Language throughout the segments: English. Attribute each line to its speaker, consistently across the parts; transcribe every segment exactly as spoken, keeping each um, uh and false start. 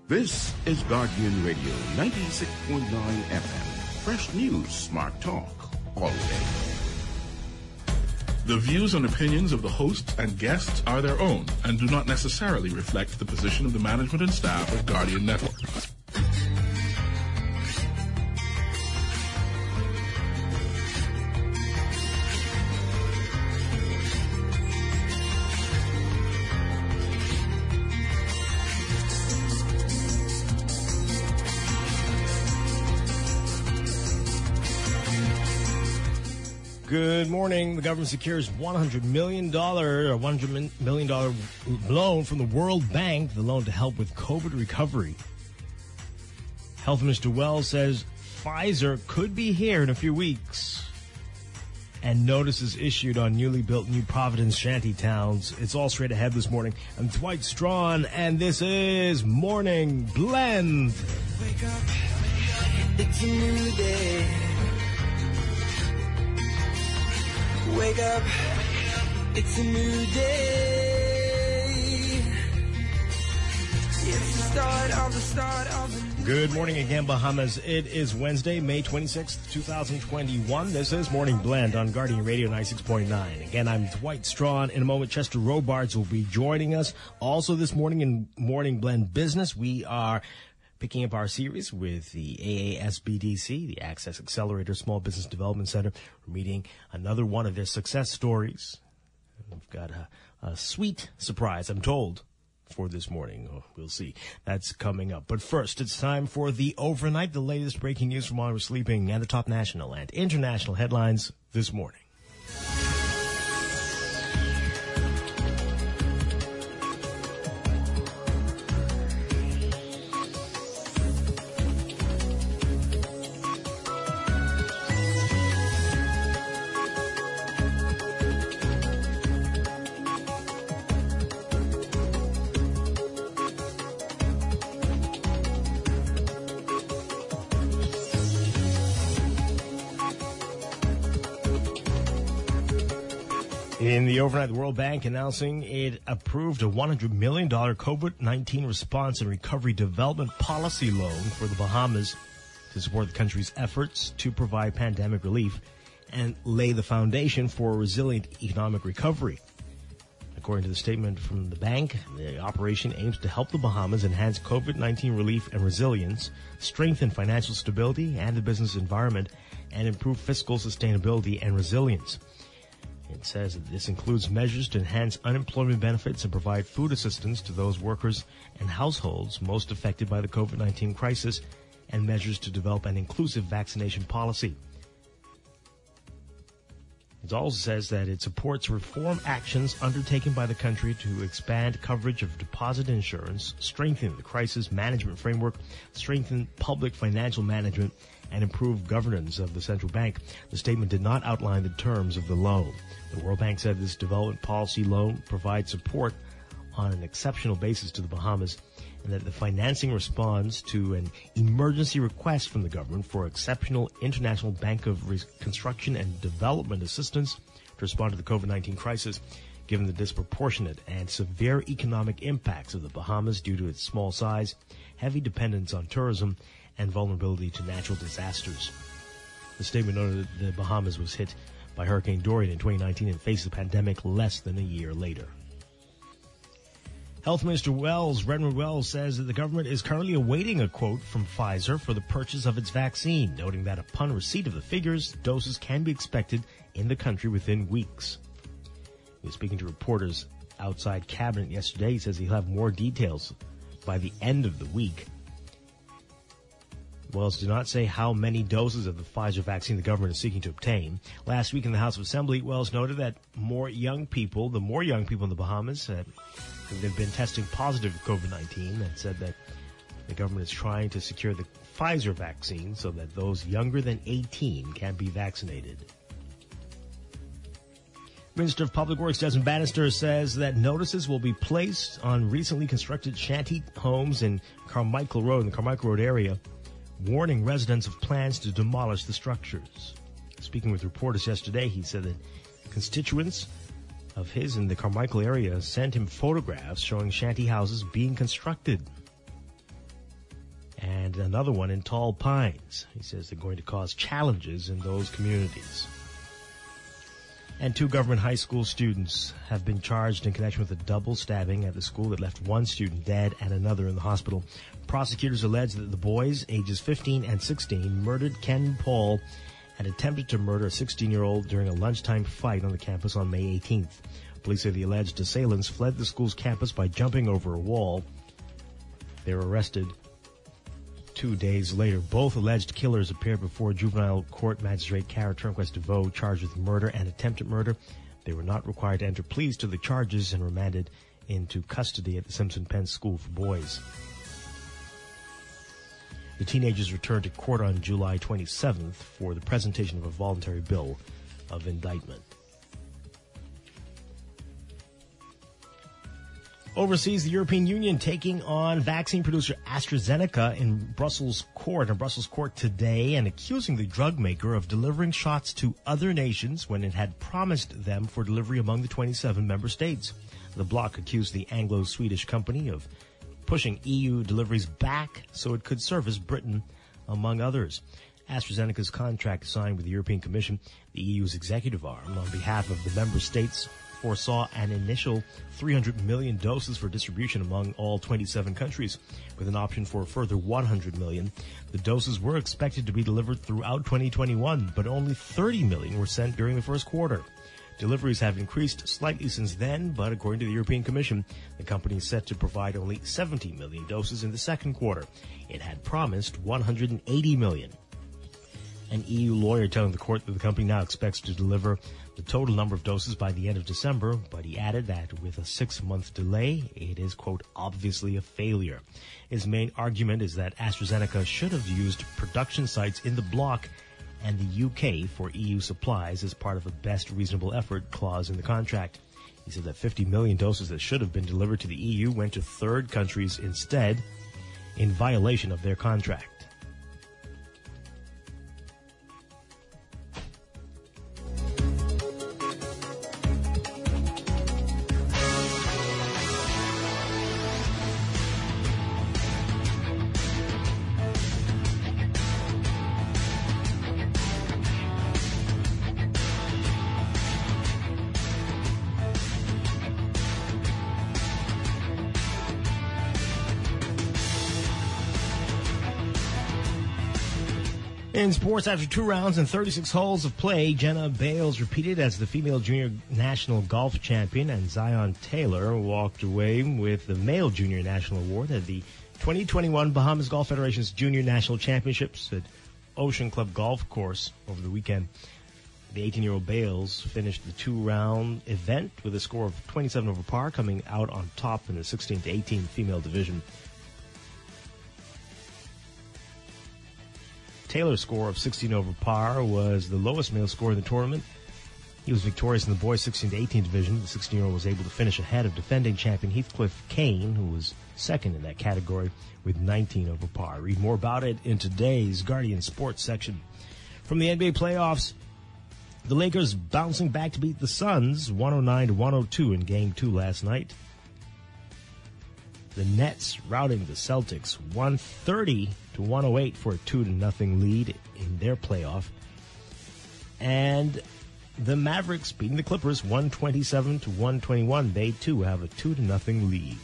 Speaker 1: This is Guardian Radio ninety-six point nine F M. Fresh news, smart talk, all day.
Speaker 2: The views and opinions of the hosts and guests are their own and do not necessarily reflect the position of the management and staff of Guardian Network.
Speaker 3: Good morning. The government secures one hundred million dollars or one hundred million dollars loan from the World Bank, the loan to help with COVID recovery. Health Minister Wells says Pfizer could be here in a few weeks. And notices issued on newly built New Providence shanty towns. It's all straight ahead this morning. I'm Dwight Strawn, and this is Morning Blend.
Speaker 4: Wake up, it's a new day. Wake up, it's a new day. It's the start of the start of the new
Speaker 3: Good morning again, Bahamas. It is Wednesday, May twenty-sixth, twenty twenty-one. This is Morning Blend on Guardian Radio ninety-six point nine. Again, I'm Dwight Strawn. In a moment, Chester Robards will be joining us. Also this morning in Morning Blend Business, we are picking up our series with the A A S B D C, the Access Accelerator Small Business Development Center. We're meeting another one of their success stories. We've got a, a sweet surprise, I'm told, for this morning. Oh, we'll see. That's coming up. But first, it's time for the overnight, the latest breaking news from while we're sleeping, and the top national and international headlines this morning. In the overnight, the World Bank announcing it approved a one hundred million dollars COVID nineteen response and recovery development policy loan for the Bahamas to support the country's efforts to provide pandemic relief and lay the foundation for a resilient economic recovery. According to the statement from the bank, the operation aims to help the Bahamas enhance COVID nineteen relief and resilience, strengthen financial stability and the business environment, and improve fiscal sustainability and resilience. It says that this includes measures to enhance unemployment benefits and provide food assistance to those workers and households most affected by the COVID nineteen crisis, and measures to develop an inclusive vaccination policy. It also says that it supports reform actions undertaken by the country to expand coverage of deposit insurance, strengthen the crisis management framework, strengthen public financial management, and improve governance of the central bank. The statement did not outline the terms of the loan. The World Bank said this development policy loan provides support on an exceptional basis to the Bahamas, and that the financing responds to an emergency request from the government for exceptional International Bank of Reconstruction and Development assistance to respond to the COVID nineteen crisis, given the disproportionate and severe economic impacts of the Bahamas due to its small size, heavy dependence on tourism, and vulnerability to natural disasters. The statement noted that the Bahamas was hit by Hurricane Dorian in twenty nineteen and faced the pandemic less than a year later. Health Minister Wells, Redmond Wells, says that the government is currently awaiting a quote from Pfizer for the purchase of its vaccine, noting that upon receipt of the figures, doses can be expected in the country within weeks. He was speaking to reporters outside Cabinet yesterday. He says he'll have more details by the end of the week. Wells did not say how many doses of the Pfizer vaccine the government is seeking to obtain. Last week in the House of Assembly, Wells noted that more young people, the more young people in the Bahamas, uh, have been testing positive for COVID nineteen, and said that the government is trying to secure the Pfizer vaccine so that those younger than eighteen can be vaccinated. Minister of Public Works Desmond Bannister says that notices will be placed on recently constructed shanty homes in Carmichael Road, in the Carmichael Road area, warning residents of plans to demolish the structures. Speaking with reporters yesterday, he said that constituents of his in the Carmichael area sent him photographs showing shanty houses being constructed. and another one in Tall Pines. He says they're going to cause challenges in those communities. And two government high school students have been charged in connection with a double stabbing at the school that left one student dead and another in the hospital. Prosecutors allege that the boys, ages fifteen and sixteen, murdered Ken Paul and attempted to murder a sixteen-year-old during a lunchtime fight on the campus on May eighteenth. Police say the alleged assailants fled the school's campus by jumping over a wall. They were arrested two days later. Both alleged killers appeared before juvenile court magistrate Cara Turnquest DeVoe, charged with murder and attempted murder. They were not required to enter pleas to the charges and remanded into custody at the Simpson Penn School for Boys. The teenagers returned to court on July twenty-seventh for the presentation of a voluntary bill of indictment. Overseas, the European Union taking on vaccine producer AstraZeneca in Brussels court, in Brussels court today, and accusing the drug maker of delivering shots to other nations when it had promised them for delivery among the twenty-seven member states. The bloc accused the Anglo-Swedish company of pushing E U deliveries back so it could service Britain, among others. AstraZeneca's contract signed with the European Commission, the E U's executive arm, on behalf of the member states, foresaw an initial three hundred million doses for distribution among all twenty-seven countries, with an option for a further one hundred million. The doses were expected to be delivered throughout twenty twenty-one, but only thirty million were sent during the first quarter. Deliveries have increased slightly since then, but according to the European Commission, the company is set to provide only seventy million doses in the second quarter. It had promised one hundred eighty million. An E U lawyer telling the court that the company now expects to deliver the total number of doses by the end of December, but he added that with a six-month delay, it is, quote, obviously a failure. His main argument is that AstraZeneca should have used production sites in the bloc and the U K for E U supplies as part of a best reasonable effort clause in the contract. He said that fifty million doses that should have been delivered to the E U went to third countries instead, in violation of their contract. In sports, after two rounds and thirty-six holes of play, Jenna Bales repeated as the female junior national golf champion, and Zion Taylor walked away with the male junior national award at the twenty twenty-one Bahamas Golf Federation's Junior National Championships at Ocean Club Golf Course over the weekend. The eighteen-year-old Bales finished the two-round event with a score of twenty-seven over par, coming out on top in the sixteen to eighteen female division. Taylor's score of sixteen over par was the lowest male score in the tournament. He was victorious in the boys' sixteen to eighteen division. The sixteen-year-old was able to finish ahead of defending champion Heathcliff Kane, who was second in that category with nineteen over par. Read more about it in today's Guardian Sports section. From the N B A playoffs, the Lakers bouncing back to beat the Suns one oh nine to one oh two in Game two last night. The Nets routing the Celtics one thirty to one oh eight for a two to nothing lead in their playoff. And the Mavericks beating the Clippers one twenty-seven to one twenty-one. They too have a two to nothing lead.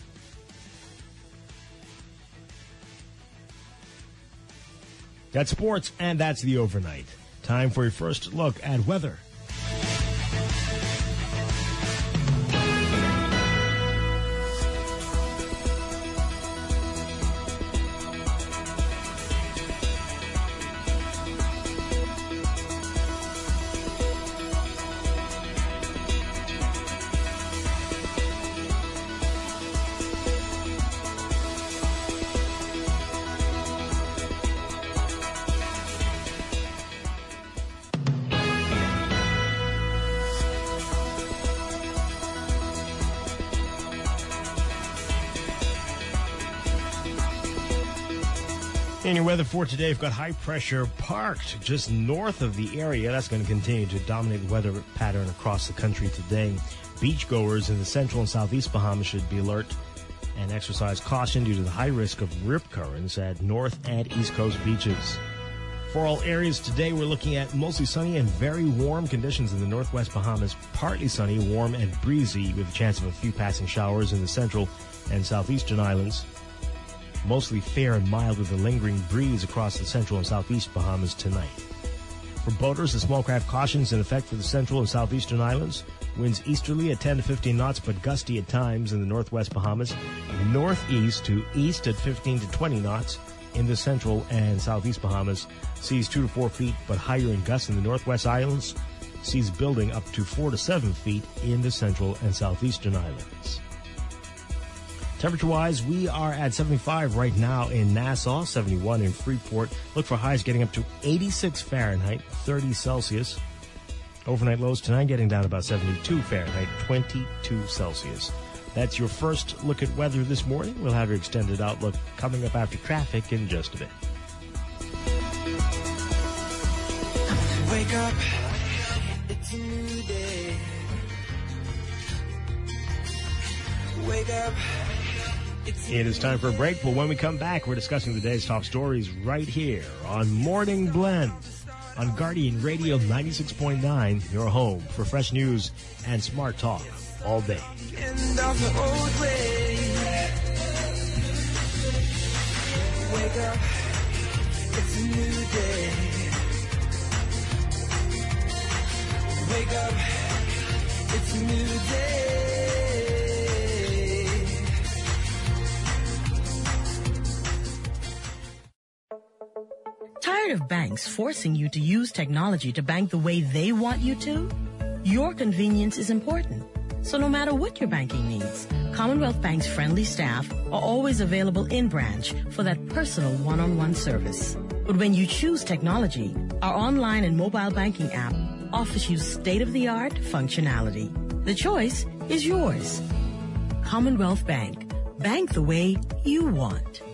Speaker 3: That's sports, and that's the overnight. Time for your first look at weather. In your weather for today, we've got high pressure parked just north of the area. That's going to continue to dominate the weather pattern across the country today. Beachgoers in the central and southeast Bahamas should be alert. And exercise caution due to the high risk of rip currents at north and east coast beaches. For all areas today, we're looking at mostly sunny and very warm conditions in the northwest Bahamas. Partly sunny, warm, and breezy with a chance of a few passing showers in the central and southeastern islands. Mostly fair and mild with a lingering breeze across the central and southeast Bahamas tonight. For boaters, the small craft caution is in effect for the central and southeastern islands. Winds easterly at ten to fifteen knots, but gusty at times in the northwest Bahamas. Northeast to east at fifteen to twenty knots in the central and southeast Bahamas. Seas two to four feet, but higher in gusts in the northwest islands. Seas building up to four to seven feet in the central and southeastern islands. Temperature-wise, we are at seventy-five right now in Nassau, seventy-one in Freeport. Look for highs getting up to eighty-six Fahrenheit, thirty Celsius. Overnight lows tonight getting down about seventy-two Fahrenheit, twenty-two Celsius. That's your first look at weather this morning. We'll have your extended outlook coming up after traffic in just a bit.
Speaker 4: Wake up, it's a new day. Wake up.
Speaker 3: It is time for a break, but when we come back, we're discussing the day's top stories right here on Morning Blend on Guardian Radio ninety-six point nine, your home for fresh news and smart talk all day.
Speaker 4: End of the old way. Wake up, it's a new day. Wake up, it's a new day.
Speaker 5: Tired of banks forcing you to use technology to bank the way they want you to? Your convenience is important. So no matter what your banking needs, Commonwealth Bank's friendly staff are always available in branch for that personal one-on-one service. But when you choose technology, our online and mobile banking app offers you state-of-the-art functionality. The choice is yours. Commonwealth Bank. Bank the way you want.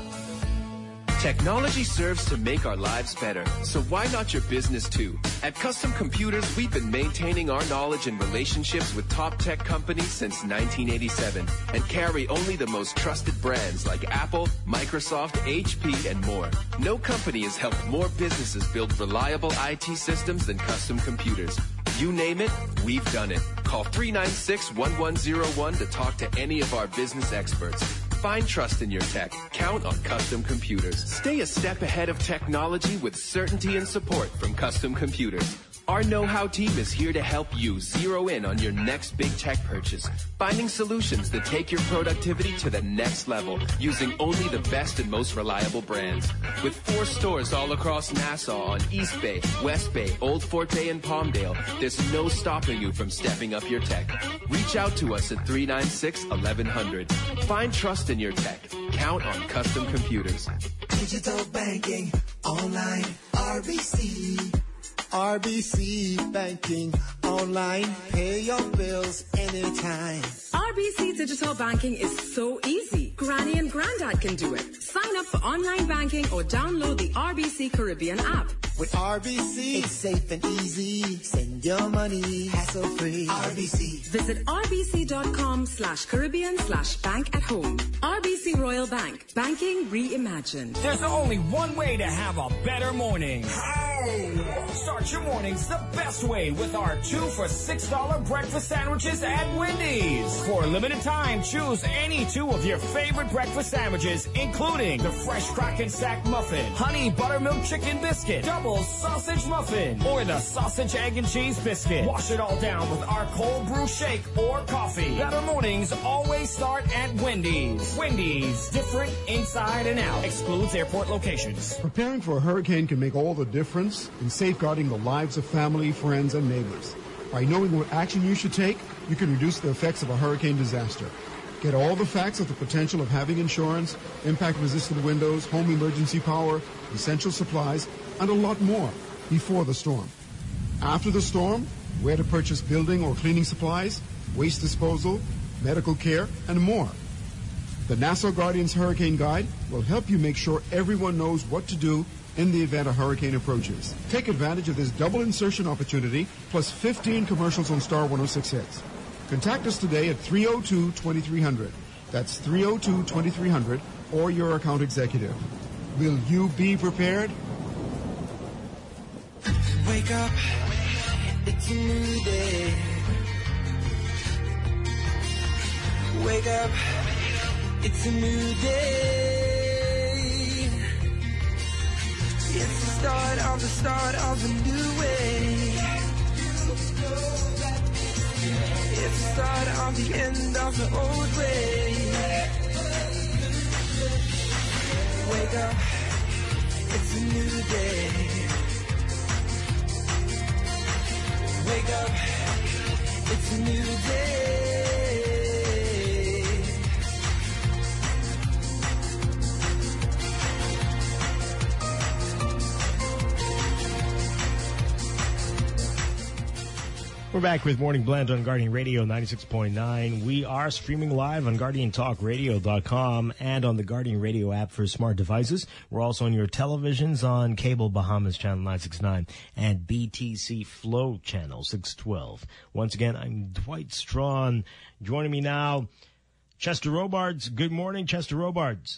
Speaker 6: Technology serves to make our lives better, so why not your business too? At Custom Computers, we've been maintaining our knowledge and relationships with top tech companies since nineteen eighty-seven and carry only the most trusted brands like Apple, Microsoft, H P, and more. No company has helped more businesses build reliable I T systems than Custom Computers. You name it, we've done it. Call three nine six, one one zero one to talk to any of our business experts. Find trust in your tech. Count on Custom Computers. Stay a step ahead of technology with certainty and support from Custom Computers. Our know-how team is here to help you zero in on your next big tech purchase, finding solutions that take your productivity to the next level using only the best and most reliable brands. With four stores all across Nassau on East Bay, West Bay, Old Fort Bay, and Palmdale, there's no stopping you from stepping up your tech. Reach out to us at three nine six, eleven hundred. Find trust in your tech. Count on Custom Computers.
Speaker 4: Digital banking, online, R B C. R B C Banking, online, pay your bills anytime.
Speaker 7: R B C Digital Banking is so easy. Granny and Granddad can do it. Sign up for online banking or download the R B C Caribbean app.
Speaker 4: With R B C, it's safe and easy. Send your money hassle-free. R B C.
Speaker 7: Visit rbc.com slash Caribbean slash bank at home. R B C Royal Bank. Banking reimagined.
Speaker 8: There's only one way to have a better morning. Start your mornings the best way with our two for six dollar breakfast sandwiches at Wendy's. For a limited time, choose any two of your favorite breakfast sandwiches, including the fresh crack and sack muffin, honey buttermilk chicken biscuit, double sausage muffin, or the sausage egg and cheese biscuit. Wash it all down with our cold brew shake or coffee. Better mornings always start at Wendy's. Wendy's, different inside and out. Excludes airport locations.
Speaker 9: Preparing for a hurricane can make all the difference in safeguarding the lives of family, friends, and neighbors. By knowing what action you should take, you can reduce the effects of a hurricane disaster. Get all the facts of the potential of having insurance, impact-resistant windows, home emergency power, essential supplies, and a lot more before the storm. After the storm, where to purchase building or cleaning supplies, waste disposal, medical care, and more. The Nassau Guardian's Hurricane Guide will help you make sure everyone knows what to do in the event a hurricane approaches. Take advantage of this double insertion opportunity, plus fifteen commercials on Star one oh six hits. Contact us today at three oh two, twenty-three hundred. That's three oh two, twenty-three hundred or your account executive. Will you be prepared?
Speaker 4: Wake up, it's a new day. Wake up, it's a new day. It's the start of the start of a new way. It's the start of the end of the old way. Wake up, it's a new day. Wake up, it's a new day.
Speaker 3: We're back with Morning Blend on Guardian Radio ninety-six point nine. We are streaming live on Guardian Talk Radio dot com and on the Guardian Radio app for smart devices. We're also on your televisions on Cable Bahamas Channel nine sixty-nine and B T C Flow Channel six twelve. Once again, I'm Dwight Strawn. Joining me now, Chester Robards. Good morning, Chester Robards.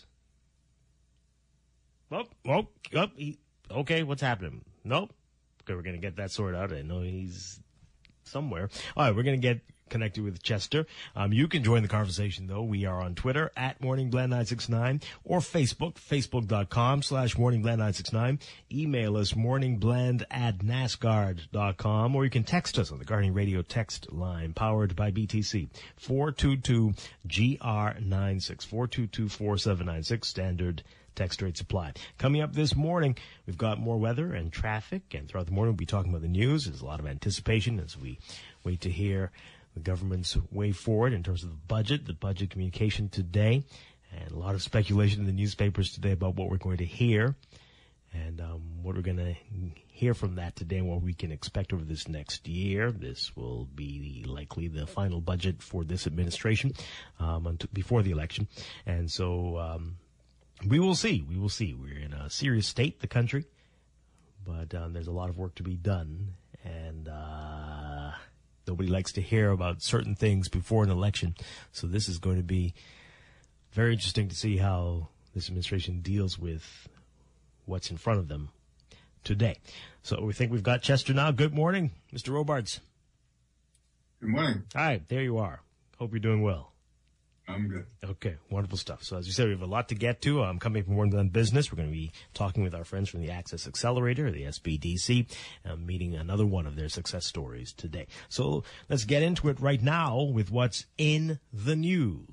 Speaker 3: Oh, oh, oh he, okay, what's happening? Nope. Okay, we're going to get that sorted out. I know he's somewhere. All right, we're going to get connected with Chester. Um, you can join the conversation, though. We are on Twitter at Morning Blend nine sixty-nine or Facebook, facebook.com slash Morning Blend nine sixty-nine. Email us morningblend at nasguard dot com, or you can text us on the Guardian Radio text line powered by B T C four two two G R nine six, four two two, four seven nine six, standard text rate supply. Coming up this morning, we've got more weather and traffic, and throughout the morning we'll be talking about the news. There's a lot of anticipation as we wait to hear the government's way forward in terms of the budget, the budget communication today, and a lot of speculation in the newspapers today about what we're going to hear and um, what we're going to hear from that today and what we can expect over this next year. This will be the, likely the final budget for this administration um, until, before the election, and so um, we will see. We will see. We're in a serious state, the country, but um, there's a lot of work to be done, and uh, nobody likes to hear about certain things before an election. So this is going to be very interesting to see how this administration deals with what's in front of them today. So we think we've got Chester now. Good morning, Mister Robards.
Speaker 10: Good morning.
Speaker 3: Hi, there you are. Hope you're doing well.
Speaker 10: I'm good.
Speaker 3: Okay, wonderful stuff. So as you said, we have a lot to get to. Um, coming from Morning Blend Business, we're going to be talking with our friends from the Access Accelerator, the S B D C, um, meeting another one of their success stories today. So let's get into it right now with what's in the news.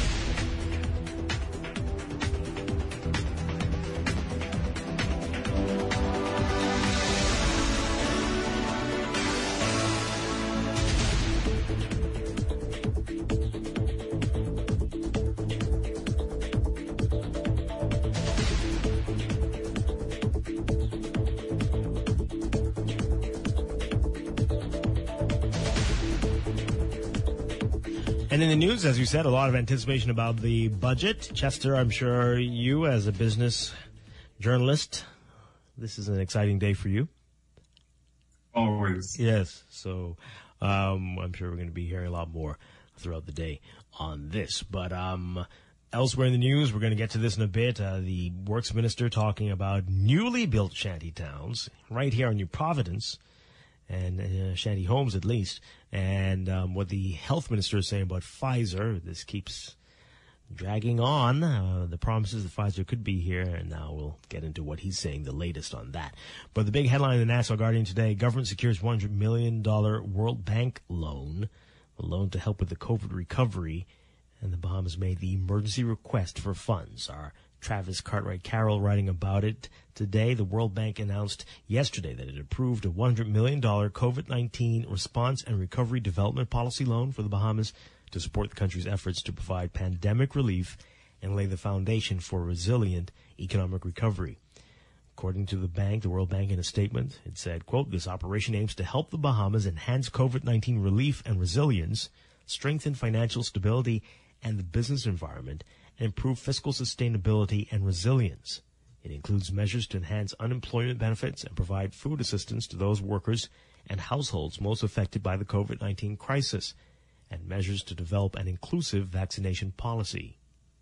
Speaker 3: And in the news, as you said, a lot of anticipation about the budget. Chester, I'm sure you, as a business journalist, this is an exciting day for you.
Speaker 10: Always.
Speaker 3: Yes. So um, I'm sure we're going to be hearing a lot more throughout the day on this. But um, elsewhere in the news, we're going to get to this in a bit. Uh, the Works Minister talking about newly built shanty towns right here in New Providence, and uh, shanty homes at least, and um, what the health minister is saying about Pfizer. This keeps dragging on. Uh, the promises that Pfizer could be here, and now we'll get into what he's saying, the latest on that. But the big headline in the National Guardian today, government secures one hundred million dollars World Bank loan, a loan to help with the COVID recovery, and the Bahamas made the emergency request for funds. Our Travis Cartwright Carroll writing about it today. The World Bank announced yesterday that it approved a one hundred million dollars COVID nineteen response and recovery development policy loan for the Bahamas to support the country's efforts to provide pandemic relief and lay the foundation for resilient economic recovery. According to the bank, the World Bank, in a statement, it said, quote, "This operation aims to help the Bahamas enhance COVID nineteen relief and resilience, strengthen financial stability and the business environment, and improve fiscal sustainability and resilience. It includes measures to enhance unemployment benefits and provide food assistance to those workers and households most affected by the COVID nineteen crisis, and measures to develop an inclusive vaccination policy.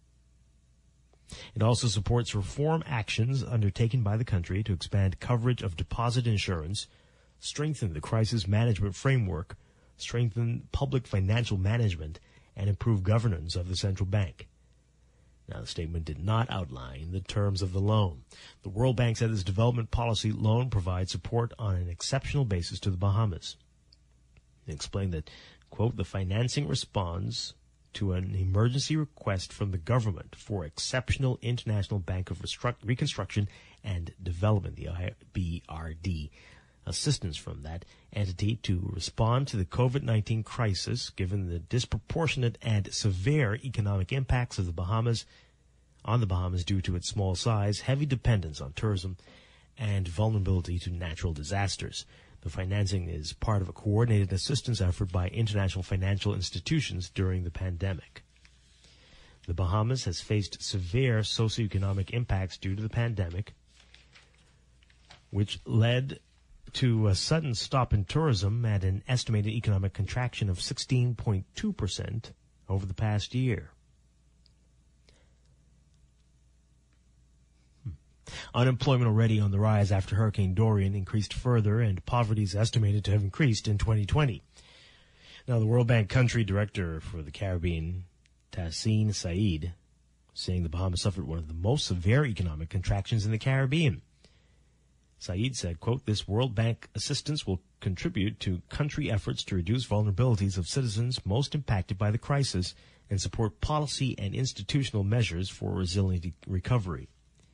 Speaker 3: It also supports reform actions undertaken by the country to expand coverage of deposit insurance, strengthen the crisis management framework, strengthen public financial management, and improve governance of the central bank. Now, the statement did not outline the terms of the loan. The World Bank said this development policy loan provides support on an exceptional basis to the Bahamas. It explained that, quote, the financing responds to an emergency request from the government for Exceptional International Bank of Reconstruction and Development, the B R D, assistance from that entity to respond to the COVID nineteen crisis, given the disproportionate and severe economic impacts of the Bahamas on the Bahamas due to its small size, heavy dependence on tourism, and vulnerability to natural disasters. The financing is part of a coordinated assistance effort by international financial institutions during the pandemic. The Bahamas has faced severe socioeconomic impacts due to the pandemic, which led to a sudden stop in tourism and an estimated economic contraction of sixteen point two percent over the past year. Unemployment already on the rise after Hurricane Dorian increased further, and poverty is estimated to have increased in twenty twenty. Now, the World Bank Country Director for the Caribbean, Tahseen Saeed, saying the Bahamas suffered one of the most severe economic contractions in the Caribbean. Saeed said, quote, this World Bank assistance will contribute to country efforts to reduce vulnerabilities of citizens most impacted by the crisis and support policy and institutional measures for resilient recovery.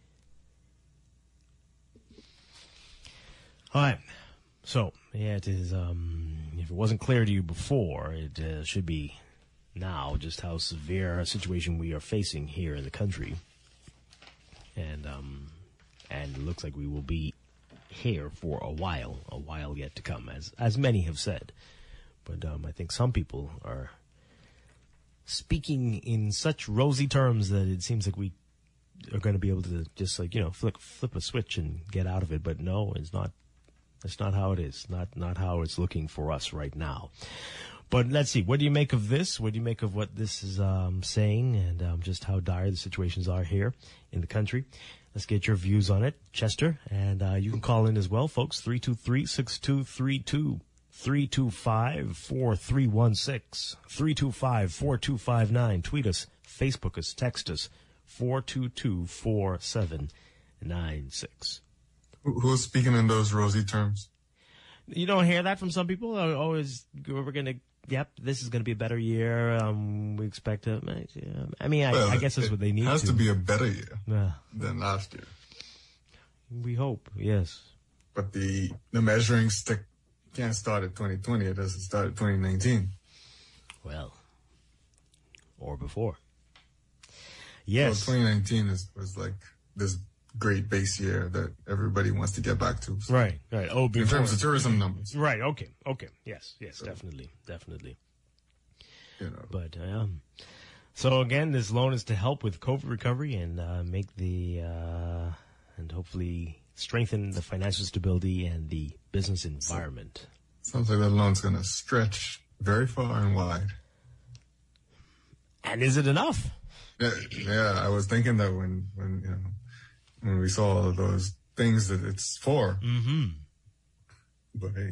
Speaker 3: All right. So, yeah, it is, um, if it wasn't clear to you before, it uh, should be now just how severe a situation we are facing here in the country. And, um, and it looks like we will be here for a while, a while yet to come, as, as many have said. But, um, I think some people are speaking in such rosy terms that it seems like we are going to be able to just like, you know, flip, flip a switch and get out of it. But no, it's not. That's not how it is. Not not how it's looking for us right now. But let's see. What do you make of this? What do you make of what this is um, saying, and um, just how dire the situations are here in the country? Let's get your views on it, Chester. And uh, you can call in as well, folks. three two three, six two three two, three two five, four three one six, three two five, four two five nine. Tweet us, Facebook us, text us, four two two, four seven nine six.
Speaker 10: Who's speaking in those rosy terms?
Speaker 3: You don't hear that from some people? Always, we're going to, yep, this is going to be a better year. Um, we expect it. I mean, I,
Speaker 10: well,
Speaker 3: I guess that's what they need to.
Speaker 10: It has to. to be a better year
Speaker 3: uh,
Speaker 10: than last year.
Speaker 3: We hope, yes.
Speaker 10: But the, the measuring stick can't start at twenty twenty. It doesn't start at twenty nineteen.
Speaker 3: Well, or before. Yes.
Speaker 10: So twenty nineteen is, was like this great base year that everybody wants to get back to. So
Speaker 3: right, right. Oh, before.
Speaker 10: In terms of tourism numbers.
Speaker 3: Right, okay, okay. Yes, yes, so, definitely, definitely.
Speaker 10: You know.
Speaker 3: But, um, so again, this loan is to help with COVID recovery and uh, make the, uh, and hopefully strengthen the financial stability and the business environment.
Speaker 10: So, sounds like that loan's going to stretch very far and wide.
Speaker 3: And is it enough?
Speaker 10: Yeah, yeah, I was thinking that when, when, you know, when we saw all of those things that it's for.
Speaker 3: Mm-hmm.
Speaker 10: But hey,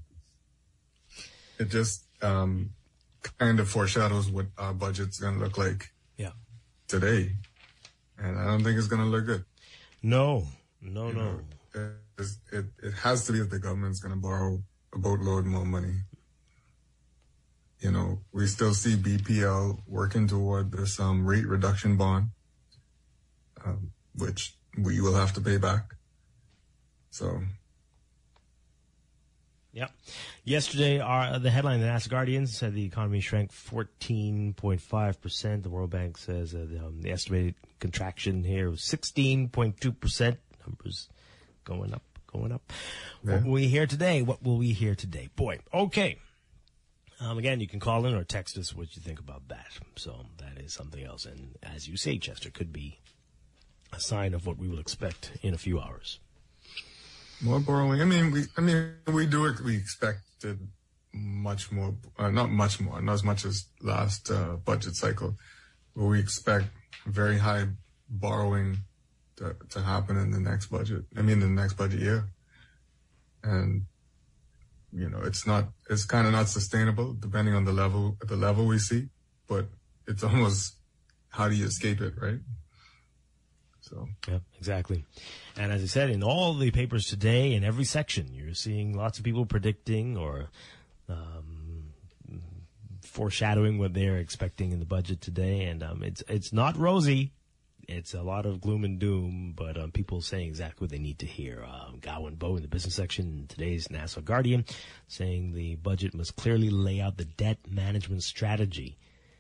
Speaker 10: it just um, kind of foreshadows what our budget's going to look like
Speaker 3: yeah.
Speaker 10: today. And I don't think it's going to look good.
Speaker 3: No, no, you
Speaker 10: no. Know, it, it, it has to be that the government's going to borrow a boatload more money. You know, we still see B P L working toward this um, rate reduction bond, um, which we will have to pay back. So.
Speaker 3: Yep. Yesterday, our, the headline in the National Guardian said the economy shrank fourteen point five percent. The World Bank says uh, the, um, the estimated contraction here was sixteen point two percent. Numbers going up, going up. Yeah. What will we hear today? What will we hear today? Boy, okay. Um, again, you can call in or text us what you think about that. So that is something else. And as you say, Chester, could be a sign of what we will expect in a few hours.
Speaker 10: More borrowing. I mean, we. I mean, we do it. We expected much more, uh, not much more, not as much as last uh, budget cycle, but we expect very high borrowing to, to happen in the next budget. I mean, in the next budget year. And, you know, it's not, it's kind of not sustainable depending on the level, the level we see, but it's almost, how do you escape it, right? So.
Speaker 3: Yep, exactly. And as I said, in all the papers today, in every section, you're seeing lots of people predicting or um, foreshadowing what they're expecting in the budget today. And um, it's it's not rosy. It's a lot of gloom and doom, but um, people saying exactly what they need to hear. Um, Gowan Bowe in the business section in today's Nassau Guardian saying the budget must clearly lay out the debt management strategy.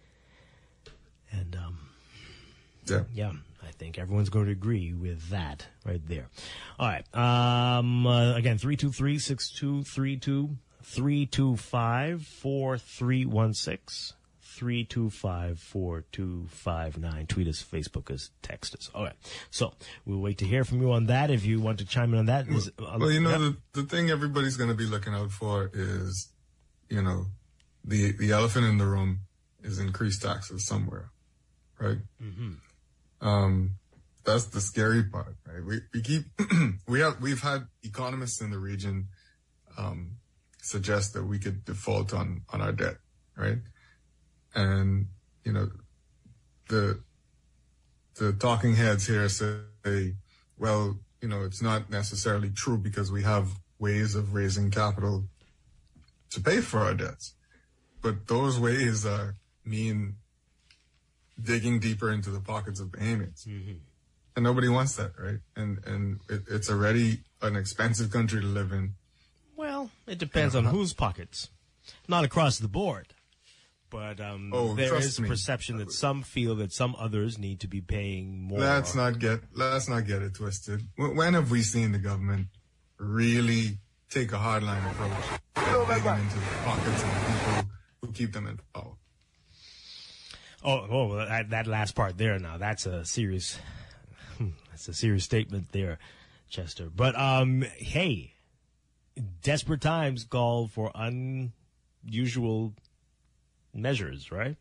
Speaker 3: And, um,
Speaker 10: yeah.
Speaker 3: yeah. I think everyone's going to agree with that right there. All right. Um, uh, again, three two three, six two three two, three two five, four three one six, three two five, four two five nine. Tweet us, Facebook us, text us. All right. So we'll wait to hear from you on that. If you want to chime in on that. Is, uh,
Speaker 10: well, you know,
Speaker 3: yep.
Speaker 10: the, the thing everybody's going to be looking out for is, you know, the, the elephant in the room is increased taxes somewhere, right?
Speaker 3: Mm-hmm.
Speaker 10: Um, that's the scary part, right? We, we keep, we have, we've had economists in the region, um, suggest that we could default on, on our debt, right? And, you know, the, the talking heads here say, well, you know, it's not necessarily true because we have ways of raising capital to pay for our debts. But those ways, uh, mean digging deeper into the pockets of Bahamians. Mm-hmm. And nobody wants that, right? And and it, it's already an expensive country to live in.
Speaker 3: Well, it depends on whose pockets. Not across the board. But um,
Speaker 10: oh,
Speaker 3: there is a
Speaker 10: me.
Speaker 3: perception that some feel that some others need to be paying more.
Speaker 10: Let's not get let's not get it twisted. When have we seen the government really take a hardline approach, digging into the pockets of the people who keep them in power?
Speaker 3: Oh, oh, that, that last part there. Now that's a serious, that's a serious statement there, Chester. But um, hey, desperate times call for unusual measures, right?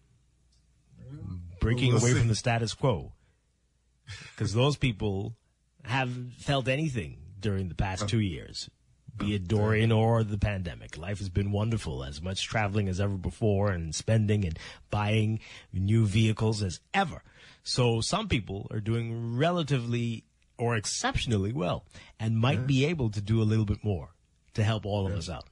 Speaker 3: Breaking
Speaker 10: we'll
Speaker 3: away
Speaker 10: see.
Speaker 3: from the status quo, because those people haven't felt anything during the past two years. Be it Dorian or the pandemic. Life has been wonderful, as much traveling as ever before and spending and buying new vehicles as ever. So some people are doing relatively or exceptionally well and might yeah. be able to do a little bit more to help all of yeah. us out.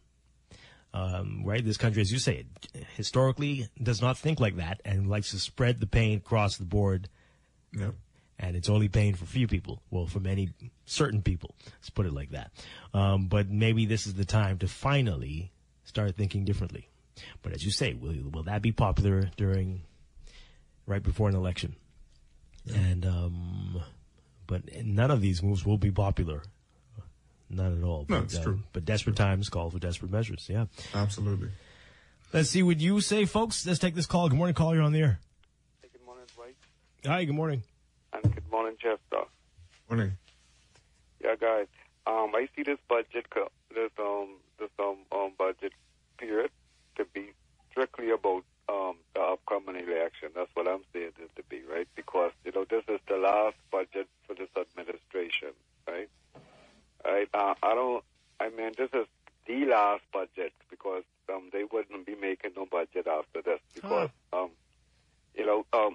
Speaker 3: Um, right? This country, as you say, historically does not think like that and likes to spread the pain across the board.
Speaker 10: Yep.
Speaker 3: And it's only pain for few people. Well, for many, certain people. Let's put it like that. Um, but maybe this is the time to finally start thinking differently. But as you say, will will that be popular during, right before an election? Yeah. And, um, but none of these moves will be popular. None at all.
Speaker 10: No,
Speaker 3: but,
Speaker 10: it's
Speaker 3: uh,
Speaker 10: true.
Speaker 3: But desperate times call for desperate measures. Yeah.
Speaker 10: Absolutely.
Speaker 3: Let's see what you say, folks. Let's take this call. Good morning, caller. You're on the air.
Speaker 11: Hey, good morning, Dwight.
Speaker 3: Hi, good morning.
Speaker 11: And good morning, Chester.
Speaker 10: Morning.
Speaker 11: Yeah, guys. Um, I see this budget, this um, this um, um budget period to be strictly about um the upcoming election. That's what I'm saying it to be, right? Because you know this is the last budget for this administration, right? Right. Uh, I don't. I mean, this is the last budget because um they wouldn't be making no budget after this because huh. um you know um.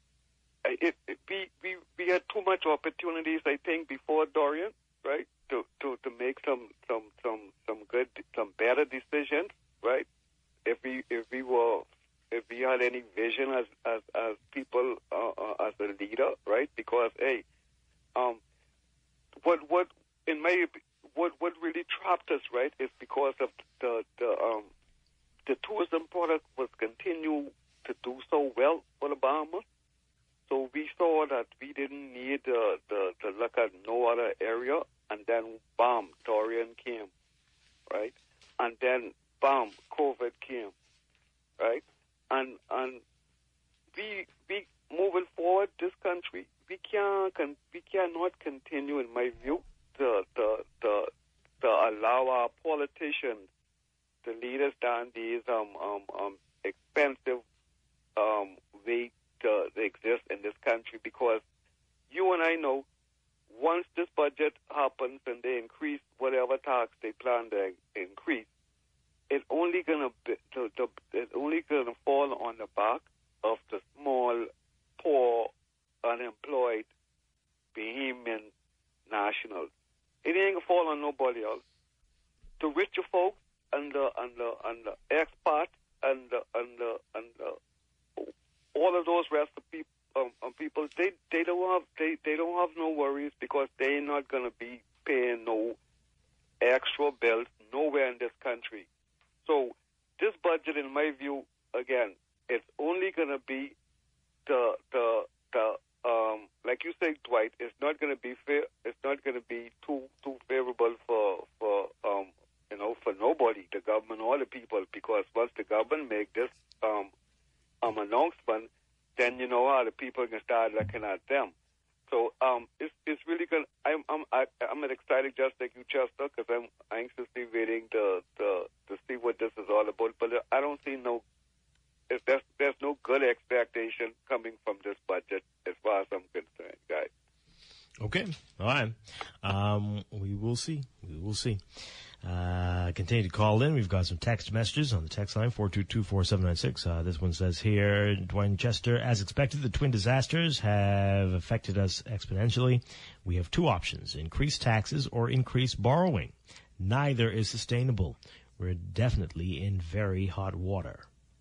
Speaker 11: It, it, we, we we had too much opportunities, I think, before Dorian, right? To, to, to make some, some, some, some good, some better decisions, right? If we if we were if we had any vision as as, as people uh, uh, as a leader, right? Because hey, um, what what in my what what really trapped us, right, is because of the the um the tourism product was continue to do so well for the Bahamas. So we saw that we didn't need uh, the, to look at no other area, and then, bam, Dorian came, right? And then, bam, COVID came, right? And and we we moving forward, this country, we can't con- we cannot continue, in my view, to to to, to allow our politicians to lead us down these um, um, um, expensive um, way to, to exist in this country, because you and I know once this budget happens and they increase whatever tax they plan to increase, it's only gonna be, to, to, it's only gonna fall on the back of the small, poor, unemployed, Bahamian nationals. It ain't gonna fall on nobody else. The richer folks and the and the and the expats and the and the and the, all of those rest of people um, um, people they they don't have they, they don't have no worries, because they're not gonna be paying no extra bills nowhere in this country. So this budget, in my view, again, it's only gonna be the the the um like you say, Dwight, it's not gonna be fair. It's not gonna be too too favorable for for um you know for nobody, the government or the people, because once the government make this um um announcement, then you know how the people can start looking at them. So um it's it's really gonna. I'm I'm I, I'm excited just like you, Chester, because I'm anxiously waiting to to to see what this is all about. But I don't see no. If there's, there's no good expectation coming from this budget as far as I'm concerned, guys.
Speaker 3: Okay. All right. Um, we will see. We will see. Uh, continue to call in. We've got some text messages on the text line, four two two, four seven nine six. Uh, this one says here, Dwayne Chester, as expected, the twin disasters have affected us exponentially. We have two options, increase taxes or increase borrowing. Neither is sustainable. We're definitely in very hot water.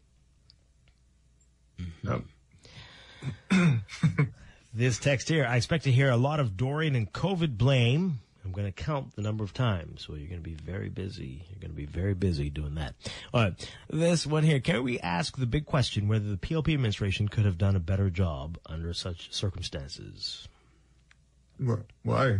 Speaker 10: Yep.
Speaker 3: This text here, I expect to hear a lot of Dorian and COVID blame. I'm going to count the number of times. So you're going to be very busy. You're going to be very busy doing that. All right. This one here, can we ask the big question whether the P L P administration could have done a better job under such circumstances?
Speaker 10: Why?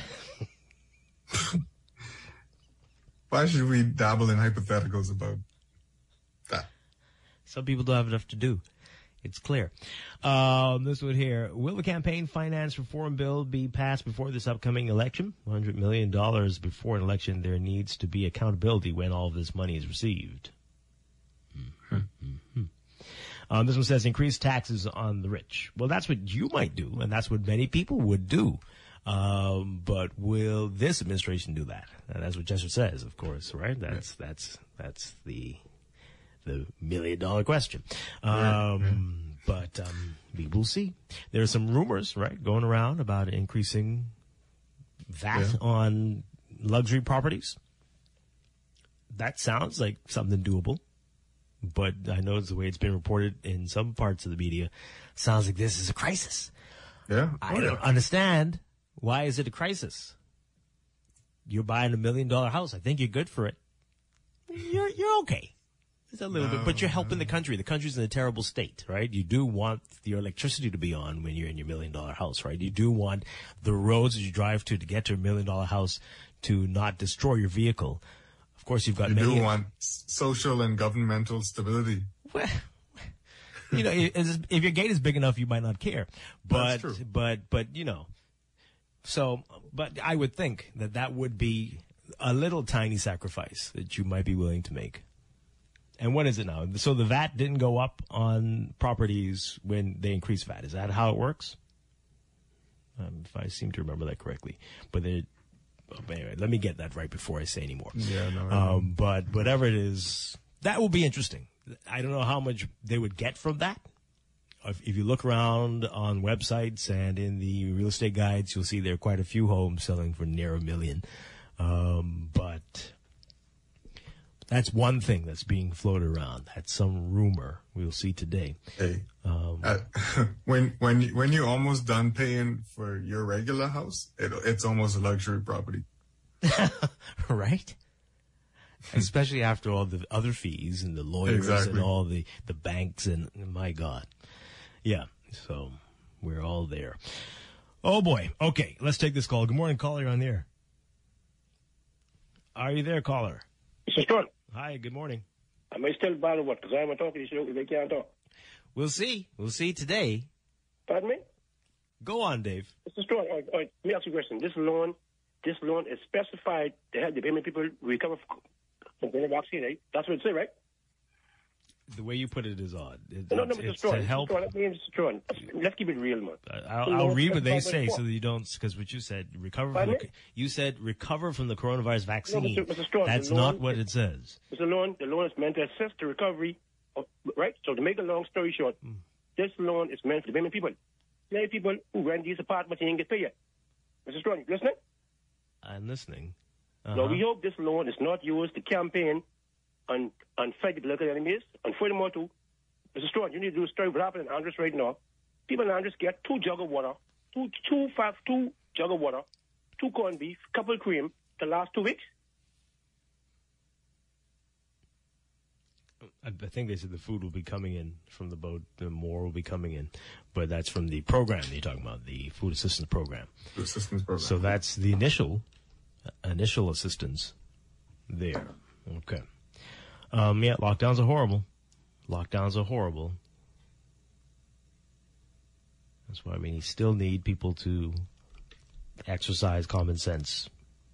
Speaker 10: Why should we dabble in hypotheticals about that?
Speaker 3: Some people don't have enough to do. It's clear. Um, this one here. Will the campaign finance reform bill be passed before this upcoming election? one hundred million dollars before an election. There needs to be accountability when all of this money is received. Mm-hmm. Mm-hmm. Um, this one says increase taxes on the rich. Well, that's what you might do, and that's what many people would do. Um, but will this administration do that? And that's what Chester says, of course, right? That's, yeah. that's, that's the... the million dollar question. Um, but, um, we will see. There are some rumors, right, going around about increasing V A T yeah. on luxury properties. That sounds like something doable, but I know it's the way it's been reported in some parts of the media. Sounds like this is a crisis.
Speaker 10: Yeah.
Speaker 3: I don't understand. Why is it a crisis? You're buying a million dollar house. I think you're good for it. You're, you're okay. It's a little no, bit, but you're helping no. the country. The country's in a terrible state, right? You do want your electricity to be on when you're in your million dollar house, right? You do want the roads that you drive to to get to a million dollar house to not destroy your vehicle. Of course, you've got
Speaker 10: you
Speaker 3: many.
Speaker 10: do want social and governmental stability.
Speaker 3: Well, you know, if your gate is big enough, you might not care. But,
Speaker 10: That's true.
Speaker 3: but, but, you know, so, but I would think that that would be a little tiny sacrifice that you might be willing to make. And what is it now? So the V A T didn't go up on properties when they increased V A T. Is that how it works? Um, if I seem to remember that correctly. But they, oh, anyway, let me get that right before I say any more.
Speaker 10: Yeah, no.
Speaker 3: Um, but whatever it is, that will be interesting. I don't know how much they would get from that. If, if you look around on websites and in the real estate guides, you'll see there are quite a few homes selling for near a million. Um, but that's one thing that's being floated around. That's some rumor we'll see today.
Speaker 10: Hey,
Speaker 3: um,
Speaker 10: uh, when when you, when you're almost done paying for your regular house, it, it's almost a luxury property,
Speaker 3: right? Especially after all the other fees and the lawyers
Speaker 10: exactly.
Speaker 3: and all the the banks and my God, yeah. So we're all there. Oh boy. Okay, let's take this call. Good morning, caller. You're on the air. Are you there, caller?
Speaker 12: Mister Stewart.
Speaker 3: Hi, good morning.
Speaker 12: Am I still bad or what? Because I'm talking to you, they can't talk.
Speaker 3: We'll see. We'll see today.
Speaker 12: Pardon me?
Speaker 3: Go on, Dave.
Speaker 12: Mister Stewart, all right, all right, let me ask you a question. This loan, this loan is specified to help the payment people recover from getting a vaccine, right? That's what it say, right?
Speaker 3: The way you put it is odd. It,
Speaker 12: No, no,
Speaker 3: it's,
Speaker 12: Mister
Speaker 3: it's
Speaker 12: Strong.
Speaker 3: to help.
Speaker 12: Strong, let me Mister Strong. Let's keep it real, man.
Speaker 3: I'll, I'll read what they say so that you don't, because what you said, recover from the, you said recover from the coronavirus vaccine.
Speaker 12: No, Mister Mister Strong,
Speaker 3: That's
Speaker 12: the
Speaker 3: not
Speaker 12: loan
Speaker 3: what
Speaker 12: is-
Speaker 3: it says.
Speaker 12: Mister Loan, the loan is meant to assist the recovery, of, right? So to make a long story short,
Speaker 3: Mm.
Speaker 12: this loan is meant for the many people. Many people who rent these apartments and didn't get paid yet. Mister Strong, you listening?
Speaker 3: I'm listening.
Speaker 12: Now,
Speaker 3: Uh-huh.
Speaker 12: we hope this loan is not used to campaign and, and fight the political enemies. And furthermore, too, Mister Strong, you need to do a story what happened in Andres right now. People in Andres get two jug of water, two, two, five, two jug of water, two corned beef, couple cream the last two weeks.
Speaker 3: I I think they said the food will be coming in from the boat, the more will be coming in. But that's from the program that you're talking about, the food assistance program.
Speaker 10: Food assistance program.
Speaker 3: So that's the initial, uh, initial assistance there. Okay. Um, yeah, lockdowns are horrible. Lockdowns are horrible. That's why we still need people to exercise common sense.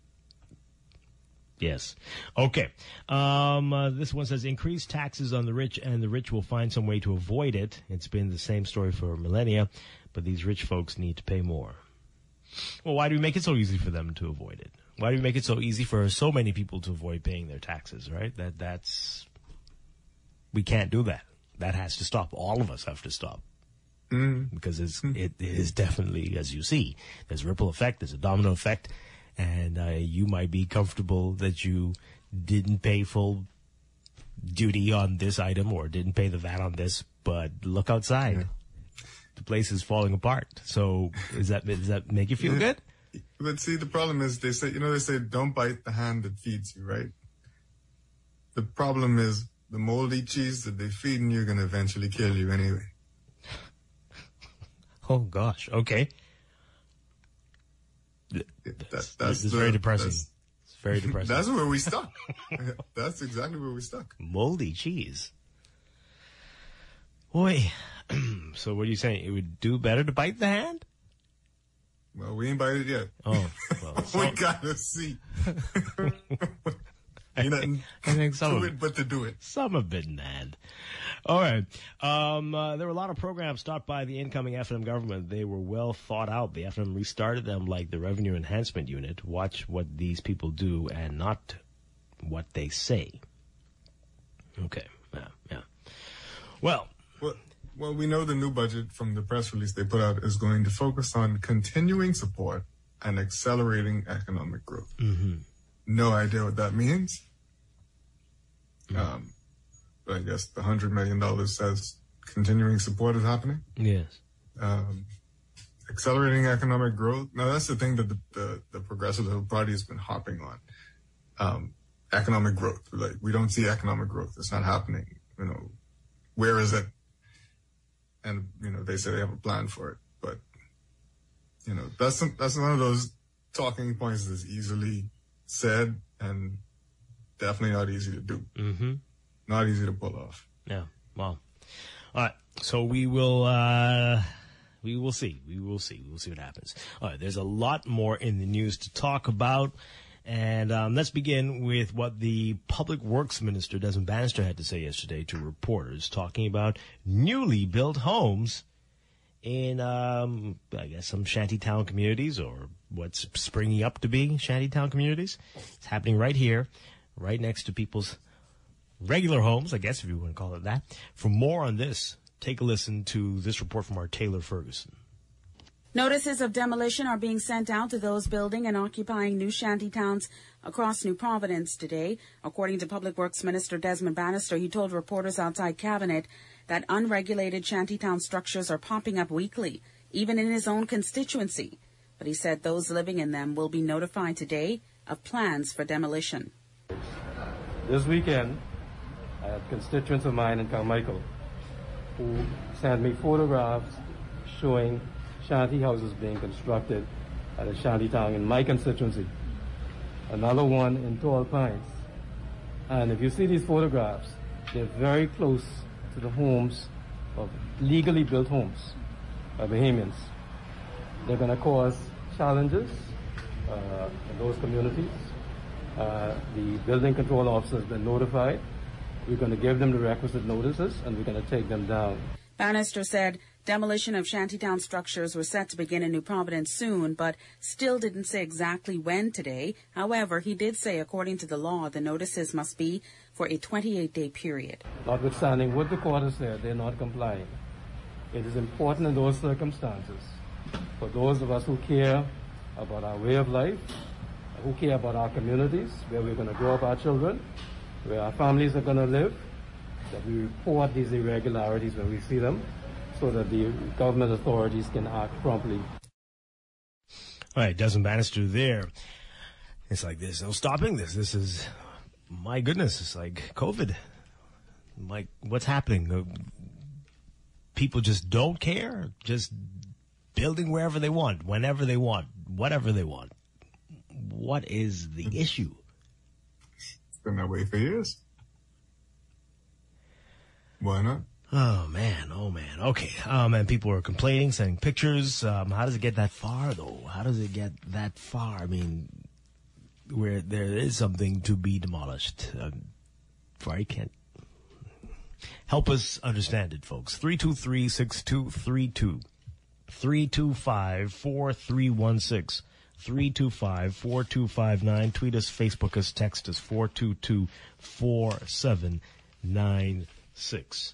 Speaker 3: Yes. Okay. Um, uh, this one says increase taxes on the rich and the rich will find some way to avoid it. It's been the same story for millennia, but these rich folks need to pay more. Well, why do we make it so easy for them to avoid it? Why do we make it so easy for so many people to avoid paying their taxes, right? That, that's, we can't do that. That has to stop. All of us have to stop.
Speaker 10: Mm.
Speaker 3: Because it's, it is definitely, as you see, there's a ripple effect, there's a domino effect, and uh, you might be comfortable that you didn't pay full duty on this item or didn't pay the V A T on this, but look outside. Yeah. The place is falling apart. So is that, does that make you feel
Speaker 10: Yeah.
Speaker 3: good?
Speaker 10: But see, the problem is they say, you know, they say don't bite the hand that feeds you, right? The problem is the moldy cheese that they feeding you are going to eventually kill you anyway.
Speaker 3: Oh gosh. Okay.
Speaker 10: That, that's
Speaker 3: This is
Speaker 10: the-
Speaker 3: very depressing.
Speaker 10: that's-
Speaker 3: It's very depressing.
Speaker 10: That's where we stuck. That's exactly where we stuck.
Speaker 3: Moldy cheese. Boy. So what are you saying? It would do better to bite the hand?
Speaker 10: Well, we ain't bited yet.
Speaker 3: Oh, well,
Speaker 10: we
Speaker 3: some-
Speaker 10: gotta see.
Speaker 3: I
Speaker 10: Ain't
Speaker 3: think,
Speaker 10: nothing
Speaker 3: I think some
Speaker 10: to
Speaker 3: of
Speaker 10: it but to do it.
Speaker 3: Some have been mad. All right. Um, uh, there were a lot of programs stopped by the incoming F N M government. They were well thought out. The F N M restarted them like the Revenue Enhancement Unit. Watch what these people do and not what they say. Okay. Yeah. Yeah. Well.
Speaker 10: Well, well, we know the new budget from the press release they put out is going to focus on continuing support and accelerating economic growth.
Speaker 3: Mm-hmm.
Speaker 10: No idea what that means. Um, but I guess the hundred million dollars says continuing support is happening.
Speaker 3: Yes.
Speaker 10: Um, accelerating economic growth. Now that's the thing that the, the, the Progressive Liberal Party has been hopping on. Um, economic growth. Like, we don't see economic growth. It's not happening. You know, where is it? And, you know, they say they have a plan for it, but, you know, that's, some, that's one of those talking points that's easily said and definitely not easy to do.
Speaker 3: Mm-hmm.
Speaker 10: Not easy to pull off.
Speaker 3: Yeah. Well, all right. So we will, uh, we will see. We will see. We will see what happens. All right. There's a lot more in the news to talk about. And um, let's begin with what the Public Works Minister, Desmond Bannister, had to say yesterday to reporters, talking about newly built homes in, um, I guess, some shantytown communities, or what's springing up to be shantytown communities. It's happening right here, right next to people's regular homes, I guess, if you want to call it that. For more on this, take a listen to this report from our Taylor Ferguson.
Speaker 13: Notices of demolition are being sent out to those building and occupying new shantytowns across New Providence today. According to Public Works Minister Desmond Bannister, he told reporters outside Cabinet that unregulated shantytown structures are popping up weekly, even in his own constituency. But he said those living in them will be notified today of plans for demolition.
Speaker 14: This weekend, I had constituents of mine in Carmichael who sent me photographs showing shanty houses being constructed at a shanty town in my constituency. Another one in Tall Pines. And if you see these photographs, they're very close to the homes of legally built homes by Bahamians. They're going to cause challenges uh, in those communities. Uh, the building control officer has been notified. We're going to give them the requisite notices, and we're going to take them down.
Speaker 13: Bannister said demolition of shantytown structures was set to begin in New Providence soon, but still didn't say exactly when today. However, he did say, according to the law, the notices must be for a twenty-eight day period.
Speaker 14: Notwithstanding what the court has said, they're not complying. It is important in those circumstances for those of us who care about our way of life, who care about our communities, where we're going to grow up our children, where our families are going to live, that we report these irregularities when we see them, so that the government authorities can act promptly.
Speaker 3: All right, Desmond Bannister there. It's like there's no stopping this. This is, my goodness, it's like COVID. Like, what's happening? The people just don't care, just building wherever they want, whenever they want, whatever they want. What is the issue?
Speaker 10: It's been that way for years. Why not?
Speaker 3: Oh, man. Oh, man. Okay. Um, and people are complaining, sending pictures. Um, how does it get that far, though? How does it get that far? I mean, where there is something to be demolished. Um, I can't. Help us understand it, folks. three two three, six two three two. three two five, four three one six. three two five, four two five nine. Tweet us, Facebook us, text us, four two two, four seven nine six.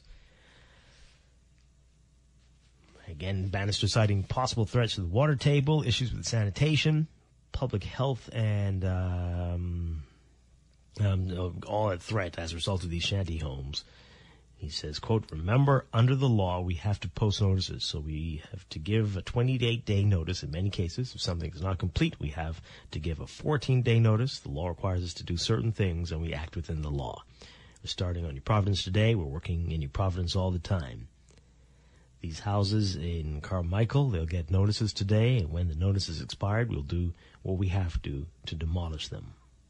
Speaker 3: Again, Bannister citing possible threats to the water table, issues with sanitation, public health, and um, um, all at threat as a result of these shanty homes. He says, quote, remember, under the law, we have to post notices, so we have to give a twenty-eight day notice in many cases. If something is not complete, we have to give a fourteen day notice. The law requires us to do certain things, and we act within the law. We're starting on New Providence today. We're working in New Providence all the time. These houses in Carmichael, they'll get notices today, and when the notice is expired, we'll do what we have to to demolish them.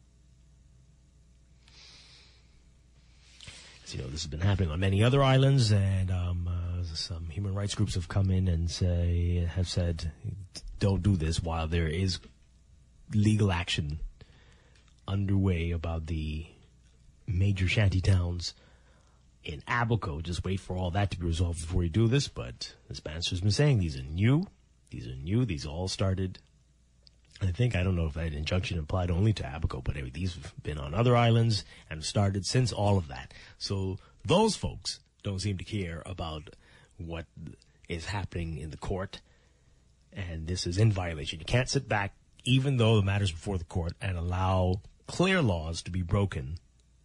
Speaker 3: As you know, this has been happening on many other islands, and um, uh, some human rights groups have come in and say have said, don't do this while there is legal action underway about the major shanty towns in Abaco. Just wait for all that to be resolved before you do this. But as Bannister's been saying, these are new. These are new. These all started, I think, I don't know if that injunction applied only to Abaco, but anyway, these have been on other islands and started since all of that. So those folks don't seem to care about what is happening in the court, and this is in violation. You can't sit back, even though the matter's before the court, and allow clear laws to be broken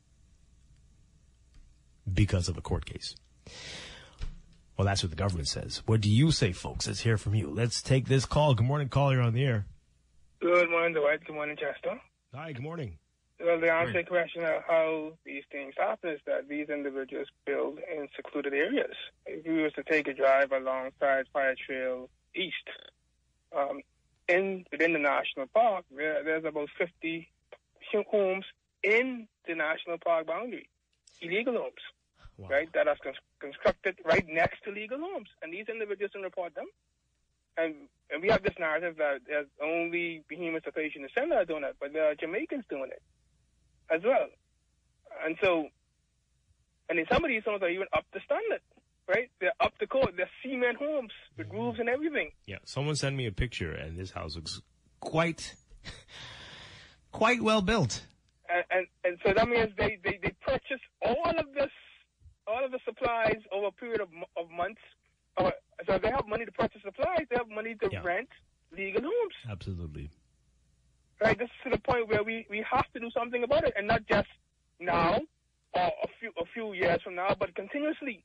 Speaker 3: because of a court case. Well, that's what the government says. What do you say, folks? Let's hear from you. Let's take this call. Good morning, caller. You're on the air.
Speaker 15: Good morning, Dwight. Good morning, Chester.
Speaker 3: Hi, good morning.
Speaker 15: Well, the answer to the question of how these things happen is that these individuals build in secluded areas. If we was to take a drive alongside Fire Trail East, um, in within the national park, there, there's about fifty homes in the national park boundary, illegal homes, wow. right, that are con- constructed right next to legal homes, and these individuals don't report them. And, and we have this narrative that there's only behemoths of Haitian descent that are doing it, but there are Jamaicans doing it as well. And so, and in some of these homes are even up to standard, right? They're up to code. They're cement homes with roofs and everything.
Speaker 3: Yeah, someone sent me a picture, and this house looks quite, quite well built.
Speaker 15: And, and and so that means they, they, they purchase all of this, all of the supplies over a period of of months. Or, so they have money to purchase supplies. They have money to yeah. rent legal homes.
Speaker 3: Absolutely.
Speaker 15: Right. This is to the point where we, we have to do something about it, and not just now or a few a few years from now, but continuously.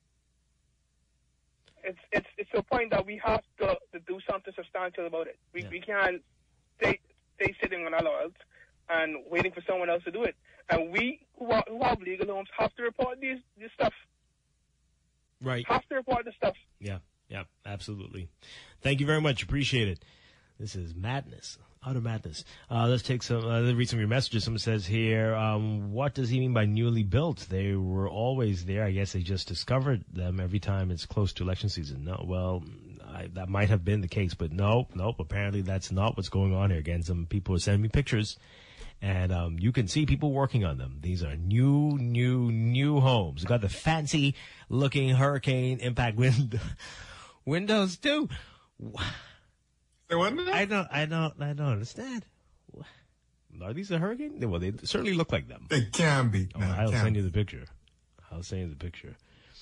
Speaker 15: It's it's it's a point that we have to, to do something substantial about it. We yeah. we can't stay stay sitting on our laurels and waiting for someone else to do it. And we who, are, who have legal homes have to report these this stuff.
Speaker 3: Right.
Speaker 15: Have to report the stuff.
Speaker 3: Yeah, yeah, absolutely. Thank you very much. Appreciate it. This is madness. Utter madness. Uh, let's take some, uh, let's read some of your messages. Someone says here, um, what does he mean by newly built? They were always there. I guess they just discovered them every time it's close to election season. No, well, I, that might have been the case, but no, nope. Apparently that's not what's going on here. Again, some people are sending me pictures, And um, you can see people working on them. These are new, new, new homes. Got the fancy-looking hurricane impact window windows too. I don't, I don't, I don't understand. Are these a hurricane? Well, they certainly look like them.
Speaker 10: They can be.
Speaker 3: Oh,
Speaker 10: No,
Speaker 3: I'll
Speaker 10: can
Speaker 3: send
Speaker 10: be.
Speaker 3: you the picture. I'll send you the picture.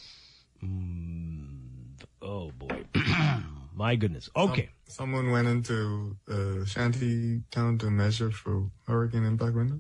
Speaker 3: Mm, oh boy, my goodness. Okay.
Speaker 10: Some, someone went into uh, Shanty Town to measure for hurricane impact window.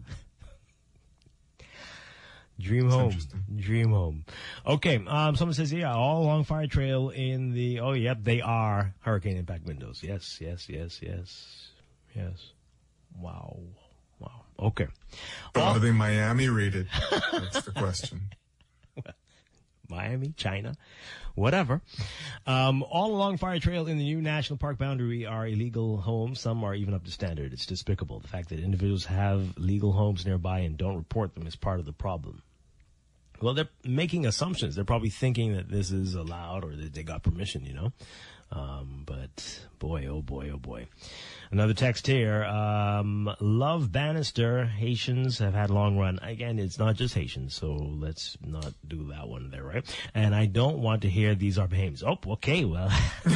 Speaker 3: Dream home. Dream home. Okay. Um, someone says, yeah, all along Fire Trail in the, oh, yep, they are hurricane impact windows. Yes, yes, yes, yes, yes. Wow. Wow. Okay.
Speaker 10: But are they Miami rated? That's the question.
Speaker 3: Miami, China, whatever. Um, all along Fire Trail in the new national park boundary are illegal homes. Some are even up to standard. It's despicable. The fact that individuals have legal homes nearby and don't report them is part of the problem. Well, they're making assumptions. They're probably thinking that this is allowed or that they got permission, you know. Um, but boy, oh boy, oh boy. Another text here. Um, Love Bannister. Haitians have had a long run. Again, it's not just Haitians, so let's not do that one there, right? And I don't want to hear these are Bahamians. Oh, okay, well.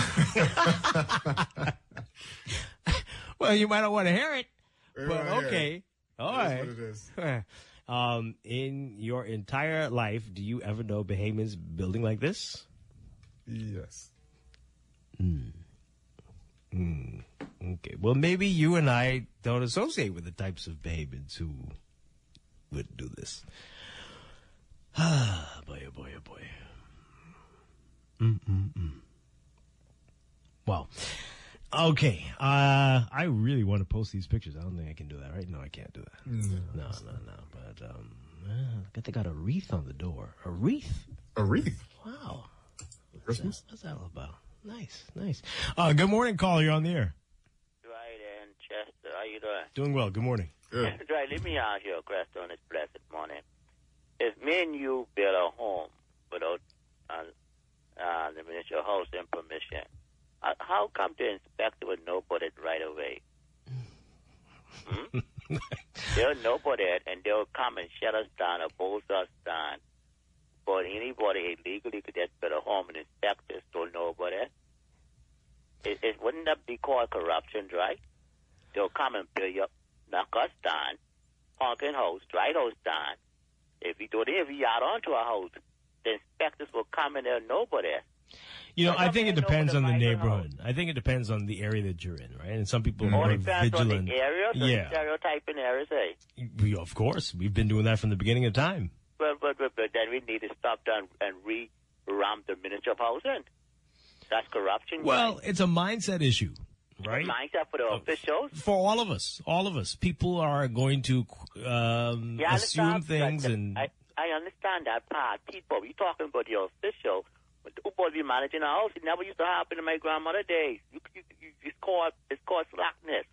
Speaker 3: Well, you might not want to hear it,
Speaker 10: We
Speaker 3: but
Speaker 10: wanna hear
Speaker 3: okay.
Speaker 10: it.
Speaker 3: All
Speaker 10: It
Speaker 3: right.
Speaker 10: is what it is.
Speaker 3: Um, in your entire life, do you ever know Bahamians building like this?
Speaker 10: Yes.
Speaker 3: Mm. Mm. Okay. Well, maybe you and I don't associate with the types of Bahamians who would do this. Ah, boy, oh boy, oh boy. Mm-mm-mm. Wow. Okay. Uh, I really want to post these pictures. I don't think I can do that, right? No, I can't do that.
Speaker 10: No,
Speaker 3: no, no. no. But um, uh, they got a wreath on the door. A wreath?
Speaker 10: A wreath?
Speaker 3: Wow.
Speaker 10: Christmas?
Speaker 3: What's that all about? Nice, nice. Uh, good morning, caller. You're on the air.
Speaker 16: Right, and Chester, how you doing?
Speaker 3: Doing well. Good morning.
Speaker 16: Right, let me ask you a question this blessed morning. If me and you build a home without uh, uh, the municipal housing permission, uh, how come the inspector would know about it right away? Hmm? They'll know about it, and they'll come and shut us down or bolt us down. But anybody illegally could just build a home and inspectors don't know about it. It, it wouldn't that be called corruption, right? They'll come and build you, knock us down, honking house, dry house down. If we do if we add on to a house, the inspectors will come and they'll know about it.
Speaker 3: You know, I think it depends on the
Speaker 16: right
Speaker 3: neighborhood. I think it depends on the area that you're in, right? And some people
Speaker 16: All
Speaker 3: are
Speaker 16: depends on
Speaker 3: vigilant.
Speaker 16: the area, so
Speaker 3: Yeah,
Speaker 16: stereotyping areas, eh?
Speaker 3: we, of course. We've been doing that from the beginning of time.
Speaker 16: But, but, but, but then we need to stop down and re-ram the Ministry of Housing. That's corruption.
Speaker 3: Well,
Speaker 16: right?
Speaker 3: it's a mindset issue, right?
Speaker 16: Mindset for the officials.
Speaker 3: For all of us, all of us. People are going to um,
Speaker 16: Yeah, I
Speaker 3: assume
Speaker 16: understand
Speaker 3: things
Speaker 16: that-
Speaker 3: and...
Speaker 16: I, I understand that part. People, we talking about the official. But who supposed to be managing a house? It never used to happen in my grandmother days. You, you, you, it's called it's called slackness.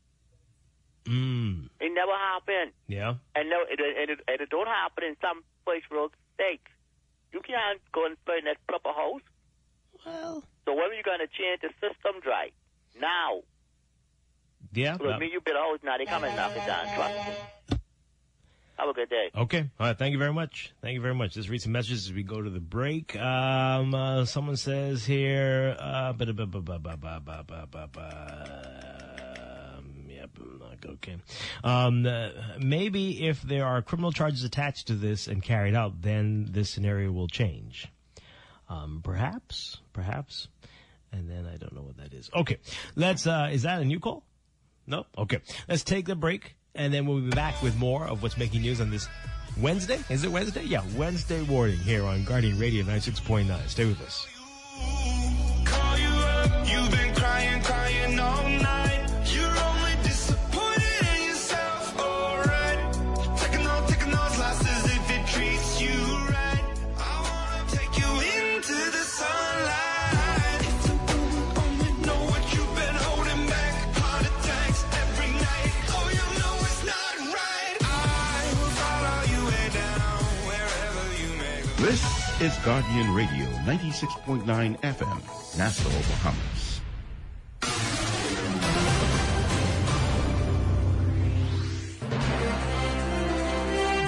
Speaker 3: Mm,
Speaker 16: It never happened.
Speaker 3: yeah.
Speaker 16: And no, it, it, it, it don't happen in some place road states. You can't go and play in that proper house.
Speaker 3: Well.
Speaker 16: So when are you going to change the system, right? Now.
Speaker 3: Yeah.
Speaker 16: Look,
Speaker 3: well,
Speaker 16: me, you build a house now, they come and knock it down. Trust me. Have a good day.
Speaker 3: Okay. All right. Thank you very much. Thank you very much. Let's read some messages as we go to the break. Um, uh, someone says here, uh, ba- ba- ba- ba- ba- ba- ba- ba- ba- ba- um, yep, okay. Um, uh, maybe if there are criminal charges attached to this and carried out, then this scenario will change. Um, perhaps, perhaps. And then I don't know what that is. Okay. Let's, uh, is that a new call? No? Okay. Let's take the break. And then we'll be back with more of what's making news on this Wednesday. Is it Wednesday? Yeah, Wednesday morning here on Guardian Radio ninety-six point nine. Stay with us.
Speaker 4: Call you up, you've been crying, crying all night. You're only disappointed in yourself, alright. Taking all, taking those losses if it treats you right. I wanna take you into the sunlight. It's a boom, only know what you've been holding back. Heart attacks every night. Oh, you know it's not right. I will follow you way down wherever you may go.
Speaker 1: This is Guardian Radio ninety-six point nine F M, Nassau, Bahamas.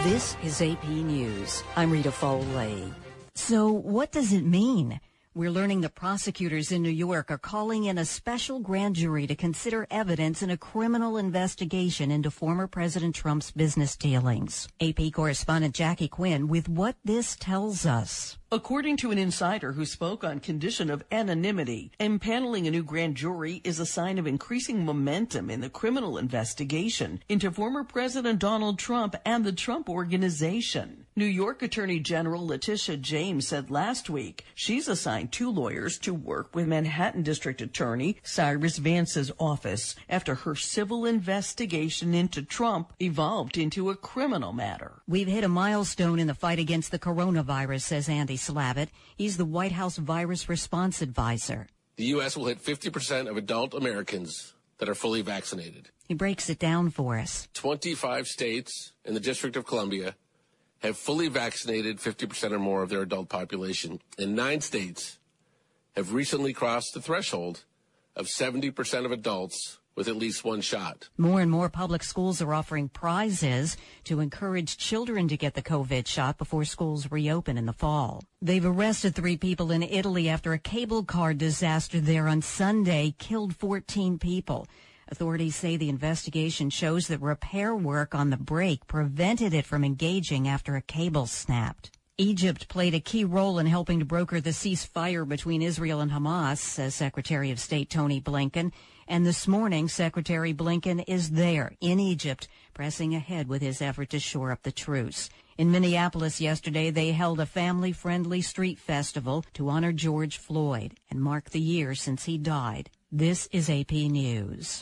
Speaker 17: This is A P News. I'm Rita Foley. So what does it mean? We're learning the prosecutors in New York are calling in a special grand jury to consider evidence in a criminal investigation into former President Trump's business dealings. A P correspondent Jackie Quinn with what this tells us.
Speaker 18: According to an insider who spoke on condition of anonymity, impaneling a new grand jury is a sign of increasing momentum in the criminal investigation into former President Donald Trump and the Trump Organization. New York Attorney General Letitia James said last week she's assigned two lawyers to work with Manhattan District Attorney Cyrus Vance's office after her civil investigation into Trump evolved into a criminal matter.
Speaker 17: We've hit a milestone in the fight against the coronavirus, says Andy Slavitt. He's the White House Virus Response Advisor.
Speaker 19: The U S will hit fifty percent of adult Americans that are fully vaccinated.
Speaker 17: He breaks it down for us.
Speaker 19: twenty-five states and the District of Columbia have fully vaccinated fifty percent or more of their adult population, and nine states have recently crossed the threshold of seventy percent of adults with at least one shot.
Speaker 17: More and more public schools are offering prizes to encourage children to get the COVID shot before schools reopen in the fall. They've arrested three people in Italy after a cable car disaster there on Sunday killed fourteen people. Authorities say the investigation shows that repair work on the break prevented it from engaging after a cable snapped. Egypt played a key role in helping to broker the ceasefire between Israel and Hamas, says Secretary of State Tony Blinken. And this morning, Secretary Blinken is there in Egypt, pressing ahead with his effort to shore up the truce. In Minneapolis yesterday, they held a family-friendly street festival to honor George Floyd and mark the year since he died. This is A P News.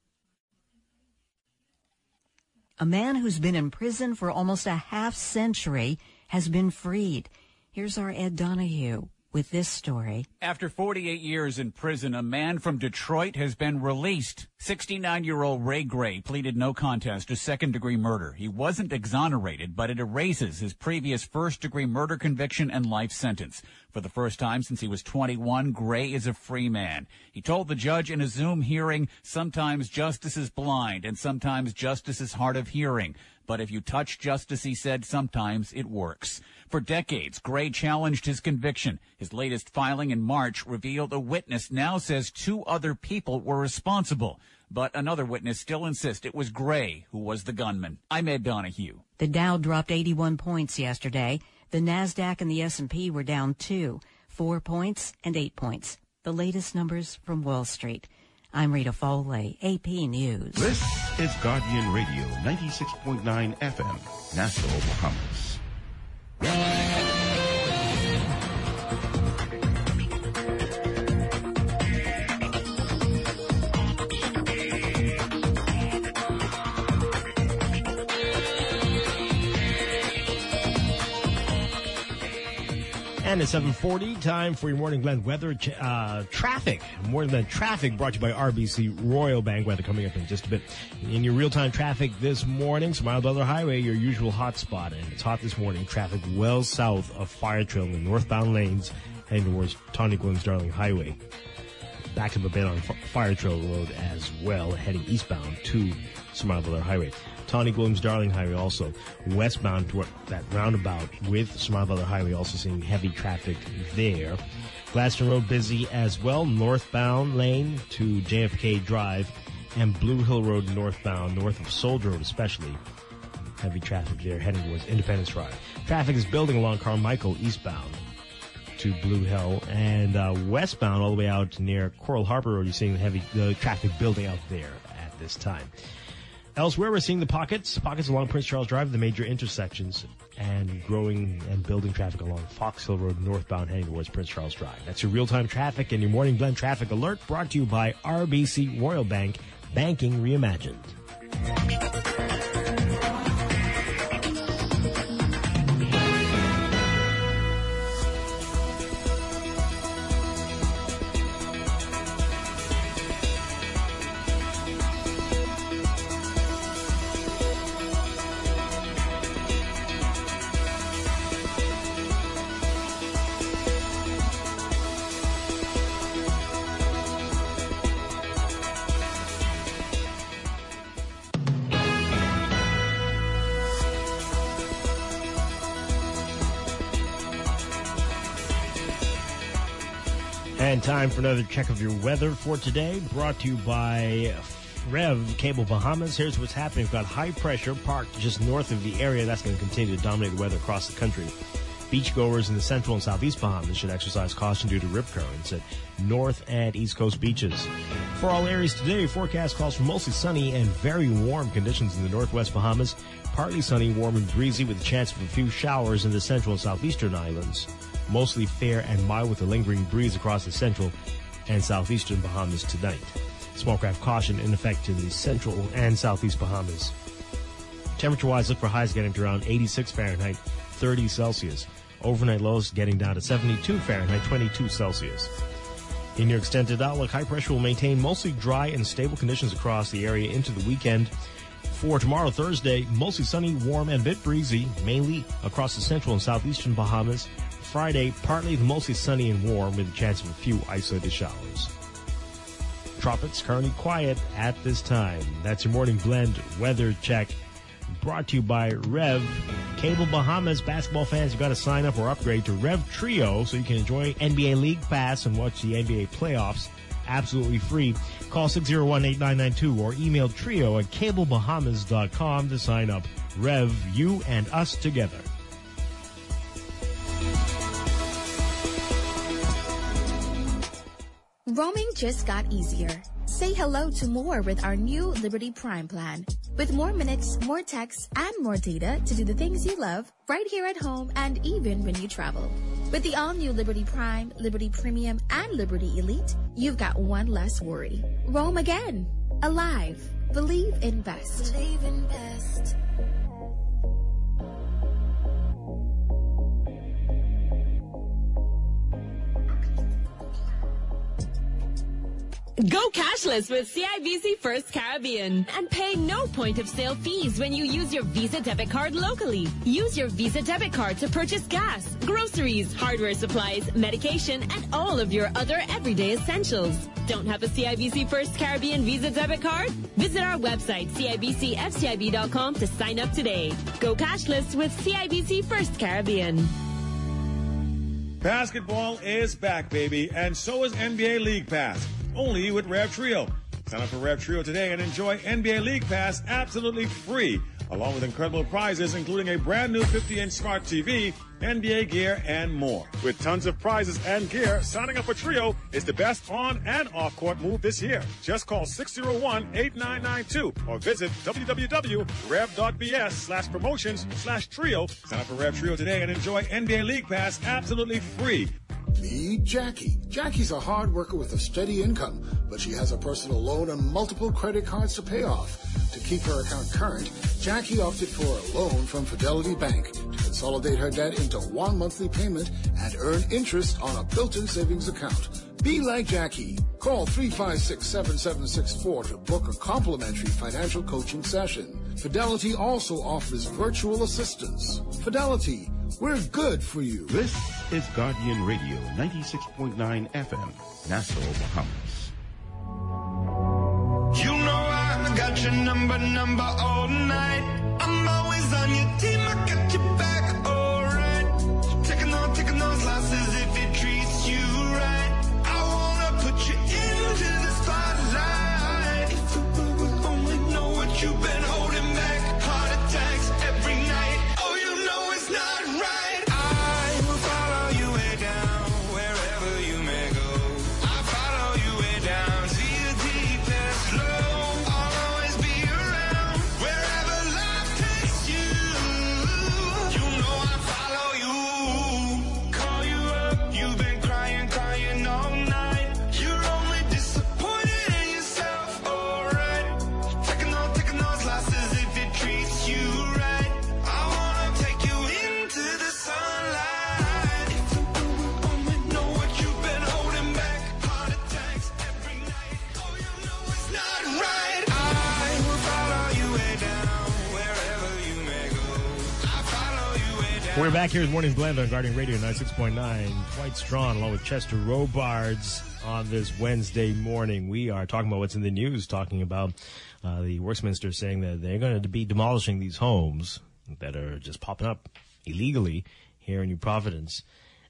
Speaker 17: A man who's been in prison for almost a half century has been freed. Here's our Ed Donahue with this story.
Speaker 20: After forty-eight years in prison, a man from Detroit has been released. sixty-nine-year-old Ray Gray pleaded no contest to second-degree murder. He wasn't exonerated, but it erases his previous first-degree murder conviction and life sentence. For the first time since he was twenty-one, Gray is a free man. He told the judge in a Zoom hearing, "Sometimes justice is blind, and sometimes justice is hard of hearing. But if you touch justice," he said, "sometimes it works." For decades, Gray challenged his conviction. His latest filing in March revealed a witness now says two other people were responsible. But another witness still insists it was Gray who was the gunman. I'm Ed Donahue.
Speaker 17: The Dow dropped eighty-one points yesterday. The NASDAQ and the S and P were down two, four points and eight points. The latest numbers from Wall Street. I'm Rita Foley, A P News.
Speaker 1: This is Guardian Radio, ninety-six point nine F M, Nassau, Bahamas.
Speaker 3: And it's seven forty, time for your Morning Blend weather. Uh, traffic, Morning Blend traffic brought to you by R B C Royal Bank. Weather coming up in just a bit. In your real-time traffic this morning, Smile Butler Highway, your usual hot spot. And it's hot this morning. Traffic well south of Fire Trail in the northbound lanes heading towards Tawny Williams Darling Highway. Back up a bit on Fire Trail Road as well, heading eastbound to Smile Butler Highway. Tawny Williams Darling Highway also westbound toward that roundabout with Smile Butler Highway, also seeing heavy traffic there. Gladstone Road busy as well, northbound lane to J F K Drive, and Blue Hill Road northbound, north of Soldier Road especially. Heavy traffic there heading towards Independence Drive. Traffic is building along Carmichael eastbound to Blue Hill, and uh, westbound all the way out near Coral Harbor Road. You're seeing the heavy the traffic building out there at this time. Elsewhere, we're seeing the pockets, pockets along Prince Charles Drive, the major intersections, and growing and building traffic along Fox Hill Road northbound heading towards Prince Charles Drive. That's your real-time traffic and your Morning Blend traffic alert brought to you by R B C Royal Bank, banking reimagined. And time for another check of your weather for today, brought to you by Rev Cable Bahamas. Here's what's happening. We've got high pressure parked just north of the area. That's going to continue to dominate the weather across the country. Beachgoers in the central and southeast Bahamas should exercise caution due to rip currents at north and east coast beaches. For all areas today, forecast calls for mostly sunny and very warm conditions in the northwest Bahamas. Partly sunny, warm and breezy with a chance of a few showers in the central and southeastern islands. Mostly fair and mild with a lingering breeze across the central and southeastern Bahamas tonight. Small craft caution in effect in the central and southeast Bahamas. Temperature-wise, look for highs getting to around eighty-six Fahrenheit, thirty Celsius. Overnight lows getting down to seventy-two Fahrenheit, twenty-two Celsius. In your extended outlook, high pressure will maintain mostly dry and stable conditions across the area into the weekend. For tomorrow, Thursday, mostly sunny, warm, and a bit breezy, mainly across the central and southeastern Bahamas. Friday, partly to mostly sunny and warm with a chance of a few isolated showers. Tropics currently quiet at this time. That's your morning blend weather check, brought to you by Rev Cable Bahamas. Basketball fans, you've got to sign up or upgrade to Rev Trio so you can enjoy N B A League Pass and watch the N B A playoffs absolutely free. Call six oh one, eight nine nine two or email trio at cable bahamas dot com to sign up. Rev, you and us together.
Speaker 21: Roaming just got easier. Say hello to more with our new Liberty Prime plan. With more minutes, more texts, and more data to do the things you love right here at home and even when you travel. With the all-new Liberty Prime, Liberty Premium, and Liberty Elite, you've got one less worry. Roam again. Alive. Believe in best. Believe in best.
Speaker 22: Go cashless with C I B C First Caribbean and pay no point-of-sale fees when you use your Visa debit card locally. Use your Visa debit card to purchase gas, groceries, hardware supplies, medication, and all of your other everyday essentials. Don't have a C I B C First Caribbean Visa debit card? Visit our website, C I B C F C I B dot com, to sign up today. Go cashless with C I B C First Caribbean.
Speaker 23: Basketball is back, baby, and so is N B A League Pass. Only with Rev Trio. Sign up for Rev Trio today and enjoy N B A League Pass absolutely free, along with incredible prizes, including a brand new fifty-inch smart T V, N B A gear, and more. With tons of prizes and gear, signing up for Trio is the best on and off-court move this year. Just call six oh one, eight nine nine two or visit w w w dot rev dot b s slash promotions slash trio. Sign up for Rev Trio today and enjoy N B A League Pass absolutely free.
Speaker 24: Meet Jackie. Jackie's a hard worker with a steady income, but she has a personal loan and multiple credit cards to pay off. To keep her account current, Jackie opted for a loan from Fidelity Bank to consolidate her debt into one monthly payment and earn interest on a built-in savings account. Be like Jackie. Call three five six, seven seven six four to book a complimentary financial coaching session. Fidelity also offers virtual assistance. Fidelity, we're good for you.
Speaker 1: This is Guardian Radio, ninety-six point nine F M, Nassau, Bahamas.
Speaker 4: You know I got your number, number all night. I'm always on your team, I got your back, alright. Taking on, taking those losses if it treats you right. I wanna put you into the spotlight. If the world would only know what you've been holding back. Heart attacks every night. Oh, you know it's not right. I will follow you way down, wherever you may go. I follow you way down to your deepest low. I'll always be around, wherever life takes you. You know I follow you. Call you up, you've been crying, crying all night. You're only disappointed in yourself, alright. Taking on, taking those losses if it treats you right. I wanna take you into the sunlight. If the world would only know what you've been holding back. Heart attacks every night. Oh, you know it's not right. I will follow you way down, wherever you may go. I follow you way down.
Speaker 3: We're back here with Morning Blend on Guardian Radio ninety-six point nine. Quite strong, along with Chester Robards on this Wednesday morning. We are talking about what's in the news, talking about uh, the Works Minister saying that they're going to be demolishing these homes that are just popping up illegally here in New Providence.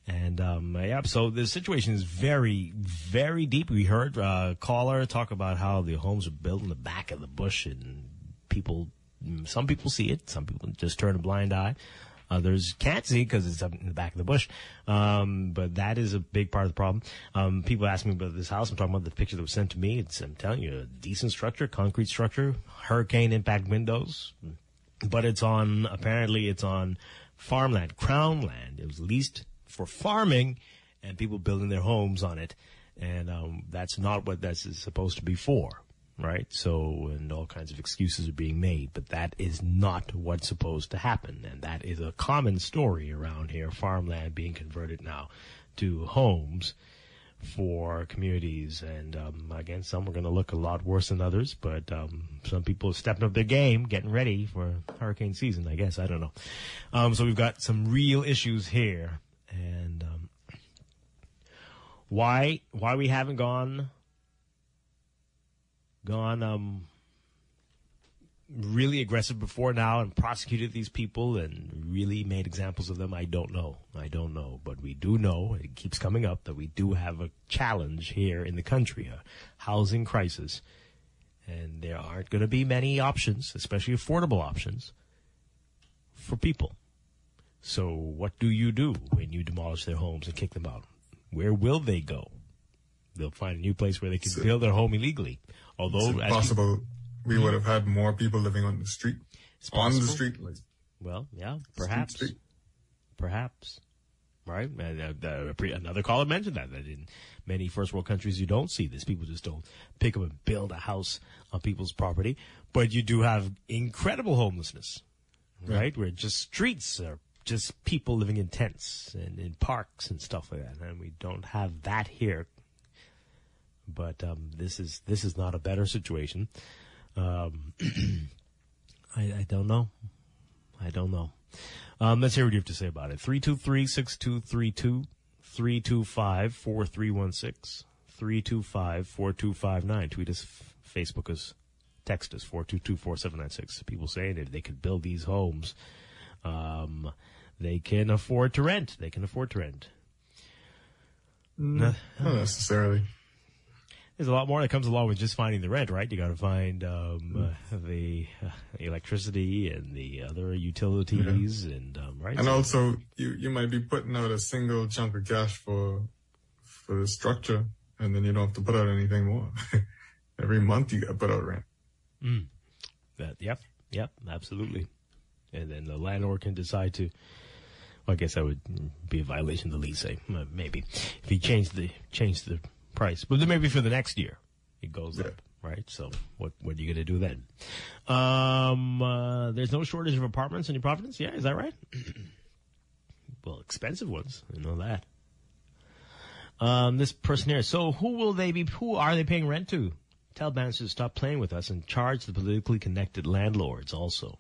Speaker 3: And, um, yeah, so the situation is very, very deep. We heard a caller talk about how the homes are built in the back of the bush, and people, some people see it, some people just turn a blind eye. Others can't see because it's up in the back of the bush. Um, but that is a big part of the problem. Um, people ask me about this house. I'm talking about the picture that was sent to me. It's, I'm telling you, a decent structure, concrete structure, hurricane impact windows. But it's on, apparently it's on farmland, crown land. It was leased for farming and people building their homes on it. And um, that's not what this is supposed to be for, right? So, and all kinds of excuses are being made, but that is not what's supposed to happen. And that is a common story around here, farmland being converted now to homes for communities. And um, again, some are going to look a lot worse than others, but um, some people are stepping up their game, getting ready for hurricane season, I guess. I don't know. Um, so we've got some real issues here. And um, why why we haven't gone gone um, really aggressive before now and prosecuted these people and really made examples of them, I don't know. I don't know. But we do know, it keeps coming up, that we do have a challenge here in the country, a housing crisis. And there aren't going to be many options, especially affordable options, for people. So what do you do when you demolish their homes and kick them out? Where will they go? They'll find a new place where they can
Speaker 10: So-
Speaker 3: build their home illegally. Although,
Speaker 10: Is it
Speaker 3: as
Speaker 10: possible we would have had more people living on the street?
Speaker 3: It's
Speaker 10: On the
Speaker 3: possible.
Speaker 10: street? Like,
Speaker 3: Well, yeah, perhaps.
Speaker 10: street.
Speaker 3: Perhaps. Right? And, uh, uh, pre- another caller mentioned that, that in many first world countries you don't see this. People just don't pick up and build a house on people's property. But you do have incredible homelessness, right? Where just streets are just people living in tents and in parks and stuff like that. And we don't have that here. But um, this is this is not a better situation. Um, I, I don't know. I don't know. Um, let's hear what you have to say about it. three two three, six two three two, three two five, four three one six, three two five, four two five nine. Tweet us, f- Facebook us, text us, four two two, four seven nine six. People saying if they could build these homes, um, they can afford to rent. They can afford to rent.
Speaker 10: Mm, not necessarily.
Speaker 3: There's a lot more that comes along with just finding the rent, right? You got to find um, uh, the uh, electricity and the other utilities, yeah. and um, right.
Speaker 10: And
Speaker 3: so,
Speaker 10: also, you you might be putting out a single chunk of cash for for the structure, and then you don't have to put out anything more. Every month you got to put out rent.
Speaker 3: Mm. That, yep, yep, absolutely. And then the landlord can decide to. Well, I guess that would be a violation of the lease, say, uh, maybe if he changed the changed the. price, but then maybe for the next year it goes yeah. up, right? So what what are you going to do then? Um, uh, there's no shortage of apartments in New Providence. Yeah, is that right? Well, expensive ones, I know that. Um, this person here. So who will they be? Who are they paying rent to? Tell Bannister to stop playing with us and charge the politically connected landlords also.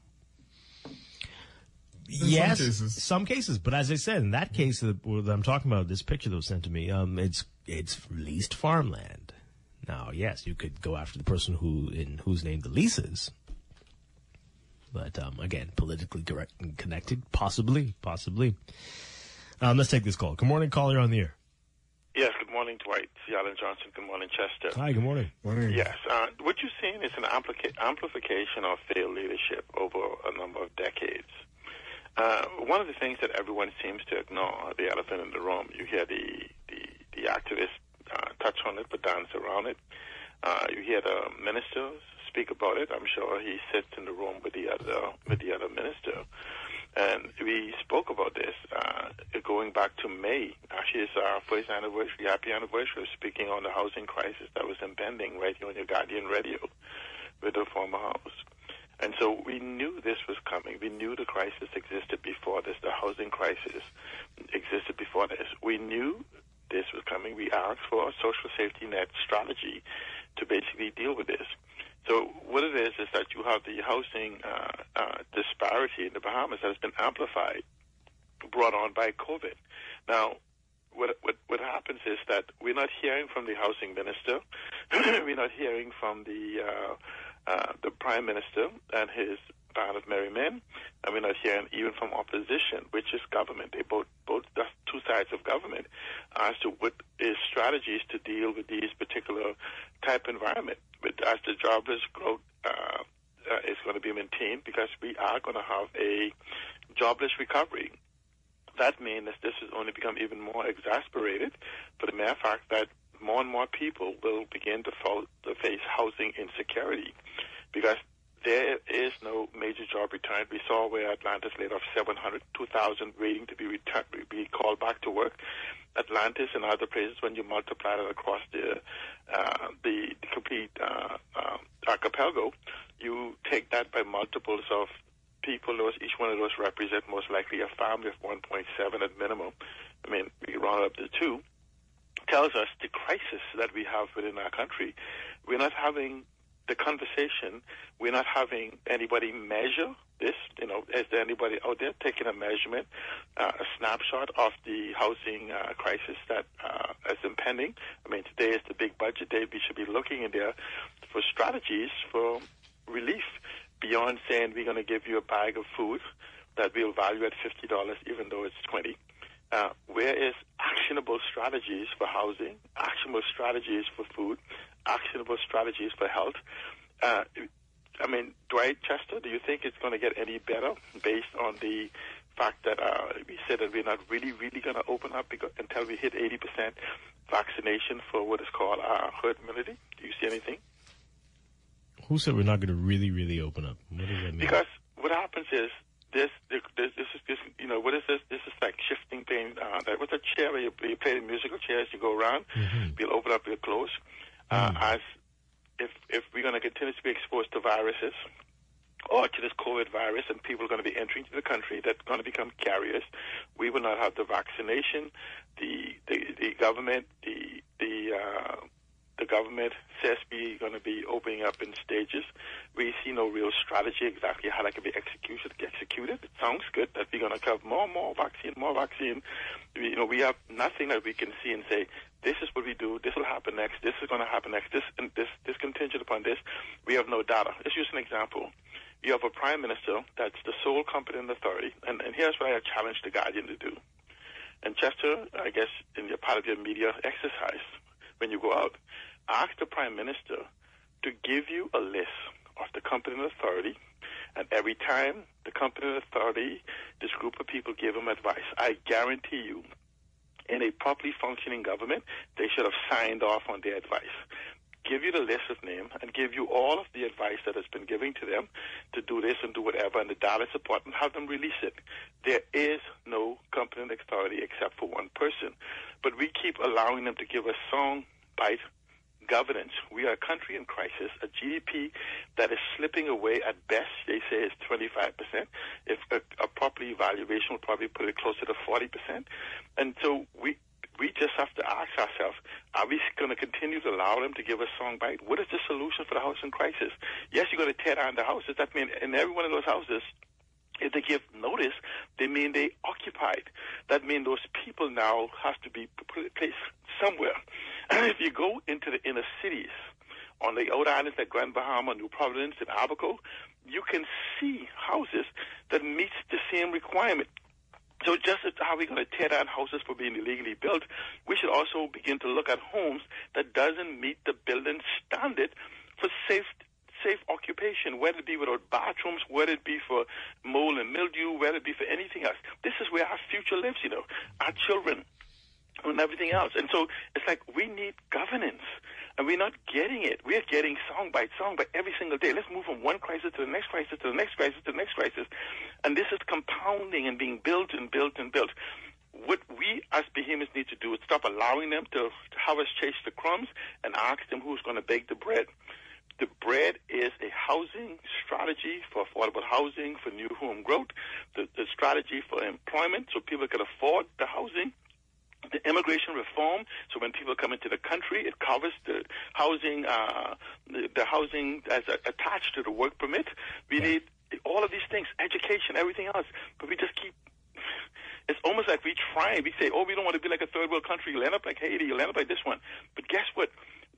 Speaker 10: In
Speaker 3: yes,
Speaker 10: some cases.
Speaker 3: some cases, but as I said, in that case that, that I'm talking about, this picture that was sent to me, um, it's it's leased farmland. Now, yes, you could go after the person who in whose name the lease is, but um, again, politically correct and connected, possibly, possibly. Um, let's take this call. Good morning, caller, on the air.
Speaker 2: Yes, good morning, Dwight. C. Allen Johnson. Good morning, Chester.
Speaker 3: Hi, good morning.
Speaker 10: Morning.
Speaker 2: Yes, uh, what you're seeing is an amplica- amplification of failed leadership over a number of decades. Uh, one of the things that everyone seems to ignore, the elephant in the room, you hear the the, the activists uh, touch on it but dance around it. Uh, you hear the ministers speak about it. I'm sure he sits in the room with the other with the other minister. And we spoke about this uh, going back to May. Actually, it's our first anniversary, happy anniversary of speaking on the housing crisis that was impending right here on your Guardian radio with the former house. And so we knew this was coming. We knew the crisis existed before this. The housing crisis existed before this. We knew this was coming. We asked for a social safety net strategy to basically deal with this. So what it is is that you have the housing uh, uh, disparity in the Bahamas that has been amplified, brought on by COVID. Now, what, what, what happens is that we're not hearing from the housing minister. We're not hearing from the uh, uh, the prime minister and his band of merry men, and we're not hearing even from opposition, which is government. They both, both that's two sides of government as to what is strategies to deal with these particular type environment. But as the jobless growth uh, uh, is going to be maintained, because we are going to have a jobless recovery. That means that this has only become even more exasperated for the mere fact that more and more people will begin to, fall, to face housing insecurity, because there is no major job return. We saw where Atlantis laid off seven hundred, two thousand waiting to be returned, be called back to work. Atlantis and other places, when you multiply it across the uh, the, the complete uh, uh, archipelago, you take that by multiples of people. Those, each one of those represent most likely a family of one point seven at minimum. I mean, we round up to two. Tells us the crisis that we have within our country. We're not having the conversation. We're not having anybody measure this. You know, is there anybody out there taking a measurement, uh, a snapshot of the housing uh, crisis that uh, is impending? I mean, today is the big budget day. We should be looking in there for strategies for relief beyond saying we're going to give you a bag of food that we'll value at fifty dollars, even though it's twenty dollars. Uh, where is actionable strategies for housing, actionable strategies for food, actionable strategies for health? Uh, I mean, Dwight Chester, do you think it's going to get any better based on the fact that uh, we said that we're not really, really going to open up because, until we hit eighty percent vaccination for what is called uh, herd immunity? Do you see anything?
Speaker 3: Who said we're not going to really, really open up? What does that mean?
Speaker 2: Because what happens is, This, this, this is, this, you know, what is this? This is like shifting things. Uh, that was a chair where you, you play the musical chairs, you go around, mm-hmm. we'll open up, we'll close. Uh, mm. As if, if we're going to continue to be exposed to viruses or to this COVID virus and people are going to be entering to the country that's going to become carriers, we will not have the vaccination. The, the, the government, the, the, uh, the government says we're going to be opening up in stages. We see no real strategy exactly how that can be executed. Executed. It sounds good that we're going to have more and more vaccine, more vaccine. We, you know, we have nothing that we can see and say, this is what we do, this will happen next, this is going to happen next, this and this, this contingent upon this. We have no data. Let's use an example. You have a prime minister that's the sole competent authority, and, and here's what I challenge the Guardian to do. And Chester, I guess, in your part of your media exercise, when you go out, ask the Prime Minister to give you a list of the competent authority, and every time the competent authority, this group of people give him advice, I guarantee you, in a properly functioning government, they should have signed off on their advice. Give you the list of names and give you all of the advice that has been given to them to do this and do whatever, and the data support, and have them release it. There is no competent authority except for one person. But we keep allowing them to give us song bite governance. We are a country in crisis, a G D P that is slipping away. At best, they say it's twenty-five percent. If a, a proper evaluation will probably put it closer to forty percent. And so we we just have to ask ourselves, are we going to continue to allow them to give us song bite? What is the solution for the housing crisis? Yes, you're going to tear down the houses. That means in every one of those houses, if they give notice, they mean they occupied. That means those people now have to be placed somewhere. And if you go into the inner cities, on the outer islands like Grand Bahama, New Providence, and Abaco, you can see houses that meet the same requirement. So just as how we're going to tear down houses for being illegally built, we should also begin to look at homes that doesn't meet the building standard for safe safe occupation, whether it be without bathrooms, whether it be for mold and mildew, whether it be for anything else. This is where our future lives, you know, our children and everything else. And so it's like we need governance, and we're not getting it. We're getting song by song by every single day. Let's move from one crisis to the next crisis to the next crisis to the next crisis. And this is compounding and being built and built and built. What we as behemoths need to do is stop allowing them to, to have us chase the crumbs and ask them who's going to bake the bread. The bread is a housing strategy for affordable housing, for new home growth, the, the strategy for employment so people can afford the housing, the immigration reform, so when people come into the country, it covers the housing, uh, the, the housing as a, attached to the work permit. We need all of these things, education, everything else, but we just keep. It's almost like we try. We say, oh, we don't want to be like a third world country. You'll end up like Haiti. You'll end up like this one. But guess what?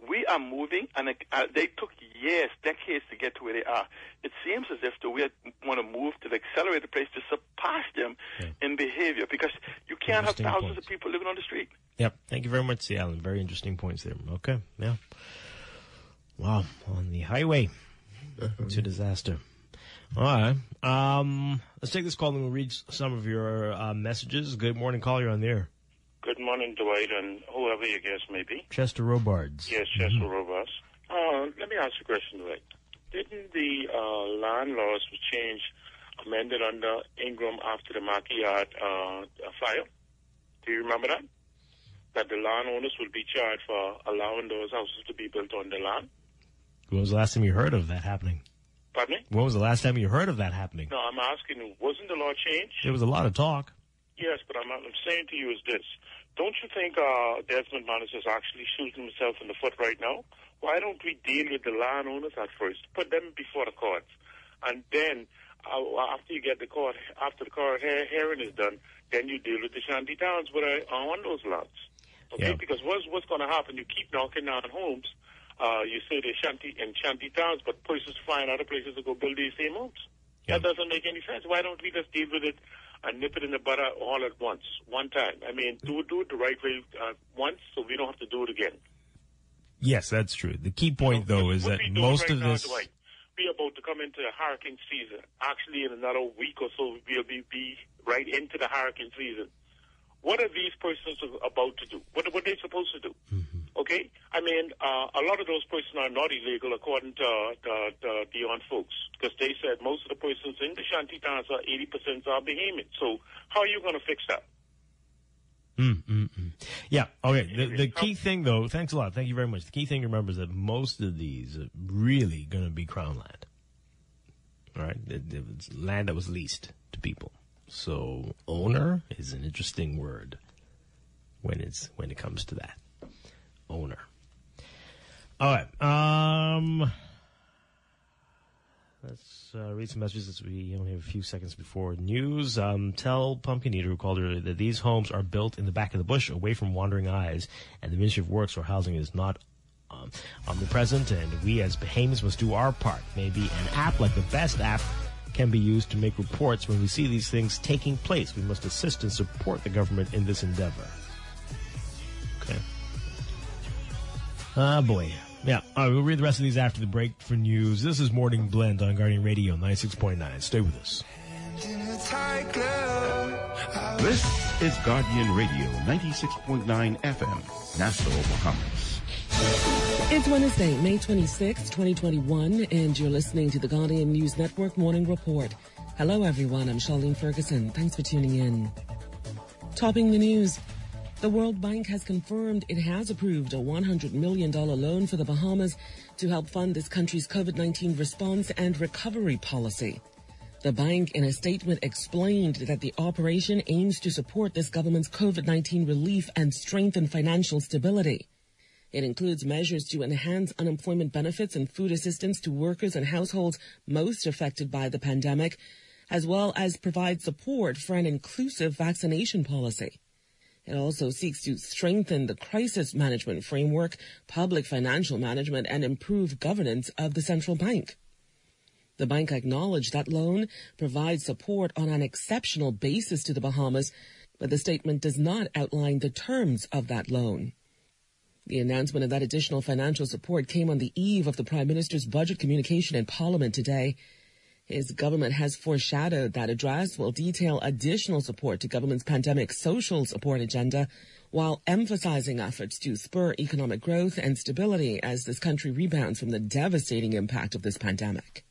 Speaker 2: we are moving, and uh, they took years, decades to get to where they are. It seems as if the we want to move to the accelerated place to surpass them yeah. in behavior, because you can't have thousands points. of people living on the street.
Speaker 3: Yep. Thank you very much, C. Allen. Very interesting points there. Okay. Yeah. Wow. On the highway to disaster. All right. Um, let's take this call and we'll read some of your uh, messages. Good morning, caller. You're on the air.
Speaker 5: Good morning, Dwight, and whoever your guest may be.
Speaker 3: Chester Robards.
Speaker 5: Yes, Chester mm-hmm. Robards. Uh, let me ask you a question, Dwight. Didn't the uh, land laws was changed, amended under Ingram after the Marquis Yard uh, fire? Do you remember that? That the landowners will be charged for allowing those houses to be built on the land?
Speaker 3: When was the last time you heard of that happening?
Speaker 5: Pardon me?
Speaker 3: When was the last time you heard of that happening?
Speaker 5: No, I'm asking, wasn't the law changed?
Speaker 3: There was a lot of talk.
Speaker 5: Yes, but I'm, I'm saying to you is this. Don't you think uh, Desmond Manis is actually shooting himself in the foot right now? Why don't we deal with the landowners at first? Put them before the courts. And then, uh, after you get the court, after the court he- hearing is done, then you deal with the shanty towns that are on those lands. Okay? Yeah. Because what's, what's going to happen? You keep knocking down homes. Uh, you say they're shanty in shanty towns, but persons find other places to go build these same homes. Yeah. That doesn't make any sense. Why don't we just deal with it and nip it in the bud all at once, one time? I mean, do, do it the right way uh, once so we don't have to do it again.
Speaker 3: Yes, that's true. The key point, so, though, is that most
Speaker 5: right
Speaker 3: of
Speaker 5: now,
Speaker 3: this...
Speaker 5: Dwight, we're about to come into the hurricane season. Actually, in another week or so, we'll be, be right into the hurricane season. What are these persons about to do? What, what are they supposed to do? Mm-hmm. Okay? I mean, uh, a lot of those persons are not illegal, according to, uh, to, to Dion folks, because they said most of the persons in the shanty towns are eighty percent are Bahamian. So how are you going to fix that?
Speaker 3: Mm-mm-mm. Yeah, okay. The, the key thing, though, thanks a lot. Thank you very much. The key thing to remember is that most of these are really going to be Crown land. All right? It, it's land that was leased to people. So owner is an interesting word when it's when it comes to that. Owner. All right. Um, let's uh, read some messages. We only have a few seconds before news. Um, tell Pumpkin Eater, who called earlier, that these homes are built in the back of the bush, away from wandering eyes, and the Ministry of Works or Housing is not um, omnipresent, and we as Bahamians must do our part. Maybe an app like the Best app can be used to make reports when we see these things taking place. We must assist and support the government in this endeavor. Okay. Ah, boy. Yeah. All right, we'll read the rest of these after the break for news. This is Morning Blend on Guardian Radio ninety-six point nine. Stay with us.
Speaker 1: This is Guardian Radio ninety-six point nine F M, Nassau, Bahamas.
Speaker 6: It's Wednesday, May twenty-sixth, twenty twenty-one, and you're listening to the Guardian News Network Morning Report. Hello, everyone. I'm Charlene Ferguson. Thanks for tuning in. Topping the news, the World Bank has confirmed it has approved a one hundred million dollars loan for the Bahamas to help fund this country's COVID nineteen response and recovery policy. The bank, in a statement, explained that the operation aims to support this government's COVID nineteen relief and strengthen financial stability. It includes measures to enhance unemployment benefits and food assistance to workers and households most affected by the pandemic, as well as provide support for an inclusive vaccination policy. It also seeks to strengthen the crisis management framework, public financial management, and improve governance of the central bank. The bank acknowledged that loan provides support on an exceptional basis to the Bahamas, but the statement does not outline the terms of that loan. The announcement of that additional financial support came on the eve of the Prime Minister's budget communication in Parliament today. His government has foreshadowed that address will detail additional support to government's pandemic social support agenda, while emphasizing efforts to spur economic growth and stability as this country rebounds from the devastating impact of this pandemic.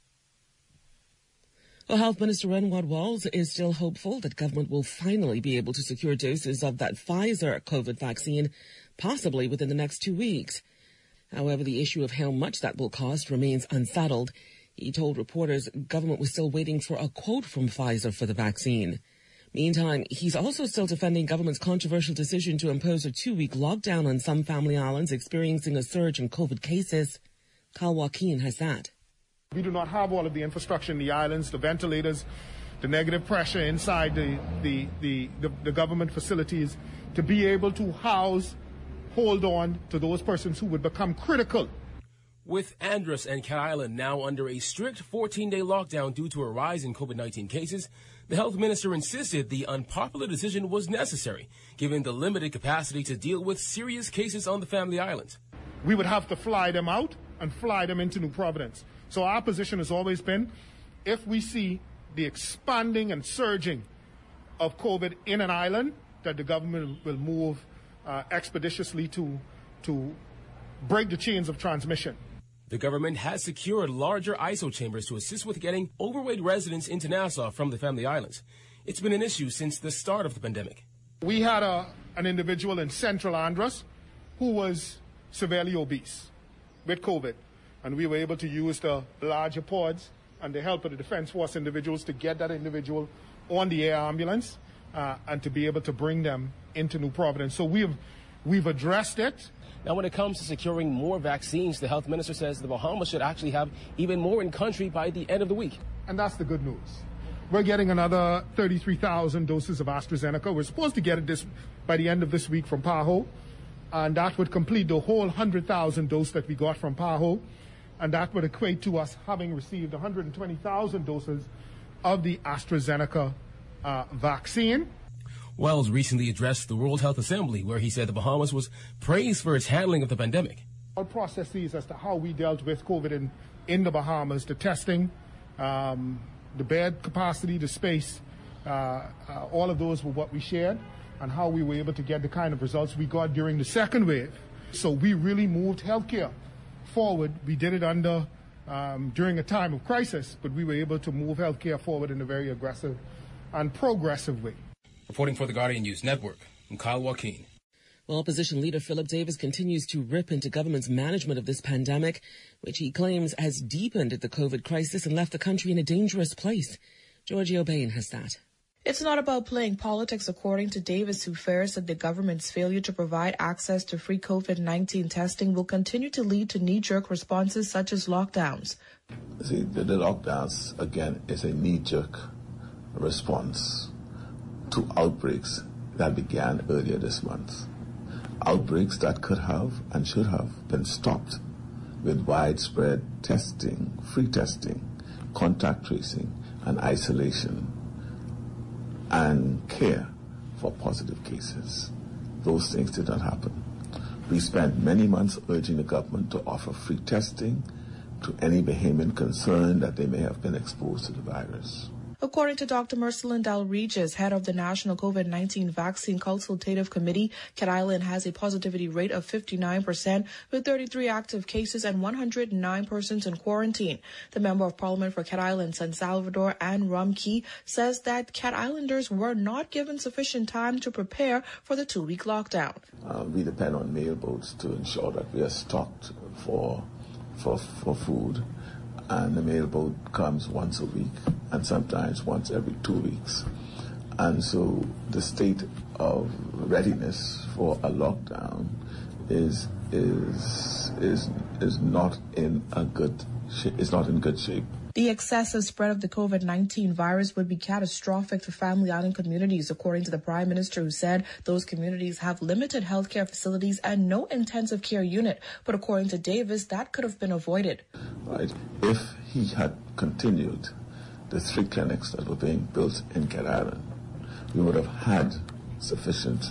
Speaker 6: Well, Health Minister Renward Walls is still hopeful that government will finally be able to secure doses of that Pfizer COVID vaccine, possibly within the next two weeks. However, the issue of how much that will cost remains unsettled. He told reporters government was still waiting for a quote from Pfizer for the vaccine. Meantime, he's also still defending government's controversial decision to impose a two-week lockdown on some family islands experiencing a surge in COVID cases. Carl Joaquin has that.
Speaker 7: We do not have all of the infrastructure in the islands, the ventilators, the negative pressure inside the, the, the, the, the government facilities to be able to house hold on to those persons who would become critical.
Speaker 8: With Andros and Cat Island now under a strict fourteen-day lockdown due to a rise in COVID nineteen cases, the health minister insisted the unpopular decision was necessary, given the limited capacity to deal with serious cases on the family island.
Speaker 7: We would have to fly them out and fly them into New Providence. So our position has always been, if we see the expanding and surging of COVID in an island, that the government will move uh, expeditiously to, to break the chains of transmission.
Speaker 8: The government has secured larger I S O chambers to assist with getting overweight residents into Nassau from the family islands. It's been an issue since the start of the pandemic.
Speaker 7: We had a, an individual in Central Andros who was severely obese with COVID, and we were able to use the larger pods and the help of the Defense Force individuals to get that individual on the air ambulance uh, and to be able to bring them into New Providence. So we've, we've addressed it.
Speaker 8: Now, when it comes to securing more vaccines, the health minister says the Bahamas should actually have even more in country by the end of the week.
Speaker 7: And that's the good news. We're getting another thirty-three thousand doses of AstraZeneca. We're supposed to get it this by the end of this week from PAHO, and that would complete the whole one hundred thousand dose that we got from PAHO, and that would equate to us having received one hundred twenty thousand doses of the AstraZeneca uh, vaccine.
Speaker 8: Wells recently addressed the World Health Assembly, where he said the Bahamas was praised for its handling of the pandemic.
Speaker 7: All processes as to how we dealt with COVID in, in the Bahamas, the testing, um, the bed capacity, the space, uh, uh, all of those were what we shared, and how we were able to get the kind of results we got during the second wave. So we really moved healthcare forward. We did it under um, during a time of crisis, but we were able to move healthcare forward in a very aggressive and progressive way.
Speaker 8: Reporting for the Guardian News Network, I'm Kyle Joaquin.
Speaker 6: Well, opposition leader Philip Davis continues to rip into government's management of this pandemic, which he claims has deepened the COVID crisis and left the country in a dangerous place. Giorgio Bain has that.
Speaker 9: It's not about playing politics, according to Davis, who fears that the government's failure to provide access to free COVID nineteen testing will continue to lead to knee-jerk responses such as lockdowns.
Speaker 11: See, the, the lockdowns, again, is a knee-jerk response to outbreaks that began earlier this month. Outbreaks that could have and should have been stopped with widespread testing, free testing, contact tracing, and isolation, and care for positive cases. Those things did not happen. We spent many months urging the government to offer free testing to any Bahamian concerned that they may have been exposed to the virus.
Speaker 9: According to Doctor Mercelin Del Regis, head of the National COVID nineteen Vaccine Consultative Committee, Cat Island has a positivity rate of fifty-nine percent with thirty-three active cases and one hundred nine persons in quarantine. The Member of Parliament for Cat Island, San Salvador, Ann Rumkey, says that Cat Islanders were not given sufficient time to prepare for the two-week lockdown.
Speaker 11: Uh, we depend on mailboats to ensure that we are stocked for, for, for food. And the mailboat comes once a week and sometimes once every two weeks. And so the state of readiness for a lockdown is is is is not in a good shape. Is not in good shape.
Speaker 9: The excessive spread of the COVID nineteen virus would be catastrophic to family island communities, according to the Prime Minister, who said those communities have limited healthcare facilities and no intensive care unit. But according to Davis, that could have been avoided.
Speaker 11: Right. If he had continued the three clinics that were being built in Cat Island, we would have had sufficient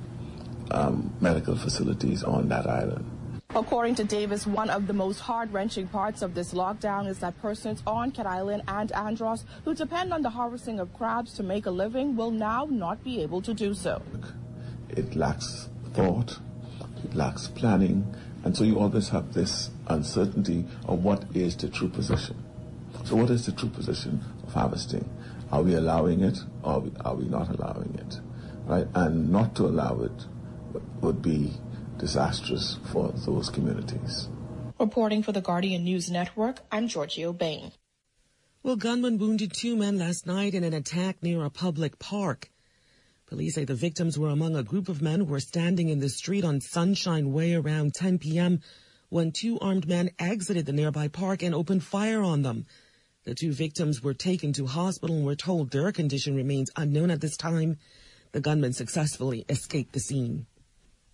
Speaker 11: um, medical facilities on that island.
Speaker 9: According to Davis, one of the most heart-wrenching parts of this lockdown is that persons on Cat Island and Andros who depend on the harvesting of crabs to make a living will now not be able to do so.
Speaker 11: It lacks thought, it lacks planning, and so you always have this uncertainty of what is the true position. So what is the true position of harvesting? Are we allowing it or are we not allowing it? Right? And not to allow it would be disastrous for those communities.
Speaker 9: Reporting for the Guardian News Network, I'm Giorgio Bain.
Speaker 6: Well, gunmen wounded two men last night in an attack near a public park. Police say the victims were among a group of men who were standing in the street on Sunshine Way around ten p.m. when two armed men exited the nearby park and opened fire on them. The two victims were taken to hospital and were told their condition remains unknown at this time. The gunmen successfully escaped the scene.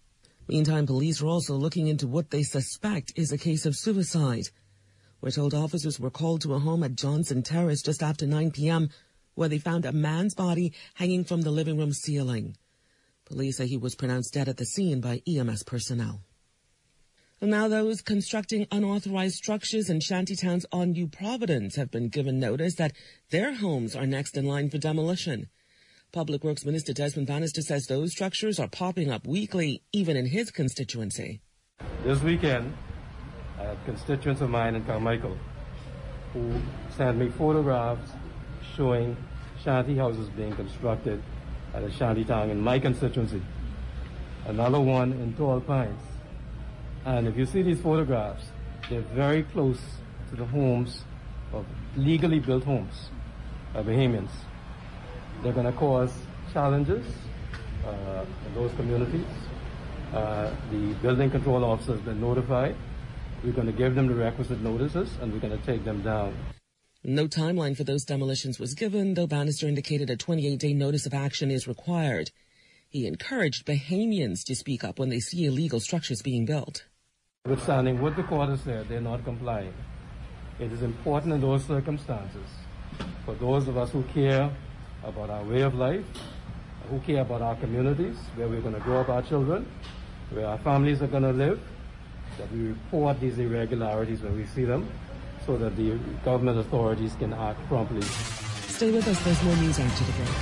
Speaker 6: Meantime, police are also looking into what they suspect is a case of suicide. We're told officers were called to a home at Johnson Terrace just after nine p.m. where they found a man's body hanging from the living room ceiling. Police say he was pronounced dead at the scene by E M S personnel. And now those constructing unauthorized structures in shantytowns on New Providence have been given notice that their homes are next in line for demolition. Public Works Minister Desmond Bannister says those structures are popping up weekly, even in his constituency.
Speaker 12: This weekend, I had constituents of mine in Carmichael who sent me photographs showing shanty houses being constructed at a shanty town in my constituency. Another one in Tall Pines. And if you see these photographs, they're very close to the homes of legally built homes by Bahamians. They're going to cause challenges uh, in those communities. Uh, the building control officer has been notified. We're going to give them the requisite notices, and we're going to take them down.
Speaker 6: No timeline for those demolitions was given, though Bannister indicated a twenty-eight day notice of action is required. He encouraged Bahamians to speak up when they see illegal structures being built.
Speaker 12: Notwithstanding what the court has said, they're not complying. It is important in those circumstances for those of us who care about our way of life, who care about our communities, where we're going to grow up our children, where our families are going to live, that we report these irregularities when we see them, so that the government authorities can act promptly.
Speaker 6: Stay with us, there's more news after the break.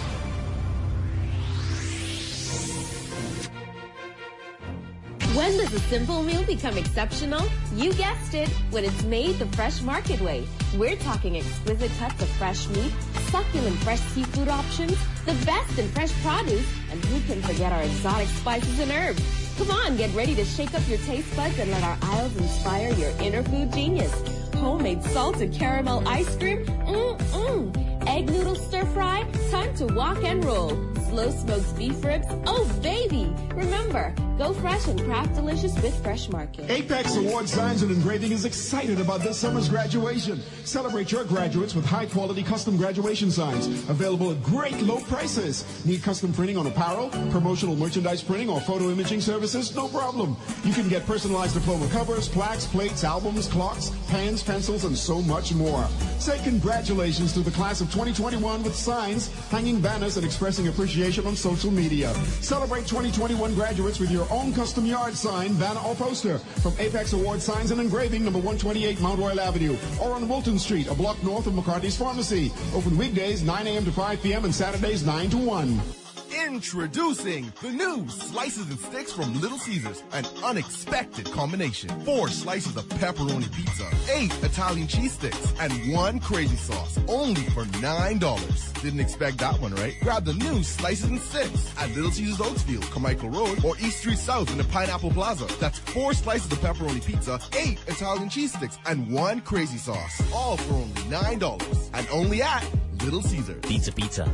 Speaker 22: When does a simple meal become exceptional? You guessed it, when it's made the fresh market way. We're talking exquisite cuts of fresh meat, succulent fresh seafood options, the best in fresh produce, and who can forget our exotic spices and herbs? Come on, get ready to shake up your taste buds and let our aisles inspire your inner food genius. Homemade salted caramel ice cream, mm-mm. Egg noodle stir fry, time to walk and roll. Slow smoked beef ribs, oh baby! Remember, go fresh and craft delicious with Fresh Market.
Speaker 13: Apex Award Signs and Engraving is excited about this summer's graduation. Celebrate your graduates with high-quality custom graduation signs available at great low prices. Need custom printing on apparel, promotional merchandise printing, or photo imaging services? No problem. You can get personalized diploma covers, plaques, plates, albums, clocks, pens, pencils, and so much more. Say congratulations to the class of twenty twenty-one with signs, hanging banners, and expressing appreciation on social media. Celebrate twenty twenty-one graduates with your own custom yard sign, banner, or poster from Apex Award Signs and Engraving, number one twenty-eight Mount Royal Avenue, or on Wilton Street, a block north of McCarthy's Pharmacy. Open weekdays nine a.m. to five p.m. and Saturdays nine to one.
Speaker 14: Introducing the new Slices and Sticks from Little Caesars, an unexpected combination. Four slices of pepperoni pizza, eight Italian cheese sticks, and one crazy sauce, only for nine dollars. Didn't expect that one, right? Grab the new Slices and Sticks at Little Caesars Oaksfield, Carmichael Road, or East Street South in the Pineapple Plaza. That's four slices of pepperoni pizza, eight Italian cheese sticks, and one crazy sauce, all for only nine dollars. And only at Little Caesars.
Speaker 15: Pizza, pizza.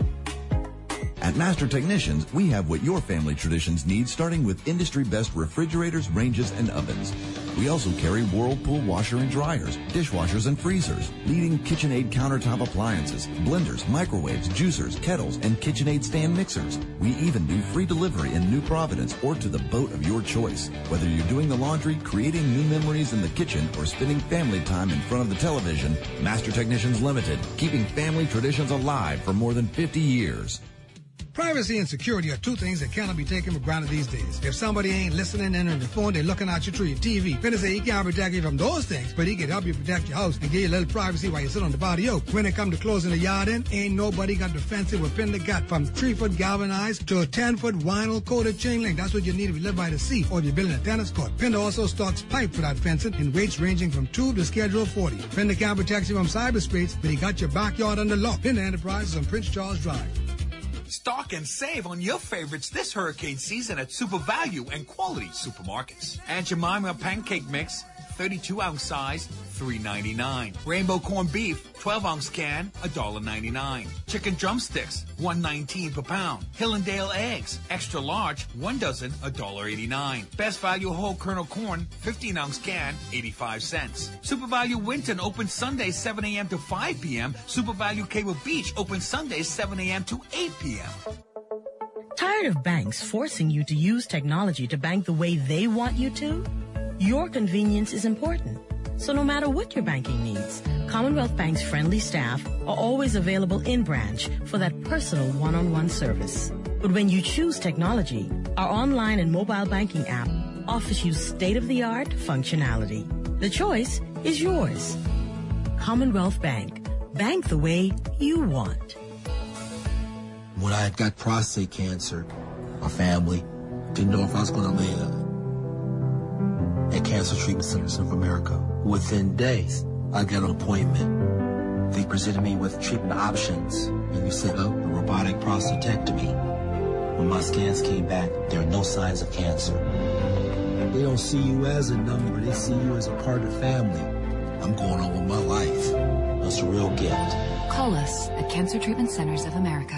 Speaker 15: At Master Technicians, we have what your family traditions need, starting with industry-best refrigerators, ranges, and ovens. We also carry Whirlpool washer and dryers, dishwashers and freezers, leading KitchenAid countertop appliances, blenders, microwaves, juicers, kettles, and KitchenAid stand mixers. We even do free delivery in New Providence or to the boat of your choice. Whether you're doing the laundry, creating new memories in the kitchen, or spending family time in front of the television, Master Technicians Limited, keeping family traditions alive for more than fifty years.
Speaker 25: Privacy and security are two things that cannot be taken for granted these days. If somebody ain't listening in on the phone, they're looking at you through your T V. Finna say he can't protect you from those things, but he can help you protect your house and give you a little privacy while you sit on the patio. When it comes to closing the yard in, ain't nobody got the fencing with Pinder got. From three-foot galvanized to a ten-foot vinyl-coated chain link. That's what you need if you live by the sea or if you're building a tennis court. Pinder also stocks pipe for that fencing in weights ranging from two to Schedule forty. Pinder can't protect you from cyberspace, but he got your backyard under lock. Pinder Enterprises on Prince Charles Drive.
Speaker 26: Stock and save on your favorites this hurricane season at Super Value and Quality Supermarkets. Aunt Jemima Pancake Mix, thirty-two ounce size, three ninety-nine. Rainbow Corned Beef, twelve ounce can, one ninety-nine. Chicken Drumsticks, one nineteen per pound. Hillendale Eggs, extra large, one dozen, one eighty-nine. Best Value Whole Kernel Corn, fifteen ounce can, eighty-five cents. Super Value Winton open Sundays seven a.m. to five p.m. Super Value Cable Beach open Sundays seven a.m. to eight p.m.
Speaker 9: Tired
Speaker 16: Tired of banks forcing you to use technology to bank the way they want you to? Your convenience is important. So no matter what your banking needs, Commonwealth Bank's friendly staff are always available in branch for that personal one-on-one service. But when you choose technology, our online and mobile banking app offers you state-of-the-art functionality. The choice is yours. Commonwealth Bank. Bank the way you want.
Speaker 17: When I got prostate cancer, my family didn't know if I was going to live. At Cancer Treatment Centers of America, within days, I got an appointment. They presented me with treatment options, and we set up a robotic prostatectomy. When my scans came back, there are no signs of cancer. They don't see you as a number, they see you as a part of the family. I'm going on with my life. That's a real gift.
Speaker 18: Call us at Cancer Treatment Centers of America.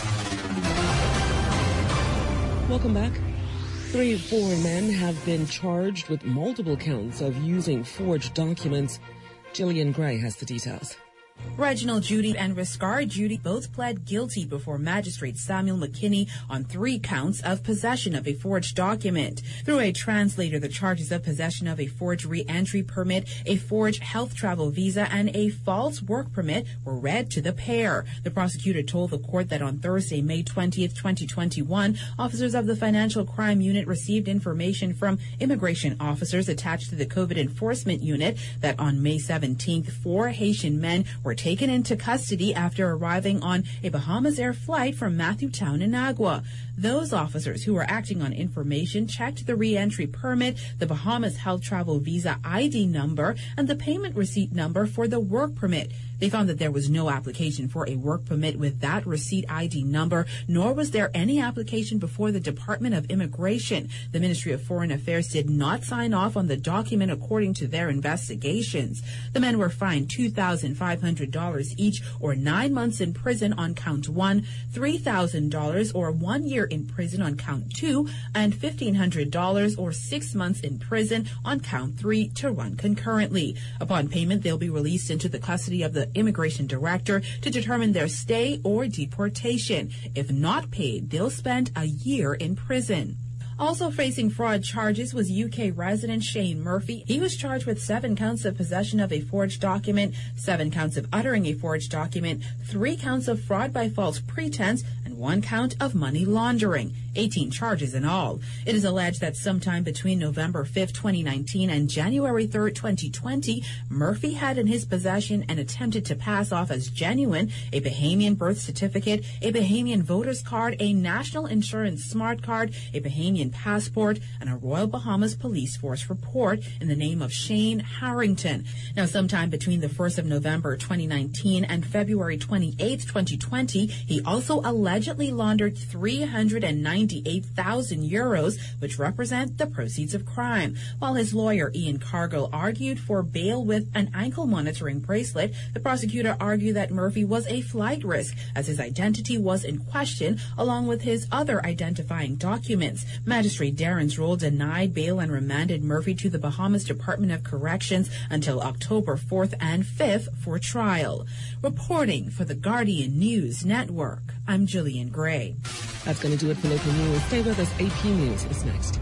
Speaker 6: Welcome back. Three foreign men have been charged with multiple counts of using forged documents. Jillian Gray has the details.
Speaker 19: Reginald Judy and Riscard Judy both pled guilty before Magistrate Samuel McKinney on three counts of possession of a forged document. Through a translator, the charges of possession of a forged re-entry permit, a forged health travel visa, and a false work permit were read to the pair. The prosecutor told the court that on Thursday, May twentieth, twenty twenty-one, officers of the Financial Crime Unit received information from immigration officers attached to the COVID Enforcement Unit that on May seventeenth, four Haitian men were taken into custody after arriving on a Bahamas Air flight from Matthewtown in Agua. Those officers who were acting on information checked the re-entry permit, the Bahamas Health Travel Visa I D number, and the payment receipt number for the work permit. They found that there was no application for a work permit with that receipt I D number, nor was there any application before the Department of Immigration. The Ministry of Foreign Affairs did not sign off on the document according to their investigations. The men were fined two thousand five hundred dollars each, or nine months in prison on count one, three thousand dollars or one year in prison on count two, and fifteen hundred dollars or six months in prison on count three to run concurrently. Upon payment, they'll be released into the custody of the immigration director to determine their stay or deportation. If not paid, they'll spend a year in prison. Also facing fraud charges was U K resident Shane Murphy. He was charged with seven counts of possession of a forged document, seven counts of uttering a forged document, three counts of fraud by false pretense, and one count of money laundering. eighteen charges in all. It is alleged that sometime between November fifth, twenty nineteen and January third, twenty twenty, Murphy had in his possession and attempted to pass off as genuine a Bahamian birth certificate, a Bahamian voter's card, a national insurance smart card, a Bahamian passport, and a Royal Bahamas Police Force report in the name of Shane Harrington. Now, sometime between the first of November twenty nineteen and February twenty-eighth, twenty twenty, he also allegedly laundered three hundred ninety-eight thousand euros, which represent the proceeds of crime. While his lawyer, Ian Cargill, argued for bail with an ankle monitoring bracelet, the prosecutor argued that Murphy was a flight risk, as his identity was in question, along with his other identifying documents. Magistrate Darren's Roll denied bail and remanded Murphy to the Bahamas Department of Corrections until October fourth and fifth for trial. Reporting for the Guardian News Network, I'm Jillian Gray.
Speaker 6: That's going to do it for local news. Stay with us. A P News is next.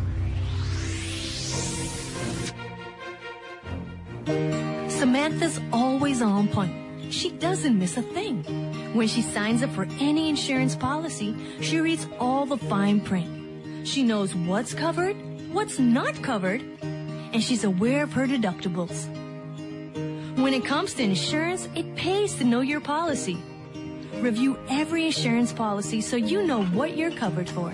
Speaker 20: Samantha's always on point. She doesn't miss a thing. When she signs up for any insurance policy, she reads all the fine print. She knows what's covered, what's not covered, and she's aware of her deductibles. When it comes to insurance, it pays to know your policy. Review every insurance policy so you know what you're covered for.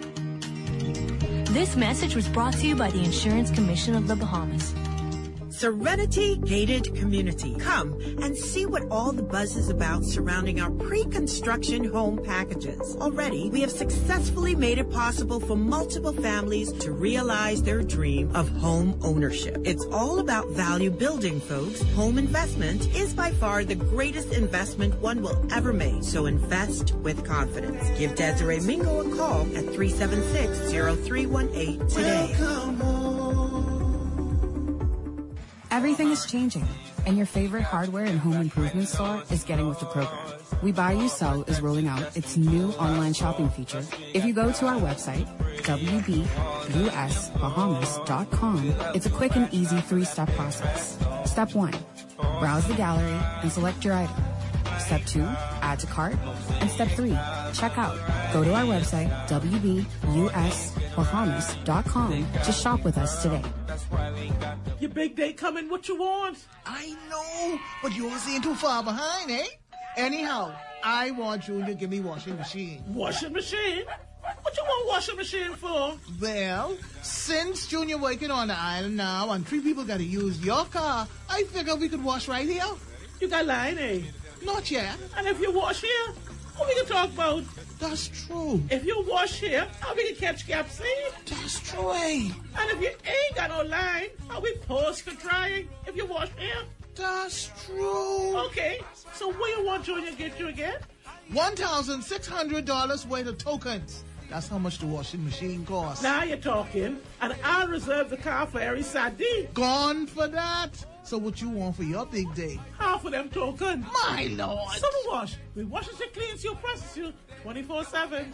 Speaker 20: This message was brought to you by the Insurance Commission of the Bahamas.
Speaker 21: Serenity Gated Community. Come and see what all the buzz is about surrounding our pre-construction home packages. Already, we have successfully made it possible for multiple families to realize their dream of home ownership. It's all about value building, folks. Home investment is by far the greatest investment one will ever make. So invest with confidence. Give Desiree Mingo a call at three seven six, zero three one eight today.
Speaker 27: Everything is changing.
Speaker 2: and your favorite hardware and home improvement store is getting with the program. We Buy You Sell is rolling out its new online shopping feature. If you go to our website, W B U S Bahamas dot com, it's a quick and easy three-step process. Step one, browse the gallery and select your item. Step two, add to cart. And step three, check out. Go to our website, W B U S Bahamas dot com, to shop with us today.
Speaker 4: Your big day coming, what you want?
Speaker 5: I know, but you ain't too far behind, eh? Anyhow, I want you to give me washing machine.
Speaker 4: Washing machine? What you want washing machine for?
Speaker 5: Well, since Junior working on the island now and three people got to use your car, I figure we could wash right here.
Speaker 4: You got line, eh?
Speaker 5: Not yet.
Speaker 4: And if you wash here, what we can talk about?
Speaker 5: That's true.
Speaker 4: If you wash here, how we can catch capsaicin?
Speaker 5: That's true, eh?
Speaker 4: And if you ain't got no line, how we post for drying if you wash here?
Speaker 5: That's true.
Speaker 4: Okay, so what you want Junior get you again?
Speaker 5: one thousand six hundred dollars worth of tokens. That's how much the washing machine costs.
Speaker 4: Now you're talking, and I'll reserve the car for every Saturday.
Speaker 5: Gone for that. So what you want for your big day?
Speaker 4: Half of them token.
Speaker 5: My Lord.
Speaker 4: Summer wash. We wash you, cleans you, process you twenty-four seven.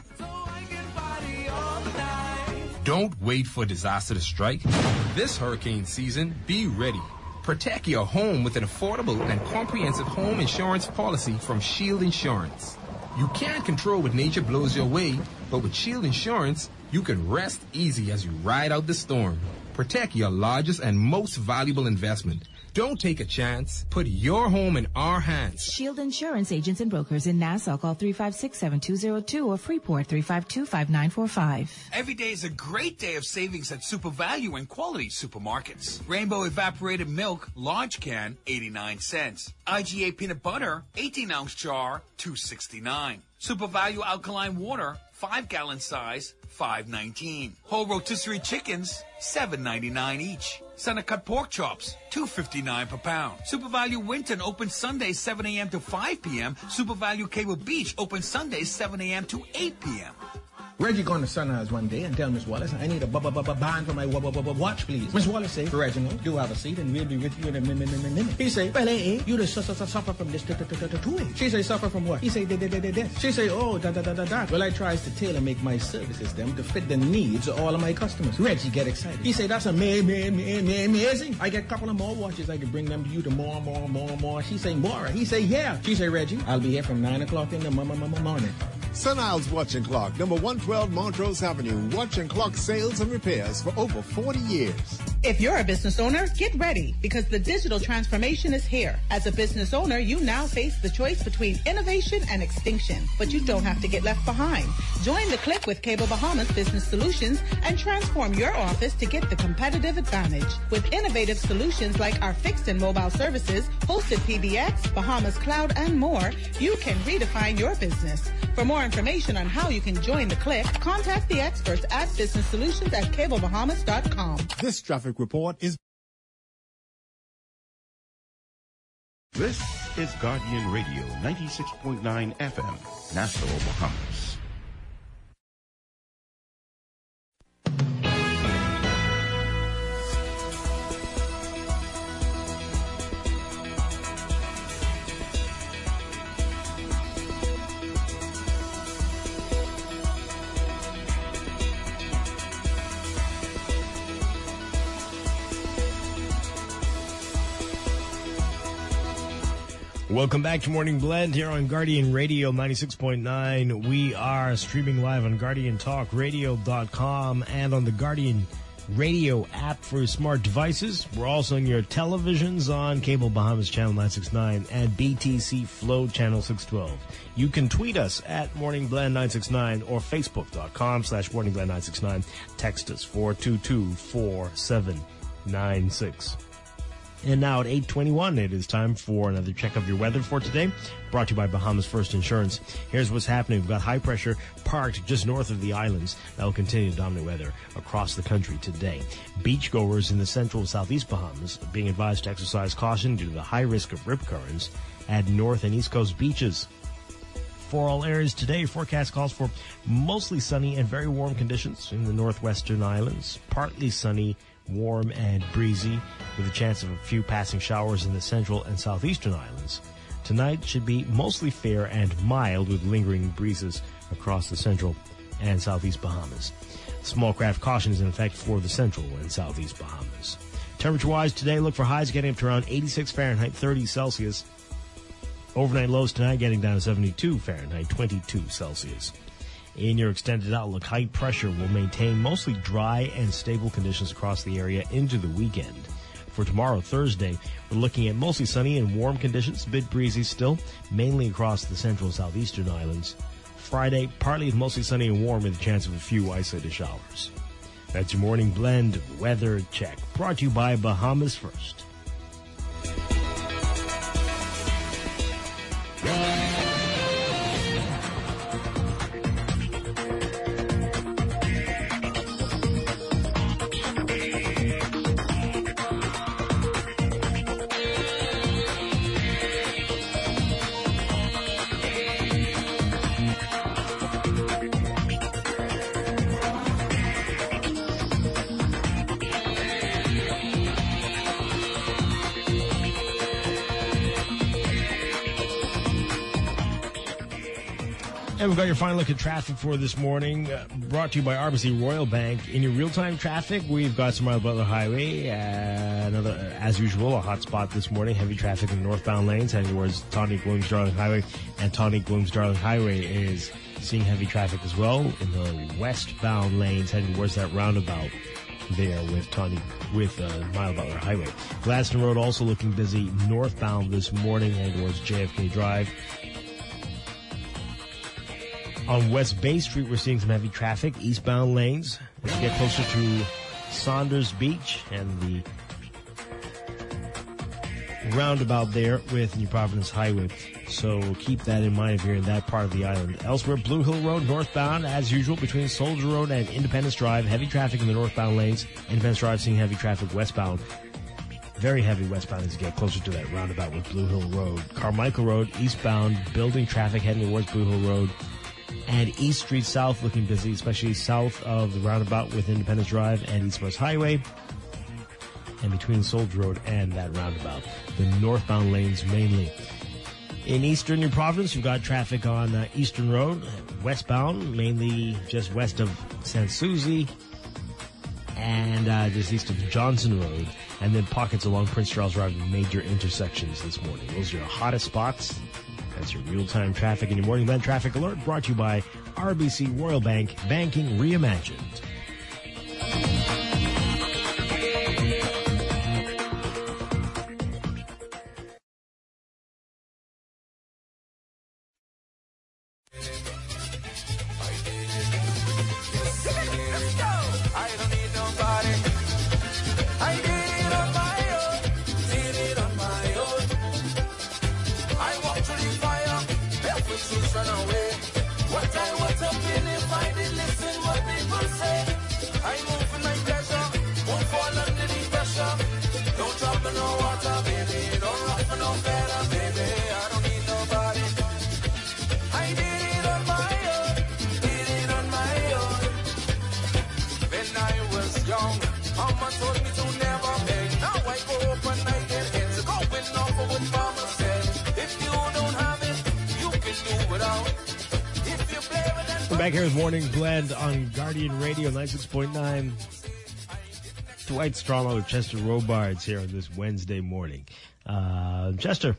Speaker 10: Don't wait for disaster to strike. This hurricane season, be ready. Protect your home with an affordable and comprehensive home insurance policy from Shield Insurance. You can't control what nature blows your way, but with Shield Insurance, you can rest easy as you ride out the storm. Protect your largest and most valuable investment. Don't take a chance. Put your home in our hands.
Speaker 23: Shield Insurance agents and brokers in Nassau. Call three five six, seven two zero two or Freeport three five two, five nine four five.
Speaker 26: Every day is a great day of savings at Super Value and Quality Supermarkets. Rainbow Evaporated Milk, large can, eighty-nine cents. I G A Peanut Butter, eighteen ounce jar, two sixty-nine. Super Value Alkaline Water, five gallon size, five nineteen. Whole rotisserie chickens, seven ninety-nine each. Center cut pork chops, two fifty-nine per pound. Super Value Winton open Sundays seven a.m. to five p.m. Super Value Cable Beach open Sundays seven a.m. to eight p.m.
Speaker 24: Reggie gone to Sunrise one day and tell Miss Wallace, I need a bu- bu- bu- band for my w- w- w- watch, please. Miss Wallace say, Reginald, do have a seat and we'll be with you in a minute. He say, well, eh, eh, you just su- su- su- suffer from this two-way. She say, suffer from what? He say, this. She say, oh, da da da da da. Well, I tries to tailor make my services them to fit the needs of all of my customers. Reggie get excited. He say, that's amazing. I get a couple of more watches. I can bring them to you to more, more, more, more. She say, more. He say, yeah. She say, Reggie, I'll be here from nine o'clock in the m- m- m- morning.
Speaker 27: Sun Isles Watch and Clock, number one twelve Montrose Avenue. Watch and clock sales and repairs for over forty years.
Speaker 28: If you're a business owner, get ready because the digital transformation is here. As a business owner, you now face the choice between innovation and extinction, but you don't have to get left behind. Join the click with Cable Bahamas Business Solutions and transform your office to get the competitive advantage. With innovative solutions like our fixed and mobile services, hosted P B X, Bahamas Cloud, and more, you can redefine your business. For more information on how you can join the click, contact the experts at Business Solutions at Cable Bahamas dot com.
Speaker 27: This traffic report is...
Speaker 1: This is Guardian Radio, ninety-six point nine F M, Nassau, Bahamas.
Speaker 3: Welcome back to Morning Blend here on Guardian Radio ninety-six point nine. We are streaming live on Guardian Talk Radio dot com and on the Guardian Radio app for smart devices. We're also on your televisions on Cable Bahamas Channel nine sixty-nine and B T C Flow Channel six twelve. You can tweet us at Morning Blend nine sixty-nine or Facebook dot com slash Morning Blend nine sixty-nine. Text us four two two, four seven nine six. And now at eight twenty-one, it is time for another check of your weather for today, brought to you by Bahamas First Insurance. Here's what's happening. We've got high pressure parked just north of the islands. That will continue to dominate weather across the country today. Beachgoers in the central and southeast Bahamas are being advised to exercise caution due to the high risk of rip currents at north and east coast beaches. For all areas today, forecast calls for mostly sunny and very warm conditions in the northwestern islands, partly sunny warm and breezy with a chance of a few passing showers in the central and southeastern islands. Tonight should be mostly fair and mild with lingering breezes across the central and southeast Bahamas. Small craft caution is in effect for the central and southeast Bahamas. Temperature-wise, today look for highs getting up to around eighty-six Fahrenheit, thirty Celsius. Overnight lows tonight getting down to seventy-two Fahrenheit, twenty-two Celsius. In your extended outlook, high pressure will maintain mostly dry and stable conditions across the area into the weekend. For tomorrow, Thursday, we're looking at mostly sunny and warm conditions, a bit breezy still, mainly across the central and southeastern islands. Friday, partly mostly sunny and warm with a chance of a few isolated showers. That's your morning blend weather check, brought to you by Bahamas First. And we've got your final look at traffic for this morning, uh, brought to you by R B C Royal Bank. In your real-time traffic, we've got Smile Butler Highway, uh, another, uh, as usual, a hot spot this morning. Heavy traffic in the northbound lanes heading towards Tonic Williams-Darling Highway, and Tonic Williams-Darling Highway is seeing heavy traffic as well in the westbound lanes heading towards that roundabout there with Tonic, with uh, Mile Butler Highway. Gladstone Road also looking busy northbound this morning heading towards J F K Drive. On West Bay Street, we're seeing some heavy traffic, eastbound lanes. As you get closer to Saunders Beach and the roundabout there with New Providence Highway. So keep that in mind if you're in that part of the island. Elsewhere, Blue Hill Road northbound, as usual, between Soldier Road and Independence Drive. Heavy traffic in the northbound lanes. Independence Drive seeing heavy traffic westbound. Very heavy westbound as you get closer to that roundabout with Blue Hill Road. Carmichael Road, eastbound, building traffic heading towards Blue Hill Road. And East Street South looking busy, especially south of the roundabout with Independence Drive and East West Highway. And between Soldier Road and that roundabout, the northbound lanes mainly. In eastern New Providence, you've got traffic on uh, Eastern Road, westbound, mainly just west of San Souci and uh, just east of Johnson Road. And then pockets along Prince Charles Drive in major intersections this morning. Those are your hottest spots. That's your real-time traffic and your morning event traffic alert brought to you by R B C Royal Bank, banking reimagined. Back here with Morning Blend on Guardian Radio ninety-six point nine. Dwight Stronglow with Chester Robards here on this Wednesday morning. Uh, Chester.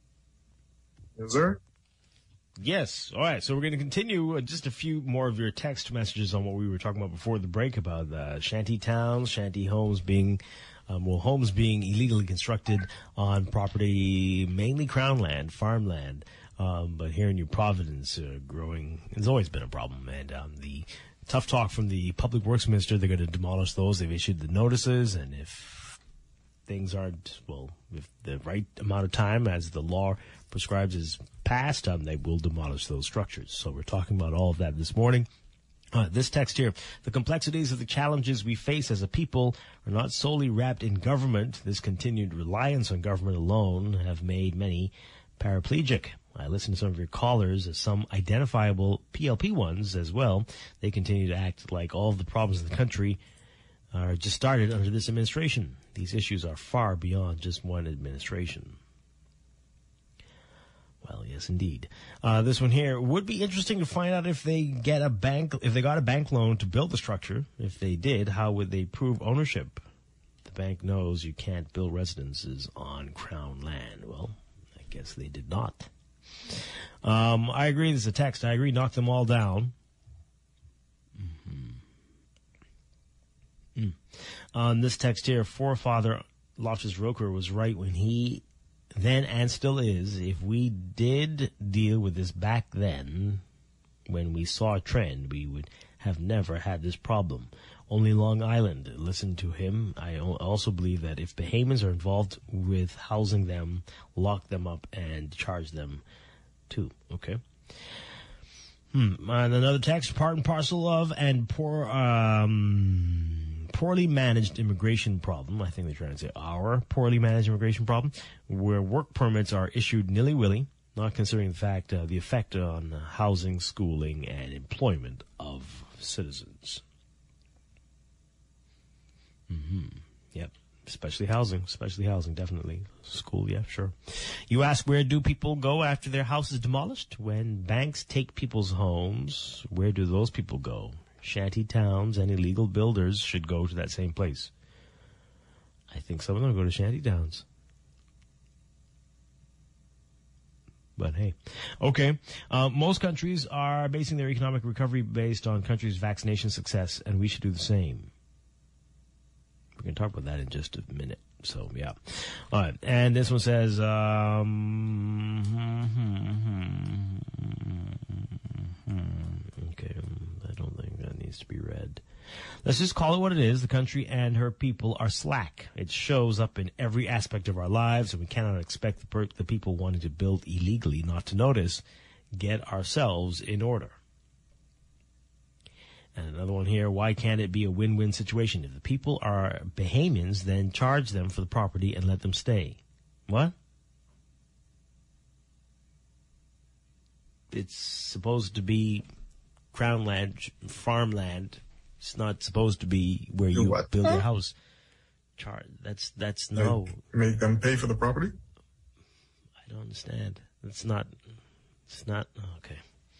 Speaker 7: Yes, sir?
Speaker 3: Yes. All right. So we're going to continue uh, just a few more of your text messages on what we were talking about before the break about uh, shanty towns, shanty homes being, um, well, homes being illegally constructed on property, mainly Crown land, farmland. Um, but here in New Providence, uh, growing, it's always been a problem. And um, the tough talk from the Public Works Minister, they're going to demolish those. They've issued the notices. And if things aren't, well, if the right amount of time, as the law prescribes, is passed, um, they will demolish those structures. So we're talking about all of that this morning. Uh, this text here, the complexities of the challenges we face as a people are not solely wrapped in government. This continued reliance on government alone have made many paraplegic. I listened to some of your callers, some identifiable P L P ones as well. They continue to act like all of the problems in the country are just started under this administration. These issues are far beyond just one administration. Well, yes, indeed. Uh, this one here would be interesting to find out if they get a bank, if they got a bank loan to build the structure. If they did, how would they prove ownership? The bank knows you can't build residences on Crown land. Well, I guess they did not. Um, I agree. This is a text. I agree. Knock them all down. Mm. On this text here, forefather Loftus Roker was right when he then and still is. If we did deal with this back then, when we saw a trend, we would have never had this problem. Only Long Island. Listen to him. I also believe that if Bahamians are involved with housing them, lock them up and charge them too. Okay. Hmm. And another text, part and parcel of and poor, um, poorly managed immigration problem. I think they're trying to say our poorly managed immigration problem, where work permits are issued nilly-willy, not considering the fact, uh, the effect on housing, schooling, and employment of citizens. Mm-hmm. Yep. Especially housing, especially housing, definitely. School, yeah, sure. You ask, where do people go after their house is demolished? When banks take people's homes, where do those people go? Shanty towns and illegal builders should go to that same place. I think some of them go to shanty towns. But hey, okay. Uh, most countries are basing their economic recovery based on countries' vaccination success, and we should do the same. We're going to talk about that in just a minute. So, yeah. All right. And this one says, um, okay, I don't think that needs to be read. Let's just call it what it is. The country and her people are slack. It shows up in every aspect of our lives, and we cannot expect the, per- the people wanting to build illegally not to notice. Get ourselves in order. And another one here, why can't it be a win-win situation? If the people are Bahamians, then charge them for the property and let them stay. What? It's supposed to be crown land, farmland. It's not supposed to be where you, you build your house. Charge. That's, that's no.
Speaker 7: Make, make them pay for the property?
Speaker 3: I don't understand. It's not, it's not, okay.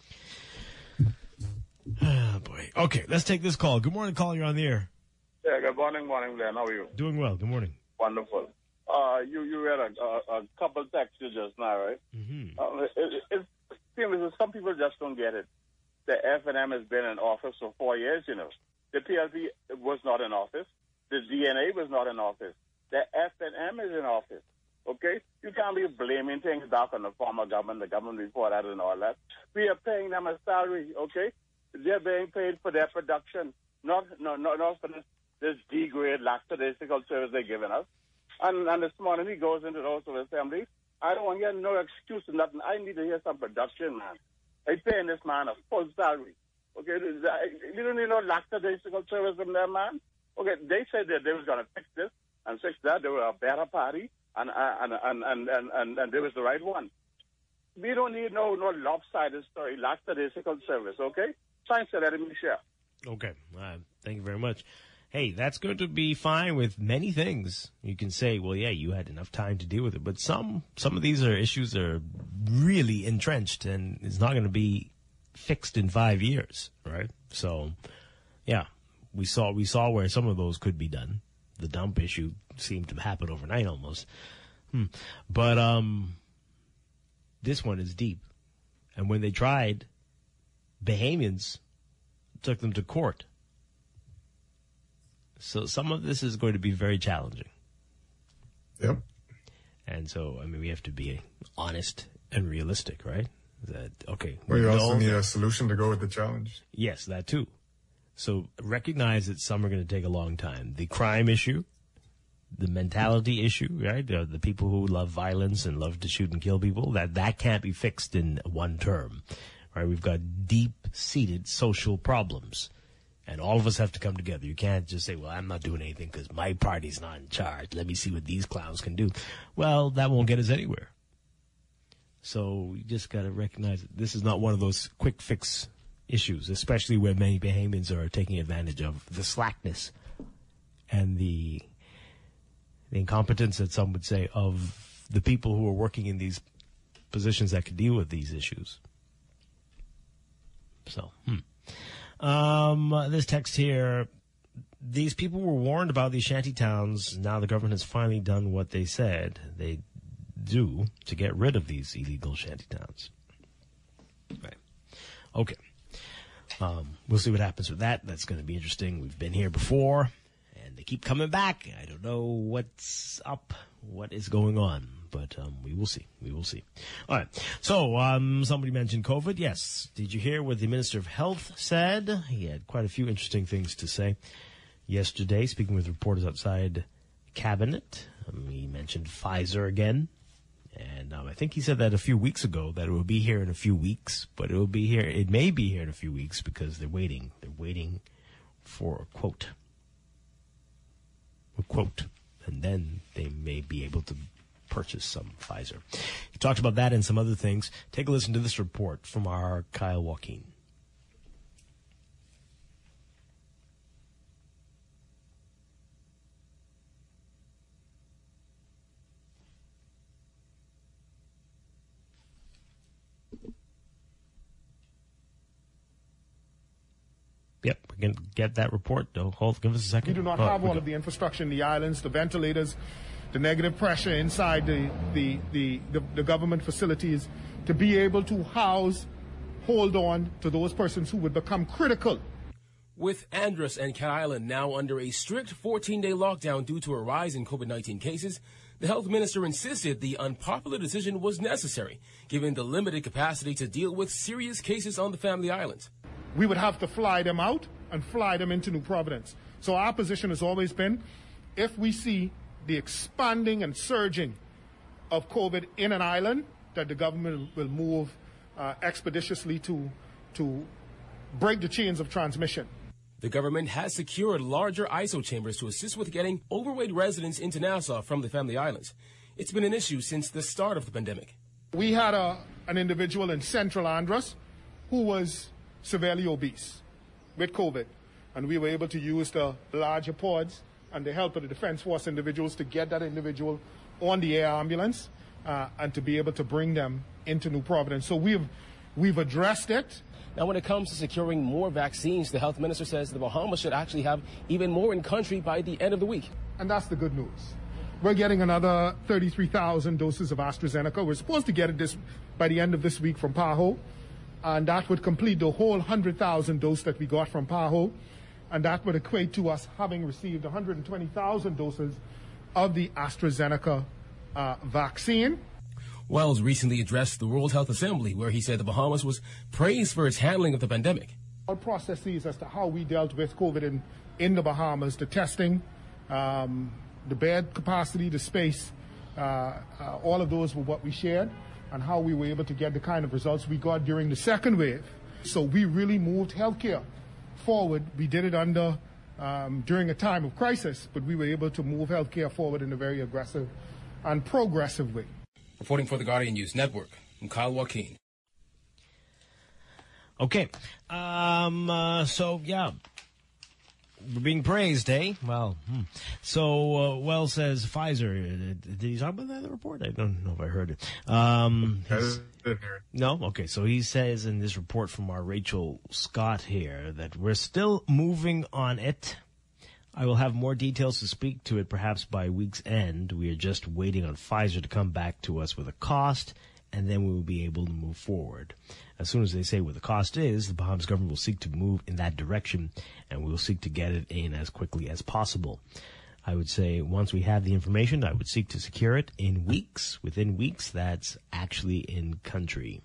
Speaker 3: Oh, boy. Okay, let's take this call. Good morning, caller. You're on the air.
Speaker 8: Yeah, good morning, morning, Glenn. How are you?
Speaker 3: Doing well. Good morning.
Speaker 8: Wonderful. Uh, you, you read a, a, a couple texts just now, right?
Speaker 3: Mm-hmm.
Speaker 8: Uh, it, it, it seems as some people just don't get it. The F N M has been in office for four years, you know. The P L P was not in office. The D N A was not in office. The F N M is in office. Okay? You can't be blaming things back on the former government, the government before that and all that. We are paying them a salary, okay? They're being paid for their production, not no, no, not for this, this degrade, lackadaisical service they're giving us. And, and this morning he goes into the House of Assembly. I don't want to hear no excuse or nothing. I need to hear some production, man. I'm paying this man a full salary. Okay, you don't need no lackadaisical service from them, man. Okay, they said that they was going to fix this and fix that. They were a better party, and and and and and, and, and they was the right one. We don't need no no lopsided story, lackadaisical service. Okay. Thanks for letting me share.
Speaker 3: Okay. Uh, thank you very much. Hey, that's going to be fine with many things. You can say, well, yeah, you had enough time to deal with it. But some some of these are issues that are really entrenched, and it's not going to be fixed in five years, right? So, yeah, we saw we saw where some of those could be done. The dump issue seemed to happen overnight almost. Hmm. But um, this one is deep. And when they tried, Bahamians took them to court. So some of this is going to be very challenging.
Speaker 7: Yep.
Speaker 3: And so, I mean, we have to be honest and realistic, right? That, okay.
Speaker 7: Well, you also need
Speaker 3: that,
Speaker 7: a solution to go with the challenge.
Speaker 3: Yes, that too. So recognize that some are going to take a long time. The crime issue, the mentality issue, right? The, the people who love violence and love to shoot and kill people, that, that can't be fixed in one term. Right, we've got deep-seated social problems, and all of us have to come together. You can't just say, well, I'm not doing anything because my party's not in charge. Let me see what these clowns can do. Well, that won't get us anywhere. So you just got to recognize that this is not one of those quick-fix issues, especially where many Bahamians are taking advantage of the slackness and the the incompetence that some would say of the people who are working in these positions that could deal with these issues. So, hmm. um, this text here, these people were warned about these shanty towns. Now the government has finally done what they said they do to get rid of these illegal shanty towns. Right. Okay. Um, we'll see what happens with that. That's going to be interesting. We've been here before, and they keep coming back. I don't know what's up, what is going on, but um, we will see. We will see. All right. So um, somebody mentioned COVID. Yes. Did you hear what the Minister of Health said? He had quite a few interesting things to say yesterday, speaking with reporters outside Cabinet. Um, he mentioned Pfizer again. And um, I think he said that a few weeks ago, that it will be here in a few weeks, but it will be here, it may be here in a few weeks because they're waiting. They're waiting for a quote. A quote. And then they may be able to purchase some Pfizer. He talked about that and some other things. Take a listen to this report from our Kyle Joaquin. Yep, we can get that report. Don't hold. Give us a second.
Speaker 9: We do not
Speaker 3: oh,
Speaker 9: have all
Speaker 3: go.
Speaker 9: of the infrastructure in the islands, the ventilators, the negative pressure inside the, the, the, the, the government facilities to be able to house, hold on to those persons who would become critical.
Speaker 11: With Andros and Cat Island now under a strict fourteen-day lockdown due to a rise in COVID nineteen cases, the health minister insisted the unpopular decision was necessary, given the limited capacity to deal with serious cases on the family islands.
Speaker 9: We would have to fly them out and fly them into New Providence. So our position has always been, if we see the expanding and surging of COVID in an island, that the government will move uh, expeditiously to, to break the chains of transmission.
Speaker 11: The government has secured larger I S O chambers to assist with getting overweight residents into Nassau from the family islands. It's been an issue since the start of the pandemic.
Speaker 9: We had a, an individual in Central Andros who was severely obese with COVID, and we were able to use the larger pods and the help of the Defense Force individuals to get that individual on the air ambulance uh, and to be able to bring them into New Providence. So we've we've addressed it.
Speaker 11: Now, when it comes to securing more vaccines, the health minister says the Bahamas should actually have even more in country by the end of the week.
Speaker 9: And that's the good news. We're getting another thirty-three thousand doses of AstraZeneca. We're supposed to get it this by the end of this week from PAHO. And that would complete the whole one hundred thousand dose that we got from PAHO. And that would equate to us having received one hundred twenty thousand doses of the AstraZeneca uh, vaccine.
Speaker 11: Wells recently addressed the World Health Assembly, where he said the Bahamas was praised for its handling of the pandemic.
Speaker 9: Our processes as to how we dealt with COVID in, in the Bahamas, the testing, um, the bed capacity, the space, uh, uh, all of those were what we shared, and how we were able to get the kind of results we got during the second wave. So we really moved healthcare forward. We did it under um, during a time of crisis, but we were able to move healthcare forward in a very aggressive and progressive way.
Speaker 11: Reporting for the Guardian News Network, I'm Kyle Joaquin.
Speaker 3: Okay. Um, uh, so, yeah. We're being praised, eh? Well, hmm. so, uh, Wells says Pfizer. Did he talk about that in the report? I don't know if I heard it. Um, no? Okay, so he says in this report from our Rachel Scott here that we're still moving on it. I will have more details to speak to it perhaps by week's end. We are just waiting on Pfizer to come back to us with a cost, and then we will be able to move forward. As soon as they say what the cost is, the Bahamas government will seek to move in that direction, and we will seek to get it in as quickly as possible. I would say once we have the information, I would seek to secure it in weeks. Within weeks, that's actually in country.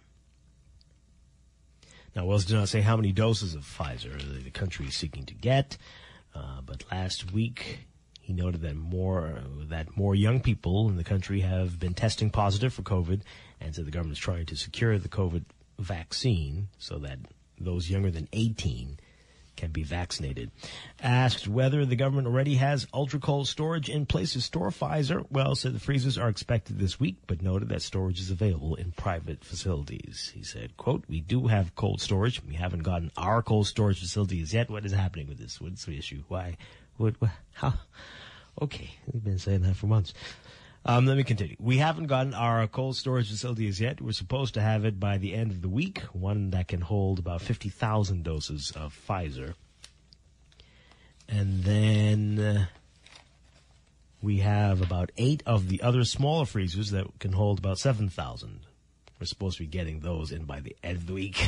Speaker 3: Now, Wells did not say how many doses of Pfizer the country is seeking to get. Uh, but last week, he noted that more that more young people in the country have been testing positive for COVID, and so the government is trying to secure the COVID vaccine so that those younger than eighteen can can be vaccinated. Asked whether the government already has ultra-cold storage in place to store Pfizer, Wells said the freezers are expected this week, but noted that storage is available in private facilities. He said, quote, we do have cold storage. We haven't gotten our cold storage facilities yet. What is happening with this? What's the issue? Why? What? what how? Okay, we've been saying that for months. Um, let me continue. We haven't gotten our cold storage facilities yet. We're supposed to have it by the end of the week, one that can hold about fifty thousand doses of Pfizer. And then uh, we have about eight of the other smaller freezers that can hold about seven thousand. We're supposed to be getting those in by the end of the week.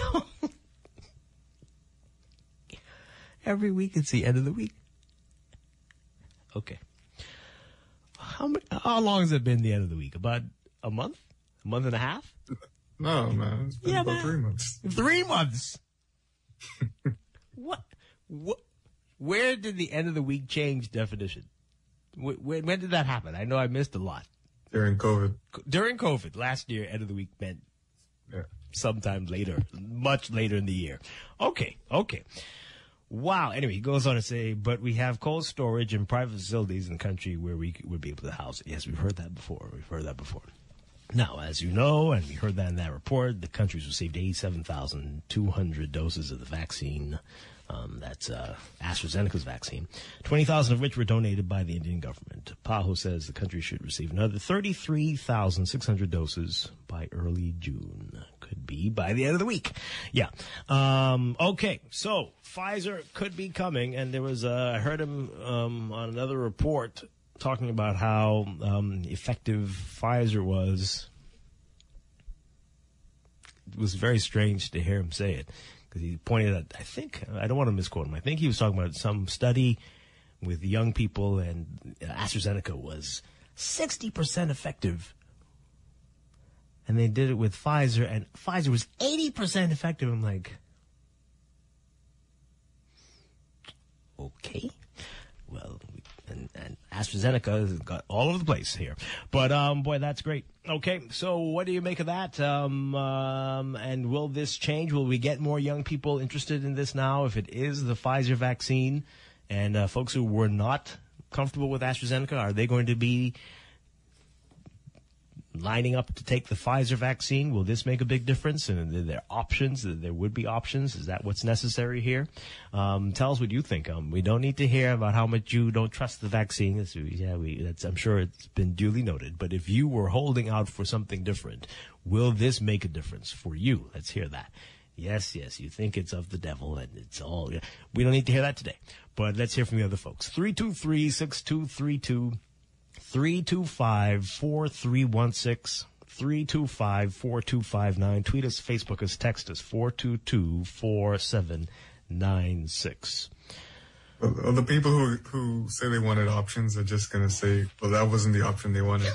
Speaker 3: Every week it's the end of the week. Okay. How many, how long has it been the end of the week? About a month? A month and a half?
Speaker 7: No, man. It's been
Speaker 3: Yeah,
Speaker 7: about
Speaker 3: man.
Speaker 7: three months.
Speaker 3: Three months? What? What? Where did the end of the week change definition? Wh- When, when did that happen? I know I missed a lot.
Speaker 7: During COVID.
Speaker 3: During COVID. Last year, end of the week meant
Speaker 7: Yeah.
Speaker 3: sometime later, much later in the year. Okay, okay. Wow. Anyway, he goes on to say, but we have cold storage in private facilities in the country where we would be able to house it. Yes, we've heard that before. We've heard that before. Now, as you know, and we heard that in that report, the country's received eighty-seven thousand two hundred doses of the vaccine. Um, that's uh, AstraZeneca's vaccine, twenty thousand of which were donated by the Indian government. Paho says the country should receive another thirty-three thousand six hundred doses by early June. Could be by the end of the week. Yeah. Um, okay, so Pfizer could be coming, and there was, uh, I heard him um, on another report talking about how um, effective Pfizer was. It was very strange to hear him say it. Because he pointed out, I think, I don't want to misquote him, I think he was talking about some study with young people, and AstraZeneca was sixty percent effective. And they did it with Pfizer, and Pfizer was eighty percent effective. I'm like, okay. Well, and, and AstraZeneca has got all over the place here. But, um, boy, that's great. Okay, so what do you make of that? Um, um, and will this change? Will we get more young people interested in this now if it is the Pfizer vaccine? And uh, folks who were not comfortable with AstraZeneca, are they going to be lining up to take the Pfizer vaccine? Will this make a big difference? And are there options? There would be options. Is that what's necessary here? Um, tell us what you think. Um, we don't need to hear about how much you don't trust the vaccine. That's, yeah, we, that's, I'm sure it's been duly noted. But if you were holding out for something different, will this make a difference for you? Let's hear that. Yes, yes, you think it's of the devil, and it's all. We don't need to hear that today. But let's hear from the other folks. three two three, six two three two. three two five, four three one six, three two five, four two five nine. Tweet us, Facebook us, text us, four two two, four seven nine six.
Speaker 7: Well, the people who who say they wanted options are just going to say, well, that wasn't the option they wanted.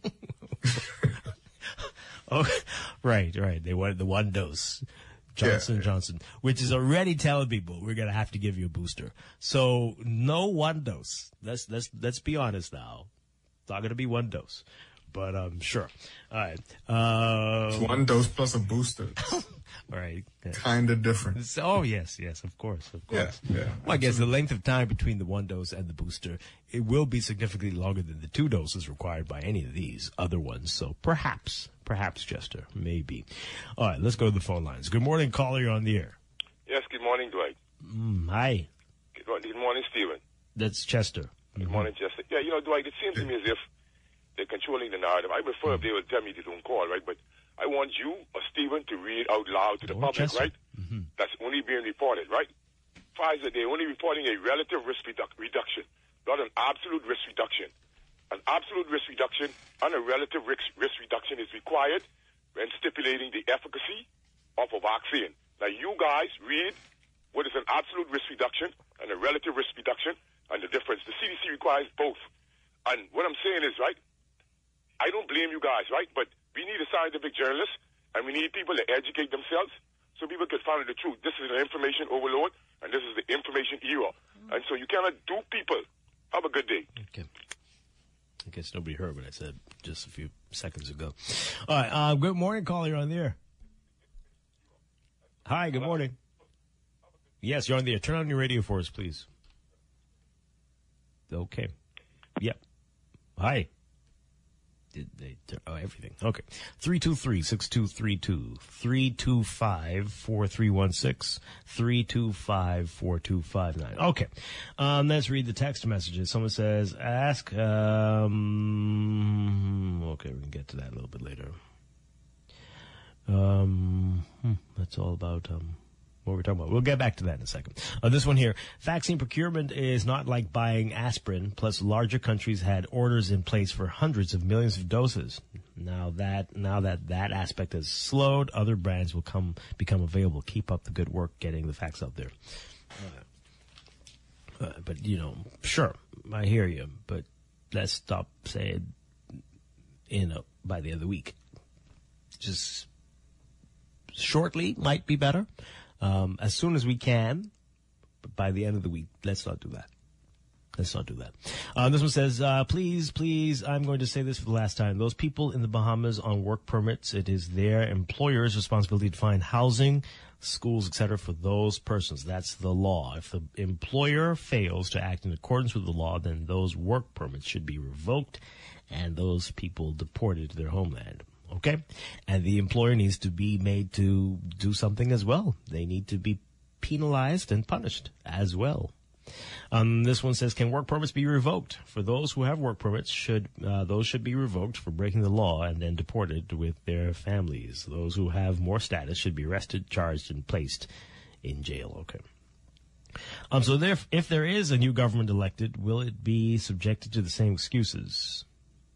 Speaker 3: Oh, right, right. They wanted the one dose. Johnson
Speaker 7: Yeah.
Speaker 3: Johnson, which is already telling people we're going to have to give you a booster. So no one dose. Let's, let's, let's be honest now. It's not going to be one dose, but um, sure. All right. Uh,
Speaker 7: It's one dose plus a booster.
Speaker 3: All right. Yeah.
Speaker 7: Kind of different.
Speaker 3: So- Oh, yes, yes, of course, of course.
Speaker 7: Yeah, yeah.
Speaker 3: Well, I guess the length of time between the one dose and the booster, it will be significantly longer than the two doses required by any of these other ones. So perhaps, perhaps, Chester, maybe. All right, let's go to the phone lines. Good morning, caller, you're on the air.
Speaker 12: Yes, good morning, Dwight.
Speaker 3: Mm, hi,
Speaker 12: Good, good morning, Stephen.
Speaker 3: that's Chester.
Speaker 12: Good morning, Jessica. Yeah, you know, Dwight, it seems to me as if they're controlling the narrative. I prefer if they would tell me they don't call, right? But I want you or Stephen to read out loud to the
Speaker 3: Or
Speaker 12: public,
Speaker 3: Chester.
Speaker 12: right? That's only being reported, right? Pfizer, they're only reporting a relative risk redu- reduction, not an absolute risk reduction. An absolute risk reduction and a relative risk, risk reduction is required when stipulating the efficacy of a vaccine. Now, you guys read what is an absolute risk reduction and a relative risk reduction and the difference. The C D C requires both. And what I'm saying is, right, I don't blame you guys, right, but we need a scientific journalist and we need people to educate themselves so people can find the truth. This is an information overload and this is the information era. And so you cannot dupe people. Have a good day.
Speaker 3: Okay. I guess nobody heard what I said just a few seconds ago. All right. Uh, good morning, caller. You're on the air. Hi. Good morning. Yes, you're on the air. Turn on your radio for us, please. Okay. Yep. Hi. Did they turn, oh, everything. Okay. three two three, six two three two, three two five, four three one six, three two five, four two five nine. Okay. Um, let's read the text messages. Someone says, ask, um, okay, we can get to that a little bit later. Um, hmm, that's all about, um, what we're talking about. We'll get back to that in a second. Uh, this one here. Vaccine procurement is not like buying aspirin, plus larger countries had orders in place for hundreds of millions of doses. Now that, now that that aspect has slowed, other brands will come, become available. Keep up the good work getting the facts out there. Uh, uh, but, you know, sure, I hear you, but let's stop saying, you know, by the end of the week. Just shortly might be better. Um, as soon as we can, but by the end of the week, let's not do that. Let's not do that. Uh, this one says, uh, please, please, I'm going to say this for the last time. Those people in the Bahamas on work permits, it is their employer's responsibility to find housing, schools, et cetera for those persons. That's the law. If the employer fails to act in accordance with the law, then those work permits should be revoked and those people deported to their homeland. Okay? And the employer needs to be made to do something as well. They need to be penalized and punished as well. Um, this one says, can work permits be revoked? For those who have work permits, should uh, those should be revoked for breaking the law and then deported with their families. Those who have more status should be arrested, charged, and placed in jail. Okay. Um, so there, if there is a new government elected, will it be subjected to the same excuses?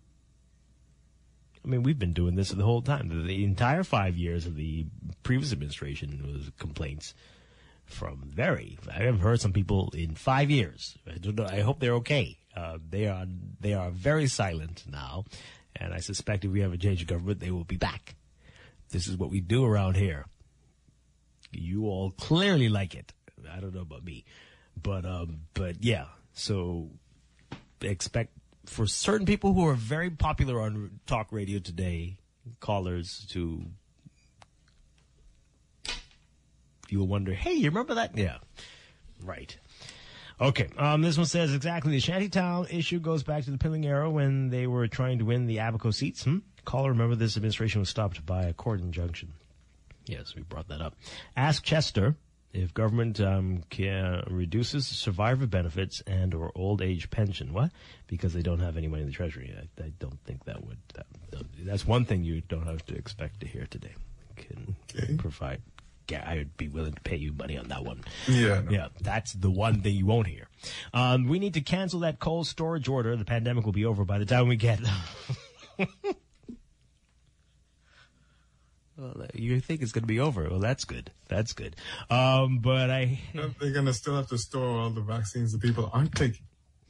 Speaker 3: I mean, we've been doing this the whole time. The, the entire five years of the previous administration was complaints from very. I haven't heard some people in five years. I don't know. I hope they're okay. Uh, they are they are very silent now, and I suspect if we have a change of government, they will be back. This is what we do around here. You all clearly like it. I don't know about me, but um, but yeah. So expect. For certain people who are very popular on talk radio today, callers to, you'll wonder, hey, you remember that? Yeah, right. Okay, um, this one says exactly the Shantytown issue goes back to the Pilling era when they were trying to win the Abaco seats. Hmm? Caller, remember this administration was stopped by a court injunction. Yes, we brought that up. Ask Chester. If government um, can, reduces survivor benefits and or old age pension, what? Because they don't have any money in the Treasury. I, I don't think that would. That, that's one thing you don't have to expect to hear today. Can okay. provide. Yeah, I would be willing to pay you money on that one.
Speaker 7: Yeah, no.
Speaker 3: Yeah, that's the one thing you won't hear. Um, we need to cancel that cold storage order. The pandemic will be over by the time we get. Well, you think it's going to be over. Well, that's good. That's good. Um, but I...
Speaker 7: They're going to still have to store all the vaccines that people aren't taking.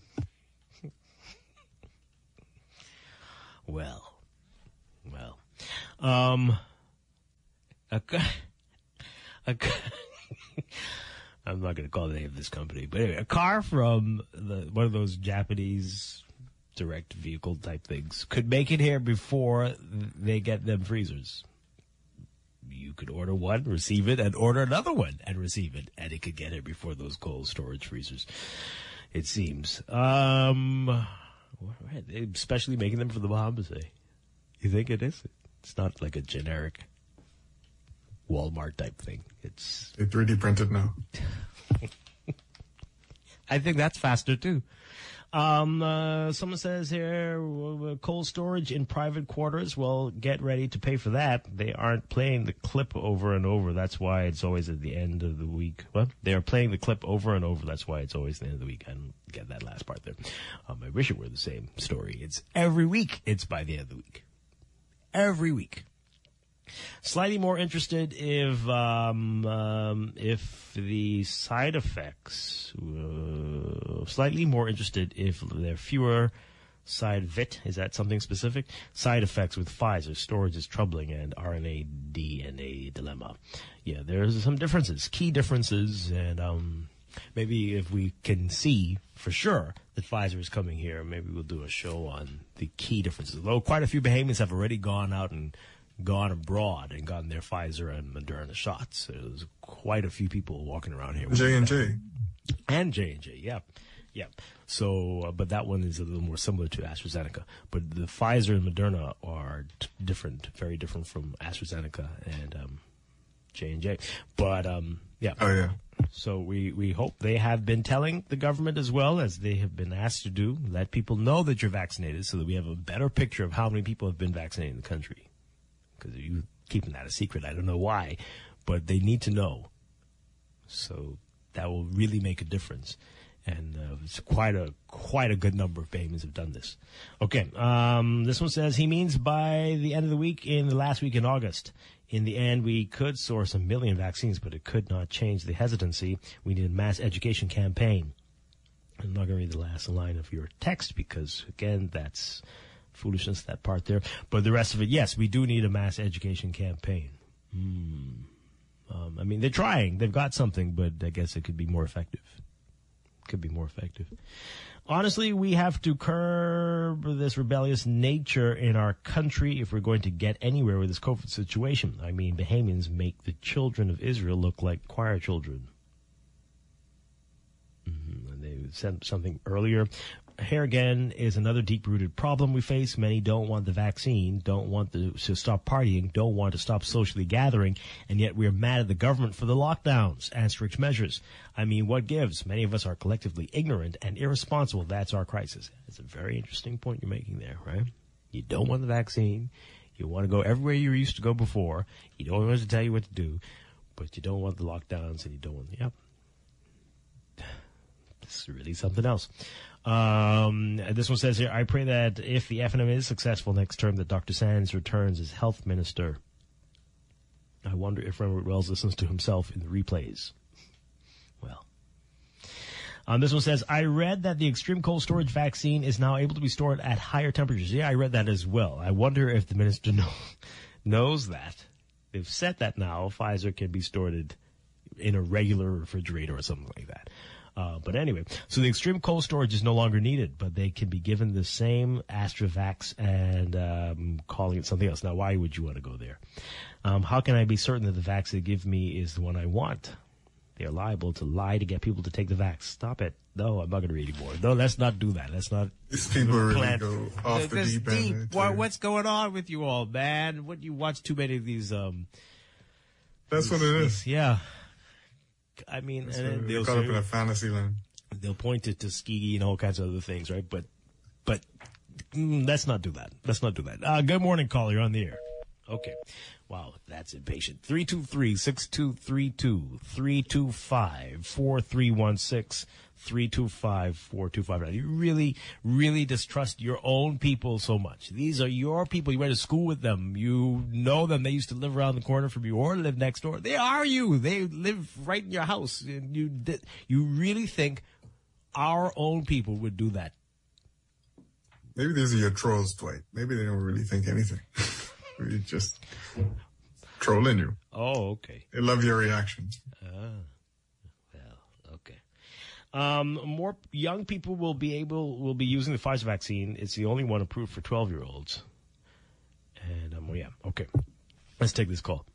Speaker 3: Well. Well. Um... A, a, I'm not going to call the name of this company, but anyway, a car from the, one of those Japanese direct vehicle type things could make it here before they get them freezers. You could order one, receive it, and order another one and receive it, and it could get here before those cold storage freezers, it seems. Um, especially making them for the Bahamas, eh? You think it is? It's not like a generic Walmart type thing. It's
Speaker 7: It's three D printed now.
Speaker 3: I think that's faster, too. Um, uh, someone says here, uh, cold storage in private quarters. Well, get ready to pay for that. They aren't playing the clip over and over. That's why it's always at the end of the week. Well, they are playing the clip over and over. That's why it's always the end of the week. I don't get that last part there. Um, I wish it were the same story. It's every week. It's by the end of the week. Every week. Slightly more interested if um, um, if the side effects. Uh, slightly more interested if there are fewer side V I T. Is that something specific? Side effects with Pfizer. Storage is troubling and R N A D N A dilemma. Yeah, there's some differences, key differences, and um, maybe if we can see for sure that Pfizer is coming here, maybe we'll do a show on the key differences. Though quite a few behemoths have already gone out and gone abroad and gotten their Pfizer and Moderna shots. There's quite a few people walking around here.
Speaker 7: J and J.
Speaker 3: And J and J, yeah. Yeah. So, uh, but that one is a little more similar to AstraZeneca. But the Pfizer and Moderna are t- different, very different from AstraZeneca and um, J and J. But, um, yeah.
Speaker 7: Oh, yeah.
Speaker 3: So we, we hope they have been telling the government as well, as they have been asked to do, let people know that you're vaccinated so that we have a better picture of how many people have been vaccinated in the country. Because you keeping that a secret, I don't know why, but they need to know. So that will really make a difference. And uh, it's quite a quite a good number of Bahamians have done this. Okay, um, this one says, he means by the end of the week, in the last week in August. In the end, we could source a million vaccines, but it could not change the hesitancy. We need a mass education campaign. I'm not going to read the last line of your text because, again, that's foolishness, that part there. But the rest of it, yes, we do need a mass education campaign. Hmm. Um, I mean, they're trying. They've got something, but I guess it could be more effective. Could be more effective. Honestly, we have to curb this rebellious nature in our country if we're going to get anywhere with this COVID situation. I mean, Bahamians make the children of Israel look like choir children. Mm-hmm. And they said something earlier. Here again is another deep-rooted problem we face. Many don't want the vaccine, don't want the, to stop partying, don't want to stop socially gathering, and yet we're mad at the government for the lockdowns and strict measures. I mean, what gives? Many of us are collectively ignorant and irresponsible. That's our crisis. It's a very interesting point you're making there, right? You don't want the vaccine. You want to go everywhere you used to go before. You don't want us to tell you what to do, but you don't want the lockdowns, and you don't want the, yep. This is really something else. Um, this one says here, I pray that if the F N M is successful next term, that Doctor Sands returns as health minister. I wonder if Robert Wells listens to himself in the replays. Well. Um, this one says, I read that the extreme cold storage vaccine is now able to be stored at higher temperatures. Yeah, I read that as well. I wonder if the minister know, knows that. They've said that now Pfizer can be stored in a regular refrigerator or something like that. Uh, but anyway, so the extreme cold storage is no longer needed, but they can be given the same AstraVax and um, calling it something else. Now, why would you want to go there? Um, how can I be certain that the vax they give me is the one I want? They are liable to lie to get people to take the vax. Stop it. No, I'm not going to read anymore. No, let's not do that. Let's not.
Speaker 7: These people really go off the
Speaker 3: This
Speaker 7: deep
Speaker 3: deep.
Speaker 7: end.
Speaker 3: What, what's going on with you all, man? What, you watch too many of these? Um,
Speaker 7: That's
Speaker 3: these,
Speaker 7: what it is.
Speaker 3: These, yeah. I mean,
Speaker 7: That's
Speaker 3: and
Speaker 7: what-
Speaker 3: they'll
Speaker 7: caught up
Speaker 3: say-
Speaker 7: in a fantasy land.
Speaker 3: They'll point to Tuskegee and all kinds of other things, right? But, but mm, let's not do that. Let's not do that. Uh, good morning, caller. You're on the air. Okay. Wow, that's impatient. three two three, six two three two, three two five, four three one six, three two five, four two five nine. You really, really distrust your own people so much. These are your people. You went to school with them. You know them. They used to live around the corner from you or live next door. They are you. They live right in your house. And you, did, you really think our own people would do that?
Speaker 7: Maybe these are your trolls, Dwight. Maybe they don't really think anything. We're just trolling you.
Speaker 3: Oh, okay.
Speaker 7: They love your reactions.
Speaker 3: Ah, well, okay. Um, more young people will be able will be using the Pfizer vaccine. It's the only one approved for twelve-year-olds. And um, yeah, okay. Let's take this call.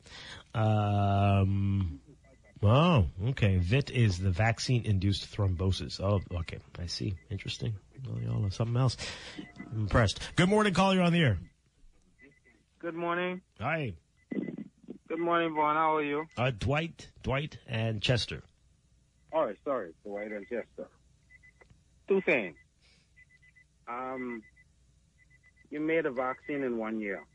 Speaker 3: Um, oh, okay. V I T is the vaccine-induced thrombosis. Oh, okay. I see. Interesting. Well, y'all know something else. I'm impressed. Good morning, caller. You're on the air.
Speaker 13: Good morning.
Speaker 3: Hi.
Speaker 13: Good morning, Vaughn. How are you?
Speaker 3: Uh, Dwight, Dwight, and Chester.
Speaker 13: All right, sorry, Dwight and Chester. Two things. Um, you made a vaccine in one year.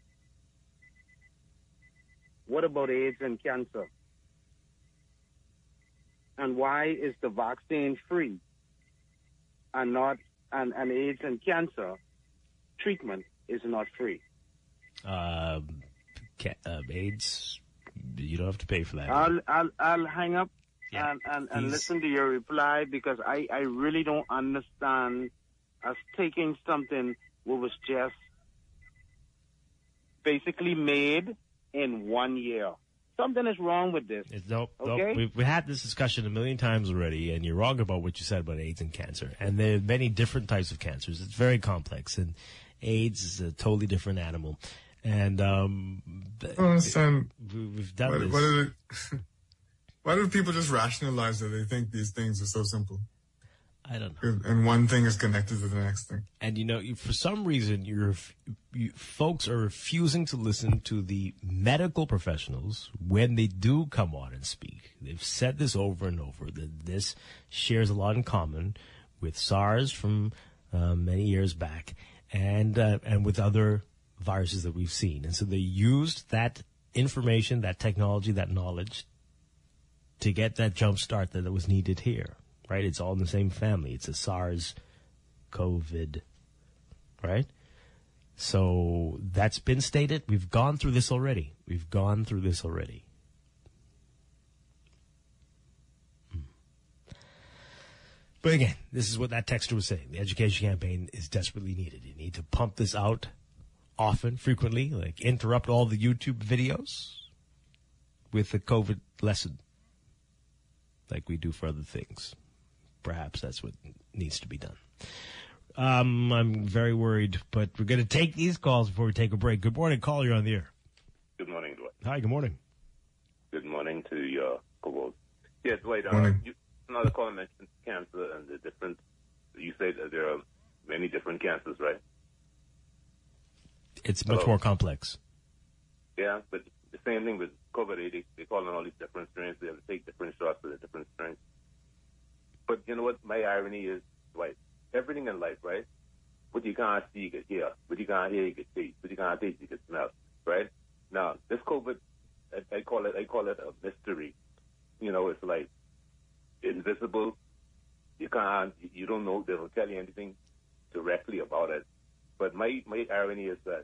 Speaker 13: What about AIDS and cancer? And why is the vaccine free and not and, and AIDS and cancer treatment is not free?
Speaker 3: Uh, ca- uh, AIDS, you don't have to pay for that.
Speaker 13: I'll I'll I'll hang up
Speaker 3: Yeah,
Speaker 13: and, and, and
Speaker 3: he's-
Speaker 13: listen to your reply because I, I really don't understand us taking something what was just basically made in one year. Something is wrong with this.
Speaker 3: It's, nope,
Speaker 13: Okay?
Speaker 3: nope. We've, we had this discussion a million times already, and you're wrong about what you said about AIDS and cancer. And there are many different types of cancers. It's very complex, and AIDS is a totally different animal. And um,
Speaker 7: I don't understand.
Speaker 3: We've done
Speaker 7: why,
Speaker 3: this.
Speaker 7: Why, did it, why do people just rationalize that they think these things are so simple?
Speaker 3: I don't know.
Speaker 7: And one thing is connected to the next thing.
Speaker 3: And you know, you, for some reason, you're, you, folks are refusing to listen to the medical professionals when they do come on and speak. They've said this over and over, that this shares a lot in common with SARS from uh, many years back and uh, and with other viruses that we've seen. And so they used that information, that technology, that knowledge to get that jump start that was needed here. Right? It's all in the same family. It's a SARS COVID, right? So that's been stated. We've gone through this already. We've gone through this already. Hmm. But again, this is what that texter was saying. The education campaign is desperately needed. You need to pump this out often, frequently, like interrupt all the YouTube videos with the COVID lesson, like we do for other things. Perhaps that's what needs to be done. Um, I'm very worried, but we're going to take these calls before we take a break. Good morning, caller. You're on the air.
Speaker 14: Good morning, Dwight.
Speaker 3: Hi, good morning.
Speaker 14: Good morning to your co-host. Yeah, Dwight, uh,
Speaker 7: Morning.
Speaker 14: you, another caller mentioned cancer and the different, you said that there are many different cancers, right?
Speaker 3: It's much
Speaker 14: Hello?
Speaker 3: more complex.
Speaker 14: Yeah, but the same thing with COVID. They, they call in all these different strains. They have to take different shots for the different strains. But you know what? My irony is, Dwight, everything in life, right? What you can't see, you can hear. What you can't hear, you can taste. What you can't taste, you can smell, right? Now, this COVID, I, I call it, I call it a mystery. You know, it's like invisible. You can't, you don't know, they don't tell you anything directly about it. But my, my irony is that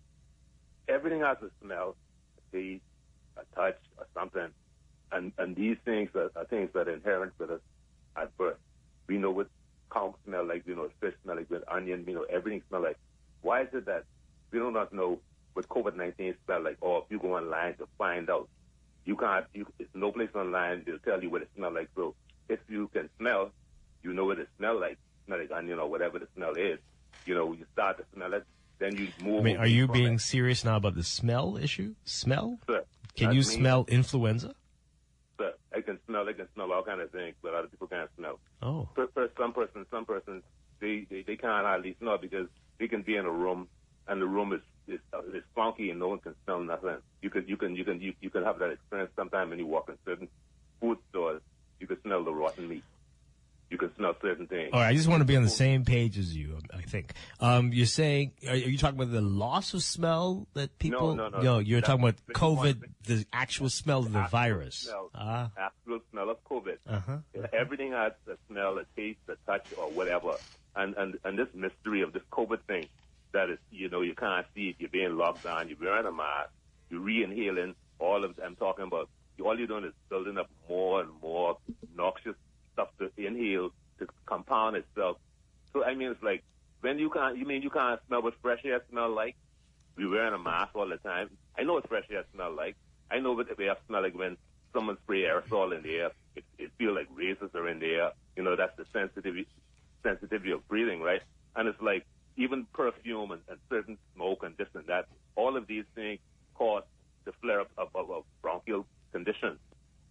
Speaker 14: everything has a smell, a taste, a touch, or something. And, and these things are, are things that are inherent with us at birth. We know what cow smell like, we know what fish smell like, with onion, we know everything smell like. Why is it that we do not know what COVID nineteen smell like, or if you go online to find out? You can't, you, it's no place online they'll tell you what it smell like. So if you can smell, you know what it smell like, smell like onion or whatever the smell is. You know, you start to smell it, then you move.
Speaker 3: I mean, are you
Speaker 14: from
Speaker 3: being
Speaker 14: it.
Speaker 3: serious now about the smell issue? Smell?
Speaker 14: Sir,
Speaker 3: Can
Speaker 14: that's
Speaker 3: you
Speaker 14: me.
Speaker 3: smell influenza?
Speaker 14: Sir, I can smell, I can smell all kind of things, but other people can't smell.
Speaker 3: Oh.
Speaker 14: For, for some persons, some persons, they, they, they can't hardly smell because they can be in a room and the room is, is, uh, is funky and no one can smell nothing. You can, you can, you can, you, you can have that experience sometime when you walk in certain food stores. You can smell the rotten meat. You can smell certain things.
Speaker 3: All right, I just want to be on the same page as you, I think. Um, you're saying, are, are you talking about the loss of smell that people...
Speaker 14: No, no, no.
Speaker 3: No, you're
Speaker 14: That's
Speaker 3: talking about
Speaker 14: the
Speaker 3: COVID,
Speaker 14: one.
Speaker 3: the actual smell of the
Speaker 14: Actual
Speaker 3: virus.
Speaker 14: Smell,
Speaker 3: Ah.
Speaker 14: Actual smell of COVID.
Speaker 3: Uh-huh.
Speaker 14: Everything has a smell, a taste, a touch, or whatever. And, and, and this mystery of this COVID thing that is, you know, you can't see it, you're being locked down, you're wearing a mask, you're re-inhaling all of I'm talking about. All you're doing is building up more and more noxious stuff to inhale to compound itself. So, I mean, it's like, when you can't, you mean you can't smell what fresh air smell like? We're wearing a mask all the time. I know what fresh air smell like. I know what air smell like when someone spray aerosol in the air. It, it feels like razors are in the air. You know, that's the sensitivity, sensitivity of breathing, right? And it's like, even perfume and, and certain smoke and this and that, all of these things cause the flare-up of, of, of bronchial conditions.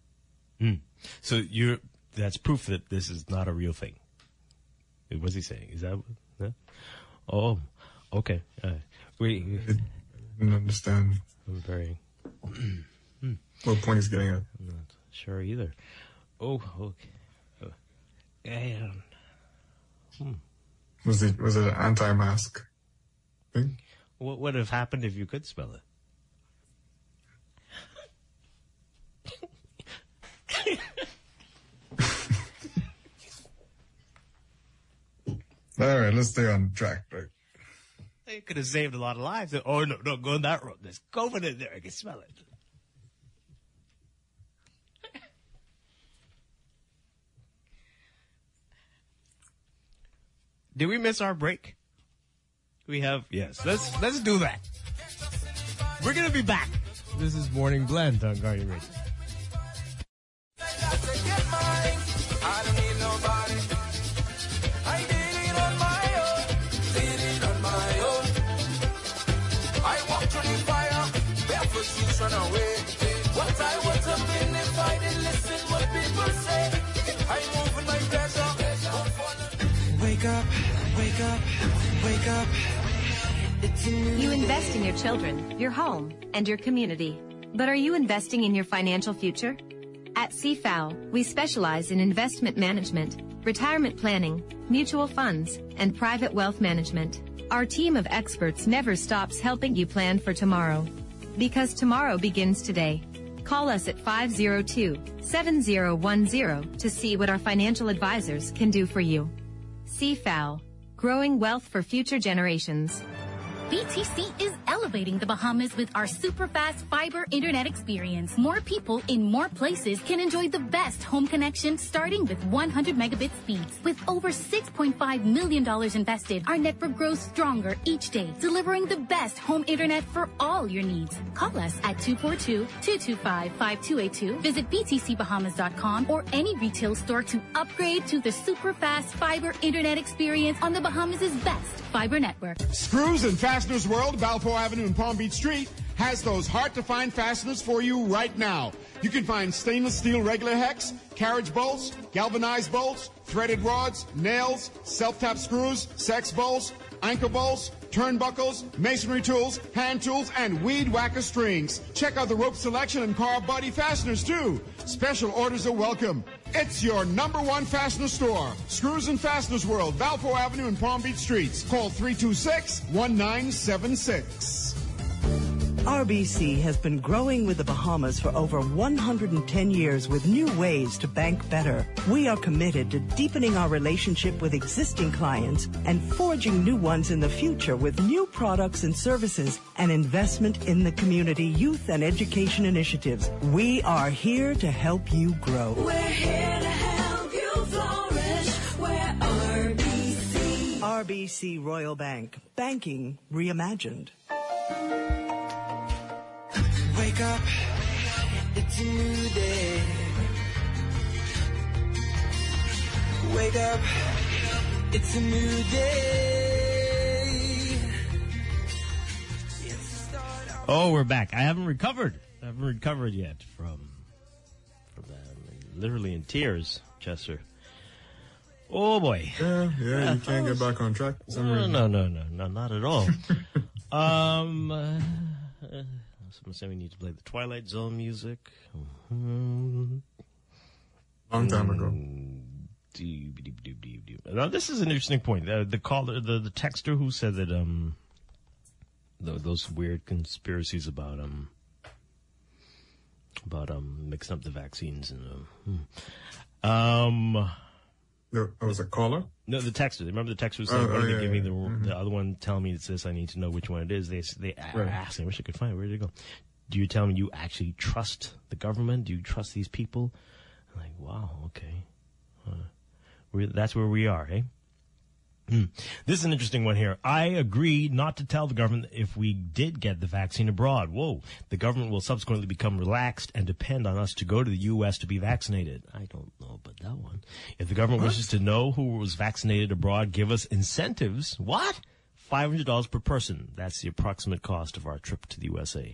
Speaker 3: Hmm. So you're, that's proof that this is not a real thing. What's he saying? Is that? Huh? Oh, okay. Uh, we
Speaker 7: I didn't understand.
Speaker 3: I'm very. hmm.
Speaker 7: What point he's getting at?
Speaker 3: I'm not sure either. Oh, okay. Uh, and, hmm.
Speaker 7: Was it was it an anti-mask thing?
Speaker 3: What would have happened if you could smell it?
Speaker 7: All right, let's stay on track. Right?
Speaker 3: It could have saved a lot of lives. Oh, no, don't go in that room. There's COVID in there. I can smell it. Did we miss our break? We have, yes. Let's let's do that. We're going to be back. This is Morning Blend on Guardian Radio.
Speaker 15: I walk through the
Speaker 6: Wake up, wake up, wake up. It's a new
Speaker 15: You invest in your children, your home, and your community. But are you investing in your financial future? At C F A L, we specialize in investment management, retirement planning, mutual funds, and private wealth management. Our team of experts never stops helping you plan for tomorrow. Because tomorrow begins today. Call us at five oh two, seven oh one oh to see what our financial advisors can do for you. C F A L, growing wealth for future generations.
Speaker 16: B T C is elevating the Bahamas with our super fast fiber internet experience. More people in more places can enjoy the best home connection starting with one hundred megabit speeds. With over six point five million dollars invested, our network grows stronger each day, delivering the best home internet for all your needs. Call us at two four two, two two five, five two eight two. Visit b t c bahamas dot com or any retail store to upgrade to the super fast fiber internet experience on the Bahamas' best fiber network.
Speaker 17: Screws and Fasteners World, Balfour Avenue and Palm Beach Street, has those hard-to-find fasteners for you right now. You can find stainless steel regular hex, carriage bolts, galvanized bolts, threaded rods, nails, self-tap screws, sex bolts, anchor bolts, turnbuckles, masonry tools, hand tools, and weed whacker strings. Check out the rope selection and car body fasteners, too. Special orders are welcome. It's your number one fastener store. Screws and Fasteners World, Balfour Avenue and Palm Beach Streets. Call three two six, one nine seven six.
Speaker 18: R B C has been growing with the Bahamas for over one hundred ten years with new ways to bank better. We are committed to deepening our relationship with existing clients and forging new ones in the future with new products and services and investment in the community, youth, and education initiatives. We are here to help you grow.
Speaker 6: We're here to help you flourish. We're R B C.
Speaker 18: R B C Royal Bank. Banking reimagined.
Speaker 6: Wake up, it's a new day. Wake up, it's a new day.
Speaker 3: Oh, we're back. I haven't recovered. I haven't recovered yet from from that. I'm literally in tears, Chester. Oh boy.
Speaker 7: Yeah, yeah, you can't get back on track. For some
Speaker 3: no,
Speaker 7: reason.
Speaker 3: no, no, no, no, not at all. um. Uh, I'm saying we need to play the Twilight Zone music. Mm-hmm.
Speaker 7: Long time ago.
Speaker 3: Now, this is an interesting point. Uh, the caller, the, the texter who said that um, the, those weird conspiracies about um, about um, mixing up the vaccines and uh, um.
Speaker 7: There was a caller?
Speaker 3: No, the texter. Remember the texter who said,
Speaker 7: oh,
Speaker 3: "What
Speaker 7: oh,
Speaker 3: are they
Speaker 7: yeah,
Speaker 3: giving
Speaker 7: yeah.
Speaker 3: the
Speaker 7: Mm-hmm.
Speaker 3: the other one? Tell me it's this. I need to know which one it is." They they
Speaker 7: Right.
Speaker 3: asked. I wish I could find it. Where did it go? Do you tell me you actually trust the government? Do you trust these people? I'm like, wow, okay, uh, we're, that's where we are, eh? Hmm. This is an interesting one here. I agree not to tell the government if we did get the vaccine abroad. Whoa. The government will subsequently become relaxed and depend on us to go to the U S to be vaccinated. I don't know about that one. If the government what? wishes to know who was vaccinated abroad, give us incentives. What? five hundred dollars per person. That's the approximate cost of our trip to the U S A.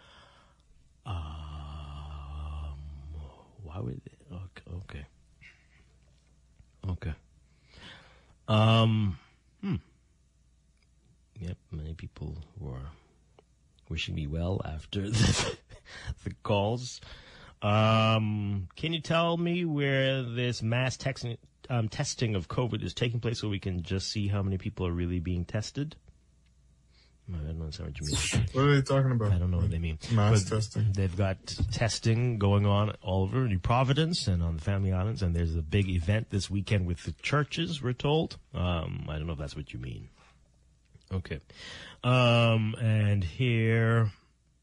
Speaker 3: Um, why would they? Okay. Okay. Okay. Um, hmm. Yep, many people were wishing me well after the, the calls. Um, can you tell me where this mass texting, um, testing of COVID is taking place so we can just see how many people are really being tested? I don't understand what you mean.
Speaker 7: What are they talking about?
Speaker 3: I don't know what they mean.
Speaker 7: Mass
Speaker 3: But
Speaker 7: testing.
Speaker 3: They've got testing going on all over New Providence and on the Family Islands, and there's a big event this weekend with the churches, we're told. Um, I don't know if that's what you mean. Okay. Um, and here...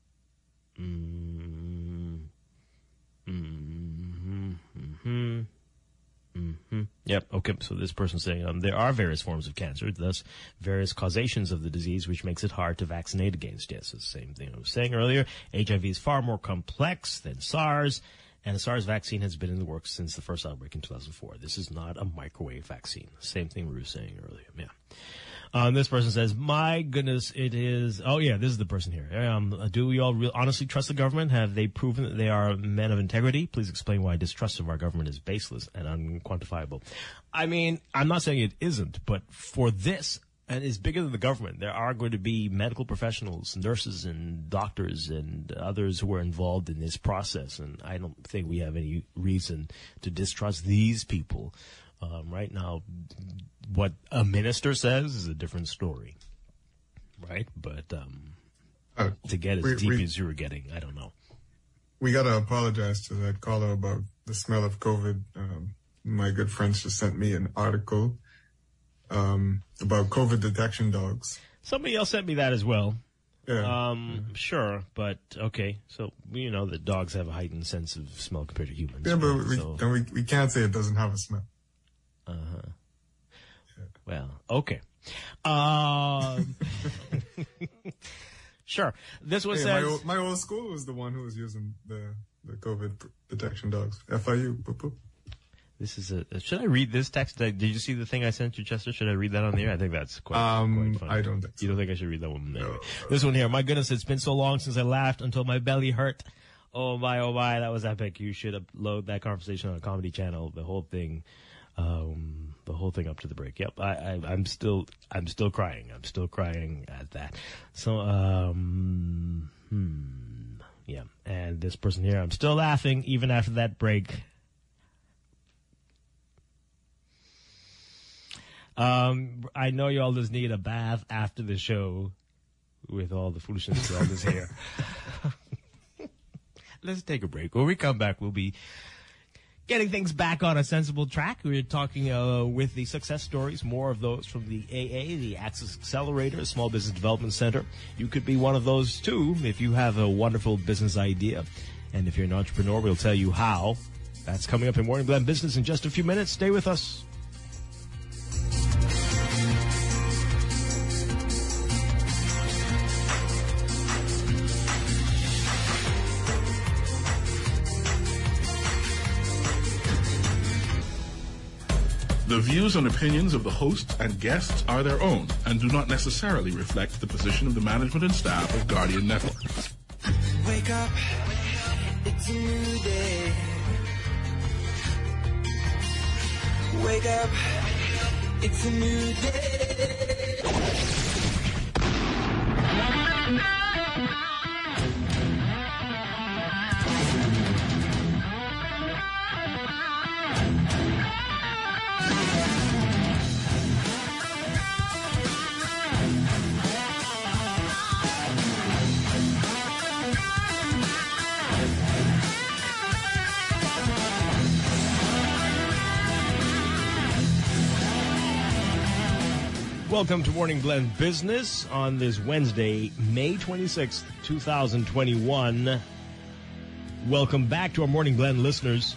Speaker 3: Mm, mm-hmm, mm-hmm. Mm-hmm. Yep. Okay. So this person's saying um, there are various forms of cancer, thus various causations of the disease, which makes it hard to vaccinate against. Yes, it's the same thing I was saying earlier. H I V is far more complex than SARS, and the SARS vaccine has been in the works since the first outbreak in two thousand four. This is not a microwave vaccine. Same thing we were saying earlier. Yeah. Um, this person says, my goodness, it is, oh yeah, this is the person here. Um, do we all re- honestly trust the government? Have they proven that they are men of integrity? Please explain why distrust of our government is baseless and unquantifiable. I mean, I'm not saying it isn't, but for this, and it's bigger than the government, there are going to be medical professionals, nurses and doctors and others who are involved in this process. And I don't think we have any reason to distrust these people. Um, right now, what a minister says is a different story, right? But um,
Speaker 7: uh,
Speaker 3: to get as
Speaker 7: we,
Speaker 3: deep
Speaker 7: we,
Speaker 3: as you were getting, I don't know.
Speaker 7: We got to apologize to that caller about the smell of COVID. Um, my good friends just sent me an article um, about COVID detection dogs.
Speaker 3: Somebody else sent me that as well.
Speaker 7: Yeah.
Speaker 3: Um, yeah. Sure, but okay. So, you know that dogs have a heightened sense of smell compared to humans.
Speaker 7: Yeah, but
Speaker 3: right?
Speaker 7: we,
Speaker 3: so,
Speaker 7: and we, we can't say it doesn't have a smell.
Speaker 3: Uh-huh. Well, okay. Um, sure. This one
Speaker 7: hey,
Speaker 3: says...
Speaker 7: My old, my old school was the one who was using the, the COVID detection dogs. F I U. Boop, boop.
Speaker 3: This is a... Should I read this text? Did you see the thing I sent you, Chester? Should I read that on the air? I think that's quite,
Speaker 7: um,
Speaker 3: quite fun.
Speaker 7: I don't think so.
Speaker 3: You don't think I should read that one? Anyway. No. This one here. My goodness, it's been so long since I laughed until my belly hurt. Oh, my, oh, my. That was epic. You should upload that conversation on a Comedy Channel. The whole thing... Um, the whole thing up to the break. Yep. I, I, I'm still, I'm still crying. I'm still crying at that. So, um, hmm, yeah. And this person here, I'm still laughing even after that break. Um, I know y'all just need a bath after the show with all the foolishness y'all is here. Let's take a break. When we come back, we'll be getting things back on a sensible track. We're talking uh, with the success stories, more of those from the A A, the Access Accelerator, Small Business Development Center. You could be one of those, too, if you have a wonderful business idea. And if you're an entrepreneur, we'll tell you how. That's coming up in Morning Blend Business in just a few minutes. Stay with us.
Speaker 2: The views and opinions of the hosts and guests are their own and do not necessarily reflect the position of the management and staff of Guardian Network.
Speaker 6: Wake up, it's a new day. Wake up, it's a new day.
Speaker 3: Welcome to Morning Blend Business on this Wednesday, May twenty-sixth, twenty twenty-one. Welcome back to our Morning Blend listeners.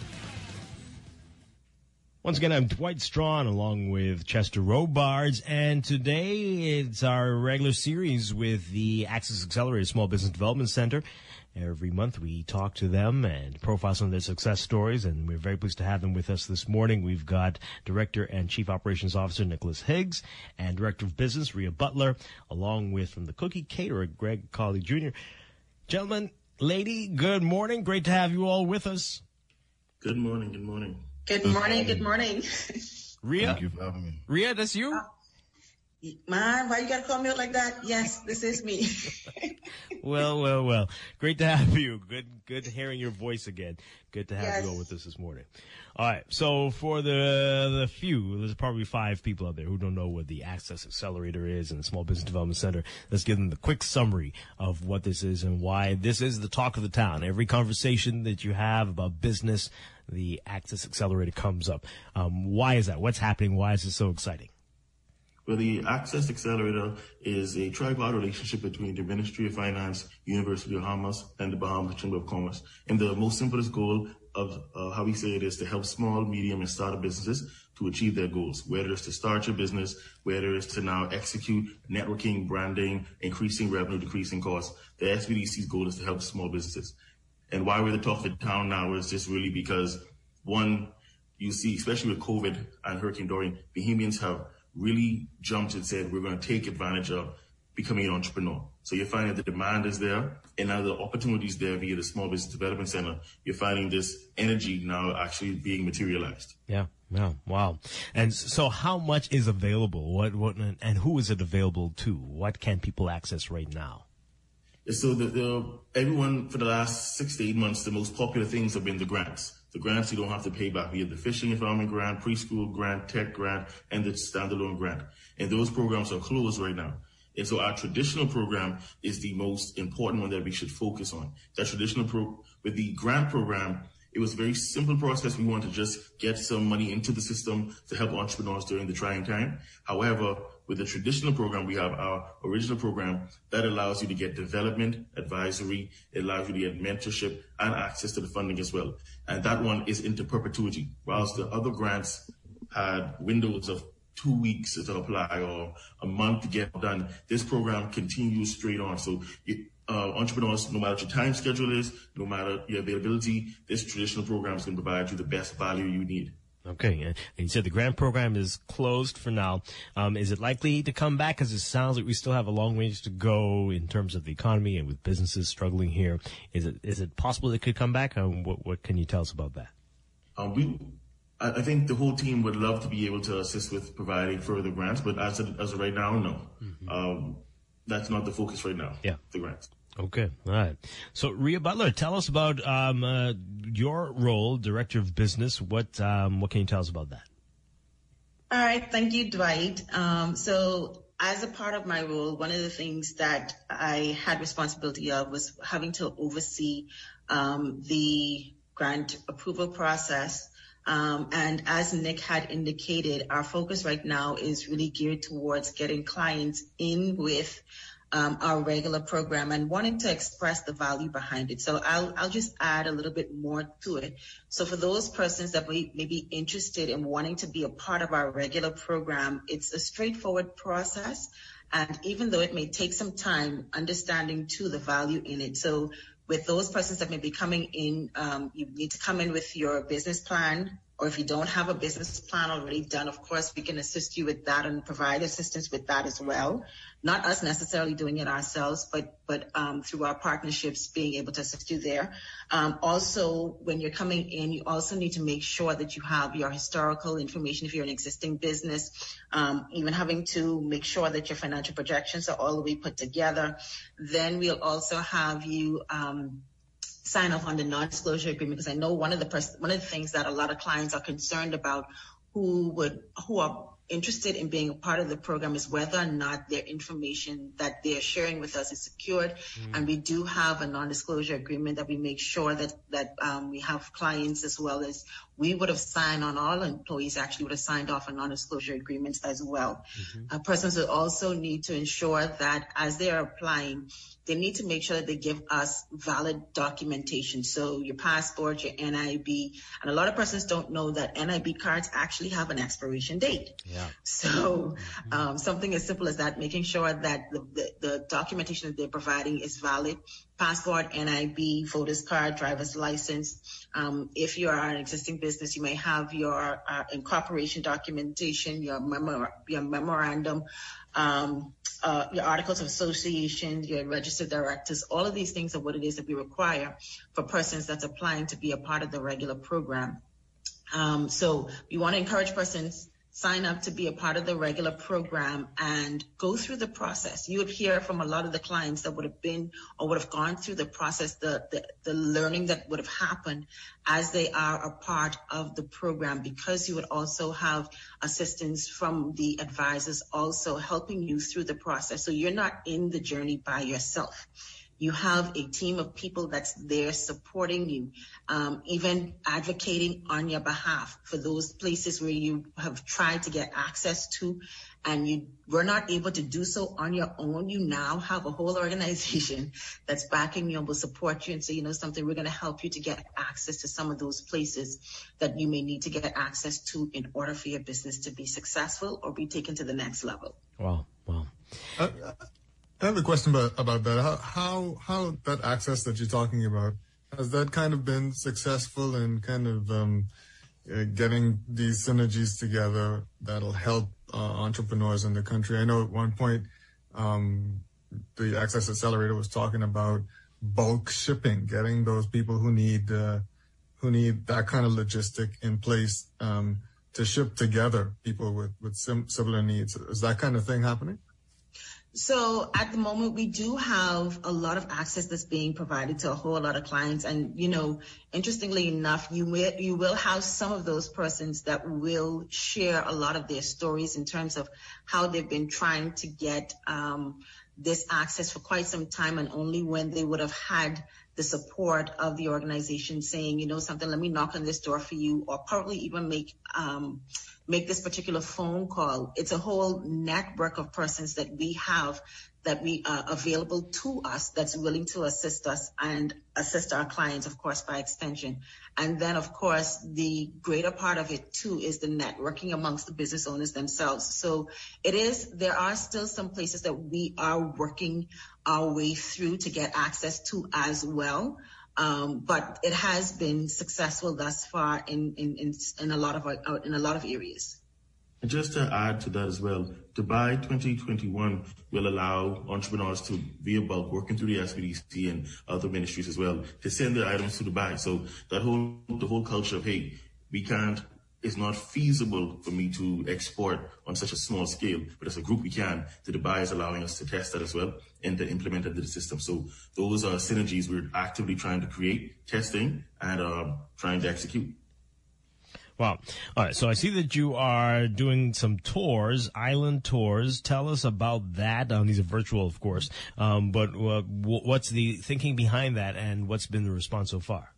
Speaker 3: Once again, I'm Dwight Strawn along with Chester Robards, and today it's our regular series with the Access Accelerator Small Business Development Center. Every month we talk to them and profile some of their success stories, and we're very pleased to have them with us this morning. We've got Director and Chief Operations Officer Nicholas Higgs and Director of Business Rhea Butler, along with from the Cookie Caterer Greg Colley Junior Gentlemen, lady, good morning. Great to have you all with us.
Speaker 4: Good morning. Good morning.
Speaker 5: Good morning. Good morning.
Speaker 3: Rhea,
Speaker 4: thank you for having me.
Speaker 3: Rhea, that's you.
Speaker 5: Uh, Man, why you gotta call me out like that? Yes, this is me.
Speaker 3: Well, well, well. Great to have you. Good, good hearing your voice again. Good to have
Speaker 5: Yes.
Speaker 3: you all with us this morning. All right. So for the the few, there's probably five people out there who don't know what the Access Accelerator is and the Small Business Development Center. Let's give them the quick summary of what this is and why this is the talk of the town. Every conversation that you have about business, the Access Accelerator comes up. Um, why is that? What's happening? Why is it so exciting?
Speaker 4: Well, the Access Accelerator is a tripartite relationship between the Ministry of Finance, University of Bahamas, and the Bahamas Chamber of Commerce. And the most simplest goal of uh, how we say it is to help small, medium, and startup businesses to achieve their goals, whether it's to start your business, whether it's to now execute networking, branding, increasing revenue, decreasing costs. The S B D C's goal is to help small businesses. And why we're the talk of the town now is just really because, one, you see, especially with COVID and Hurricane Dorian, Bahamians have really jumped and said, we're going to take advantage of becoming an entrepreneur. So you're finding the demand is there, and now the opportunities there via the Small Business Development Center. You're finding this energy now actually being materialized.
Speaker 3: Yeah. Yeah. Wow. And so how much is available? What, what, and who is it available to? What can people access right now?
Speaker 4: So the, the, everyone for the last six to eight months, the most popular things have been the grants. The grants you don't have to pay back. We have the fishing and farming grant, preschool grant, tech grant, and the standalone grant. And those programs are closed right now. And so our traditional program is the most important one that we should focus on. That traditional pro, with the grant program, it was a very simple process. We wanted to just get some money into the system to help entrepreneurs during the trying time. However, with the traditional program, we have our original program that allows you to get development, advisory, it allows you to get mentorship and access to the funding as well. And that one is into perpetuity, whilst the other grants had windows of two weeks to apply or a month to get done. This program continues straight on. So it, uh, entrepreneurs, no matter what your time schedule is, no matter your availability, this traditional program is going to provide you the best value you need.
Speaker 3: Okay. And you said the grant program is closed for now. Um, is it likely to come back? Because it sounds like we still have a long ways to go in terms of the economy and with businesses struggling here. Is it is it possible it could come back? Um, what, what can you tell us about that?
Speaker 4: Um, we, I, I think the whole team would love to be able to assist with providing further grants, but as of, as of right now, no. Mm-hmm. Um, that's not the focus right now.
Speaker 3: Yeah.
Speaker 4: The grants.
Speaker 3: Okay. All right. So, Rhea Butler, tell us about um, uh, your role, Director of Business. What um, what can you tell us about that?
Speaker 5: All right. Thank you, Dwight. Um, so, as a part of my role, one of the things that I had responsibility of was having to oversee um, the grant approval process. Um, and as Nick had indicated, our focus right now is really geared towards getting clients in with Um, our regular program and wanting to express the value behind it. So I'll, I'll just add a little bit more to it. So for those persons that may, may be interested in wanting to be a part of our regular program, it's a straightforward process. And even though it may take some time, understanding too the value in it. So with those persons that may be coming in, um, you need to come in with your business plan. Or if you don't have a business plan already done, of course, we can assist you with that and provide assistance with that as well. Not us necessarily doing it ourselves, but but um, through our partnerships, being able to assist you there. Um, also, when you're coming in, you also need to make sure that you have your historical information if you're an existing business, um, even having to make sure that your financial projections are all the way put together. Then we'll also have you um, sign off on the non-disclosure agreement, because I know one of the pers- one of the things that a lot of clients are concerned about who would who are interested in being a part of the program is whether or not their information that they're sharing with us is secured. Mm. And we do have a non-disclosure agreement that we make sure that that um, we have clients, as well as we would have signed on, all employees actually would have signed off on non-disclosure agreements as well. Mm-hmm. Uh, persons will also need to ensure that as they are applying, they need to make sure that they give us valid documentation. So your passport, your N I B, and a lot of persons don't know that N I B cards actually have an expiration date.
Speaker 3: Yeah.
Speaker 5: So um, something as simple as that, making sure that the, the, the documentation that they're providing is valid. Passport, N I B, voter's card, driver's license. Um, if you are an existing business, you may have your uh, incorporation documentation, your, memo- your memorandum, um, uh, your articles of association, your registered directors. All of these things are what it is that we require for persons that's applying to be a part of the regular program. Um, so we want to encourage persons sign up to be a part of the regular program and go through the process. You would hear from a lot of the clients that would have been or would have gone through the process, the, the, the learning that would have happened as they are a part of the program, because you would also have assistance from the advisors also helping you through the process. So you're not in the journey by yourself. You have a team of people that's there supporting you, um, even advocating on your behalf for those places where you have tried to get access to and you were not able to do so on your own. You now have a whole organization that's backing you and will support you and say, you know something, we're going to help you to get access to some of those places that you may need to get access to in order for your business to be successful or be taken to the next level.
Speaker 3: Wow, wow.
Speaker 7: Uh, I have a question about, about that. How, how how that access that you're talking about, has that kind of been successful in kind of um, uh, getting these synergies together that'll help uh, entrepreneurs in the country. I know at one point um, the Access Accelerator was talking about bulk shipping, getting those people who need uh, who need that kind of logistic in place um, to ship together, people with, with sim- similar needs. Is that kind of thing happening?
Speaker 5: So at the moment, we do have a lot of access that's being provided to a whole lot of clients. And, you know, interestingly enough, you will, you will have some of those persons that will share a lot of their stories in terms of how they've been trying to get um, this access for quite some time, and only when they would have had the support of the organization saying, you know, something, let me knock on this door for you, or probably even make um, make this particular phone call. It's a whole network of persons that we have that we are available to us that's willing to assist us and assist our clients, of course, by extension. And then, of course, the greater part of it, too, is the networking amongst the business owners themselves. So it is, there are still some places that we are working our way through to get access to as well. Um, but it has been successful thus far in, in, in, in a lot of, uh, in a lot of areas.
Speaker 4: And just to add to that as well, Dubai twenty twenty-one will allow entrepreneurs to, via bulk, working through the S B D C and other ministries as well, to send their items to Dubai. So that whole, the whole culture of, hey, we can't, it's not feasible for me to export on such a small scale, but as a group we can. The Dubai is allowing us to test that as well and to implement it into the system. So those are synergies we're actively trying to create, testing, and uh, trying to execute.
Speaker 3: Wow. All right. So I see that you are doing some tours, island tours. Tell us about that. Um, these are virtual, of course. Um, but uh, w- what's the thinking behind that, and what's been the response so far?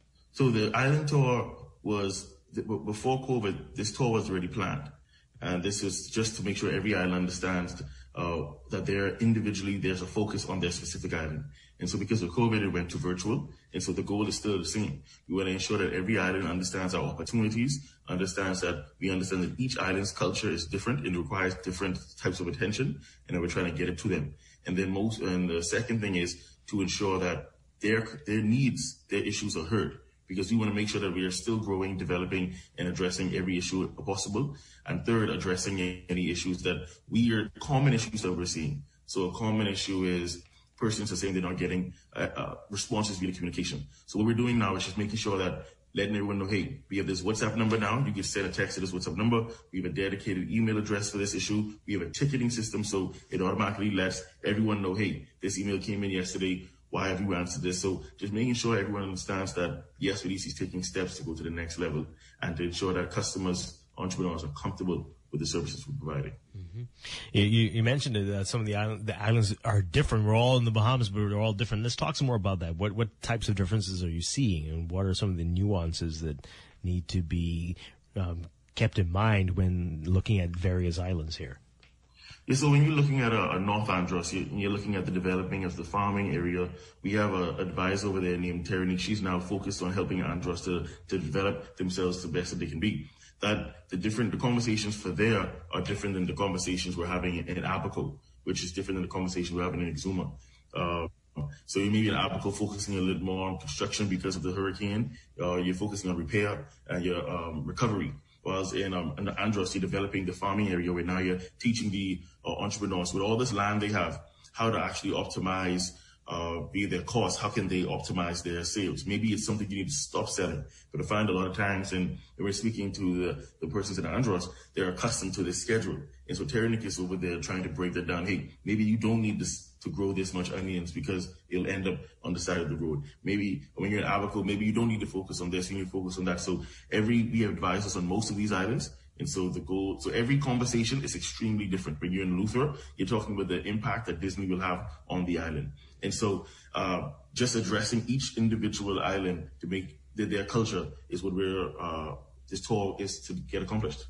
Speaker 4: So the island tour was, before COVID, this tour was already planned. And this is just to make sure every island understands uh, that they're individually, there's a focus on their specific island. And so because of COVID, it went to virtual. And so the goal is still the same. We want to ensure that every island understands our opportunities, understands that we understand that each island's culture is different and requires different types of attention, and that we're trying to get it to them. And then most, and the second thing is to ensure that their, their needs, their issues are heard, because we want to make sure that we are still growing, developing, and addressing every issue possible. And third, addressing any issues that we are, common issues that we're seeing. So a common issue is persons are saying they're not getting uh, uh, responses via communication. So what we're doing now is just making sure that letting everyone know, hey, we have this WhatsApp number now. You can send a text to this WhatsApp number. We have a dedicated email address for this issue. We have a ticketing system, so it automatically lets everyone know, hey, this email came in yesterday. Why have you answered this? So just making sure everyone understands that the S B D C is taking steps to go to the next level and to ensure that customers, entrepreneurs are comfortable with the services we're providing.
Speaker 3: Mm-hmm. You, you mentioned that uh, some of the, island, the islands are different. We're all in the Bahamas, but they're all different. Let's talk some more about that. What what types of differences are you seeing, and what are some of the nuances that need to be um, kept in mind when looking at various islands here?
Speaker 4: Yeah, so when you're looking at a, a North Andros, you're, you're looking at the developing of the farming area. We have an advisor over there named Terry. She's now focused on helping Andros to, to develop themselves the best that they can be. That the different, the conversations for there are different than the conversations we're having in, in Abaco, which is different than the conversation we're having in Exuma. Uh, so you may be in Abaco focusing a little more on construction because of the hurricane. Uh, you're focusing on repair and your um, recovery. Whereas in, um, in Andros, you're developing the farming area where now you're teaching the uh, entrepreneurs with all this land they have, how to actually optimize uh, via their costs. How can they optimize their sales? Maybe it's something you need to stop selling. But I find a lot of times, and we're speaking to the, the persons in Andros, they're accustomed to this schedule. And so Terry Nick is over there trying to break that down. Hey, maybe you don't need this to grow this much onions because it'll end up on the side of the road. Maybe when you're in Abaco, maybe you don't need to focus on this, you need to focus on that. So every, we have advisors on most of these islands. And so the goal, so every conversation is extremely different. When you're in Luther, you're talking about the impact that Disney will have on the island. And so, uh, just addressing each individual island to make their, their culture is what we're, uh, this tour is to get accomplished.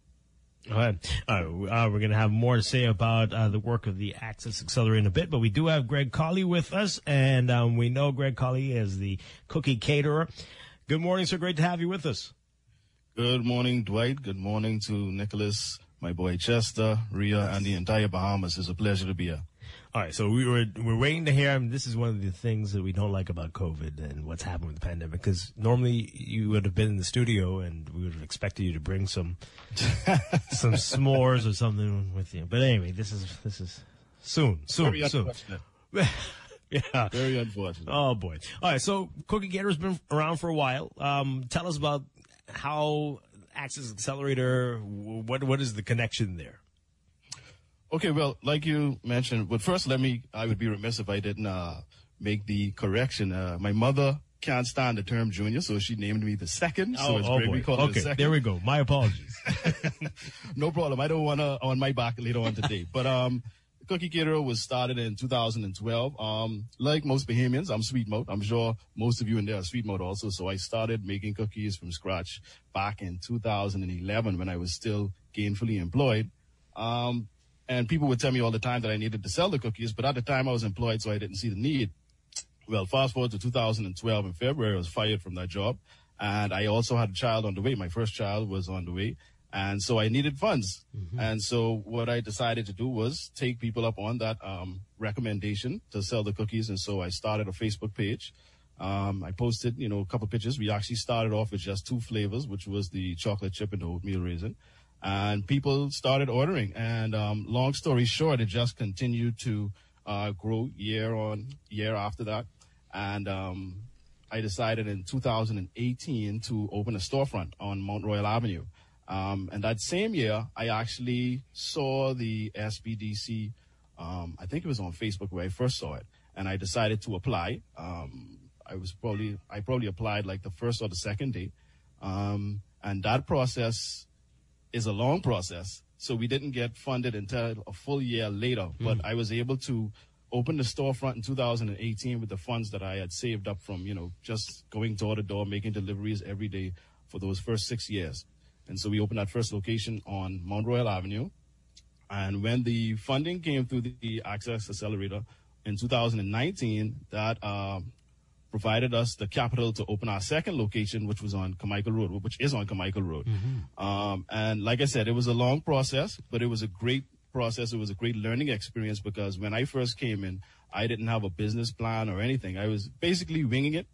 Speaker 3: All right. All right. Uh, we're going to have more to say about uh, the work of the Access Accelerator in a bit, but we do have Greg Colley with us, and um, we know Greg Colley as the cookie caterer. Good morning, sir. Great to have you with us.
Speaker 10: Good morning, Dwight. Good morning to Nicholas, my boy Chester, Ria, and the entire Bahamas. It's a pleasure to be here.
Speaker 3: All right, so we were we're waiting to hear. I mean, this is one of the things that we don't like about COVID and what's happened with the pandemic. Because normally you would have been in the studio and we would have expected you to bring some some s'mores or something with you. But anyway, this is this is soon, soon,
Speaker 10: Very
Speaker 3: soon.
Speaker 10: unfortunate.
Speaker 3: Yeah,
Speaker 10: Very unfortunate.
Speaker 3: Oh boy! All right, so Cookie Gator's been around for a while. Um, tell us about how Access Accelerator. What what is the connection there?
Speaker 10: Okay, well, like you mentioned, but first let me, I would be remiss if I didn't uh, make the correction. Uh, my mother can't stand the term junior, so she named me the second. So
Speaker 3: Oh,
Speaker 10: it's
Speaker 3: oh
Speaker 10: great
Speaker 3: boy.
Speaker 10: we call it
Speaker 3: Okay,
Speaker 10: the second.
Speaker 3: there we go. My apologies.
Speaker 10: No problem. I don't want to on my back later on today. But um, Cookie Caterer was started in two thousand twelve. Um, like most Bahamians, I'm sweet mode. I'm sure most of you in there are sweet mode also. So I started making cookies from scratch back in two thousand eleven when I was still gainfully employed. Um, and people would tell me all the time that I needed to sell the cookies, but at the time I was employed, so I didn't see the need. Well, fast forward to two thousand twelve in February, I was fired from that job. And I also had a child on the way. My first child was on the way. And so I needed funds. Mm-hmm. And so what I decided to do was take people up on that um, recommendation to sell the cookies. And so I started a Facebook page. Um, I posted, you know, a couple pictures. We actually started off with just two flavors, which was the chocolate chip and the oatmeal raisin. And people started ordering. And um, long story short, it just continued to uh, grow year on year after that. And um, I decided in two thousand eighteen to open a storefront on Mount Royal Avenue. Um, and that same year, I actually saw the S B D C, um, I think it was on Facebook where I first saw it, and I decided to apply. Um, I was probably, I probably applied like the first or the second day. Um, and that process is a long process. So we didn't get funded until a full year later, mm. but I was able to open the storefront in two thousand eighteen with the funds that I had saved up from, you know, just going door to door, making deliveries every day for those first six years. And so we opened that first location on Mount Royal Avenue. And when the funding came through the Access Accelerator in two thousand nineteen, that uh, provided us the capital to open our second location, which was on Carmichael Road, which is on Carmichael Road. Mm-hmm. Um, and like I said, it was a long process, but it was a great process. It was a great learning experience because when I first came in, I didn't have a business plan or anything. I was basically winging it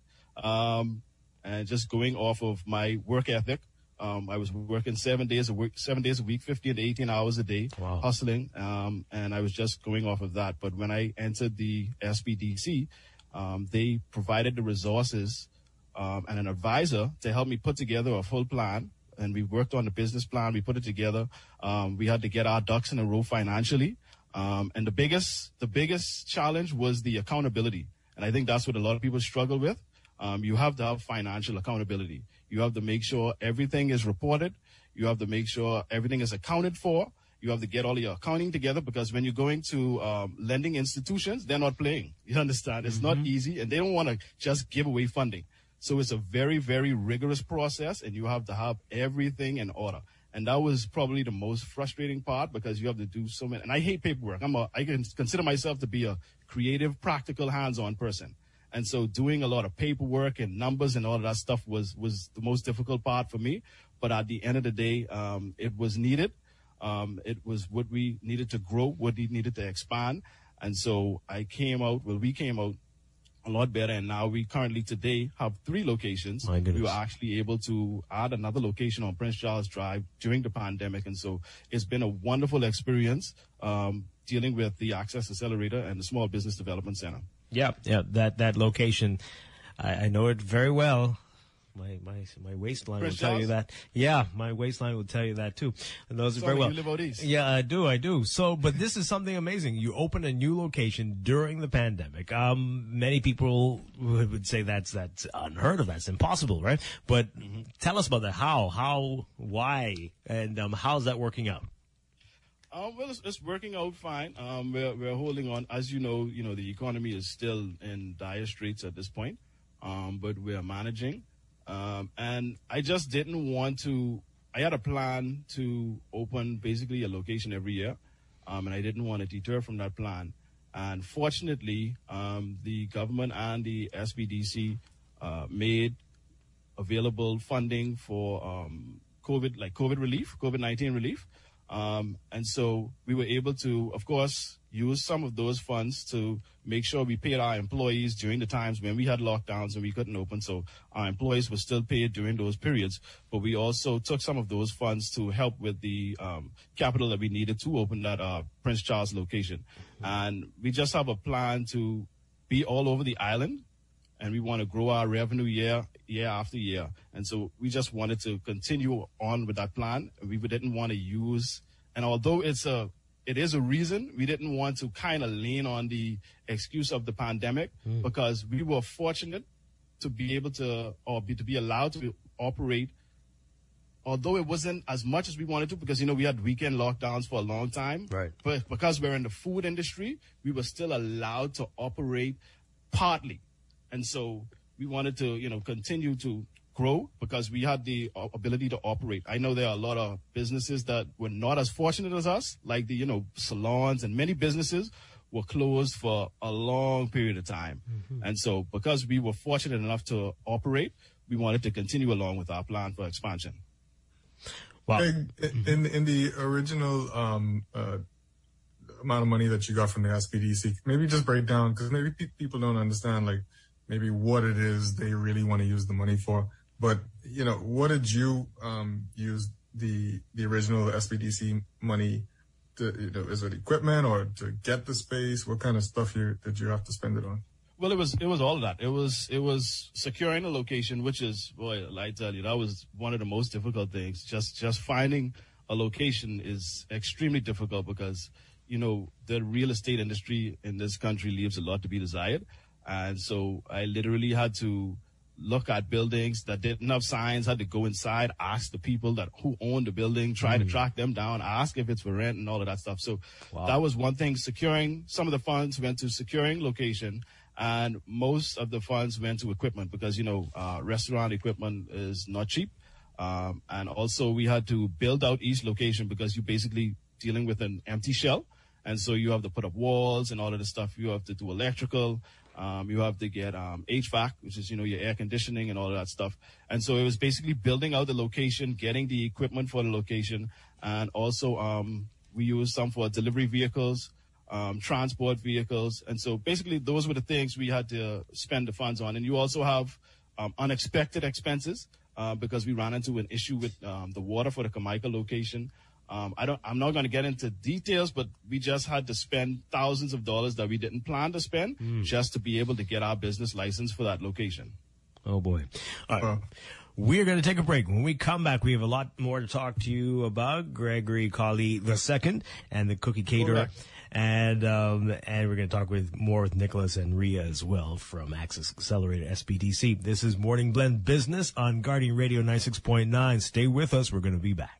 Speaker 10: um, and just going off of my work ethic. Um, I was working seven days a week, seven days a week, fifteen to eighteen hours a day, wow. hustling, um, and I was just going off of that. But when I entered the S B D C, um, they provided the resources um, and an advisor to help me put together a full plan. And we worked on the business plan. We put it together. Um, we had to get our ducks in a row financially. Um, and the biggest, the biggest challenge was the accountability. And I think that's what a lot of people struggle with. Um, you have to have financial accountability. You have to make sure everything is reported. You have to make sure everything is accounted for. You have to get all your accounting together because when you're going to um, lending institutions, they're not playing. You understand? It's mm-hmm. not easy, and they don't want to just give away funding. So it's a very, very rigorous process, and you have to have everything in order. And that was probably the most frustrating part because you have to do so many. And I hate paperwork. I'm a, I can consider myself to be a creative, practical, hands-on person. And so doing a lot of paperwork and numbers and all of that stuff was, was the most difficult part for me. But at the end of the day, um, it was needed. Um, it was what we needed to grow, what we needed to expand. And so I came out, well, we came out a lot better. And now we currently today have three locations.
Speaker 3: My goodness.
Speaker 10: We were actually able to add another location on Prince Charles Drive during the pandemic. And so it's been a wonderful experience um, dealing with the Access Accelerator and the Small Business Development Center.
Speaker 3: Yeah, yeah, that, that location, I, I know it very well. My my my waistline
Speaker 10: Prince
Speaker 3: will tell
Speaker 10: Charles?
Speaker 3: you that. Yeah, my waistline will tell you that too. And those are very well.
Speaker 10: You live out east.
Speaker 3: Yeah, I do, I do. So, but this is something amazing. You open a new location during the pandemic. Um, many people would say that's that's unheard of. That's impossible, right? But mm-hmm. tell us about that. How, how, why, and um, how's that working out?
Speaker 10: Um, well, it's, it's working out fine. Um, we're, we're holding on. As you know, you know, the economy is still in dire straits at this point. Um, but we're managing. Um, and I just didn't want to, I had a plan to open basically a location every year. Um, and I didn't want to deter from that plan. And fortunately, um, the government and the S B D C, uh, made available funding for, um, COVID, like COVID relief, COVID nineteen relief. Um, and so we were able to, of course, used some of those funds to make sure we paid our employees during the times when we had lockdowns and we couldn't open. So our employees were still paid during those periods. But we also took some of those funds to help with the um, capital that we needed to open that uh, Prince Charles location. Mm-hmm. And we just have a plan to be all over the island, and we want to grow our revenue year year after year. And so we just wanted to continue on with that plan. We didn't want to use, and although it's a it is a reason, we didn't want to kind of lean on the excuse of the pandemic, mm. because we were fortunate to be able to, or be, to be allowed to operate, although it wasn't as much as we wanted to, because, you know, we had weekend lockdowns for a long time.
Speaker 3: Right.
Speaker 10: But because we're in the food industry, we were still allowed to operate partly. And so we wanted to, you know, continue to grow because we had the ability to operate. I know there are a lot of businesses that were not as fortunate as us, like the, you know, salons, and many businesses were closed for a long period of time. Mm-hmm. And so because we were fortunate enough to operate, we wanted to continue along with our plan for expansion.
Speaker 7: Wow. In, in, in the original um, uh, amount of money that you got from the S P D C, maybe just break down, because maybe pe- people don't understand, like, maybe what it is they really want to use the money for. But, you know, what did you um, use the the original S P D C money to, you know, is it equipment or to get the space? What kind of stuff you, did you have to spend it on?
Speaker 10: Well, it was it was all of that. It was it was securing a location, which is, boy, I tell you, that was one of the most difficult things. Just just finding a location is extremely difficult because, you know, the real estate industry in this country leaves a lot to be desired. And so I literally had to look at buildings that didn't have signs, had to go inside, ask the people that who owned the building, try mm. to track them down, ask if it's for rent and all of that stuff. So wow. that was one thing. Securing some of the funds went to securing location, and most of the funds went to equipment because, you know, uh, restaurant equipment is not cheap. Um, and also we had to build out each location because you're basically dealing with an empty shell. And so you have to put up walls and all of the stuff. You have to do electrical. Um, you have to get um, H V A C, which is, you know, your air conditioning and all of that stuff. And so it was basically building out the location, getting the equipment for the location. And also um, we used some for delivery vehicles, um, transport vehicles. And so basically those were the things we had to spend the funds on. And you also have um, unexpected expenses uh, because we ran into an issue with um, the water for the Jamaica location. Um, I don't, I'm not going to get into details, but we just had to spend thousands of dollars that we didn't plan to spend mm. just to be able to get our business license for that location.
Speaker 3: Oh, boy. All right. Uh, We're going to take a break. When we come back, we have a lot more to talk to you about. Gregory Colley the Second and the Cookie Caterer. Correct. And um, and we're going to talk with more with Nicholas and Ria as well from Access Accelerator S P D C. This is Morning Blend Business on Guardian Radio ninety-six point nine. Stay with us. We're going to be back.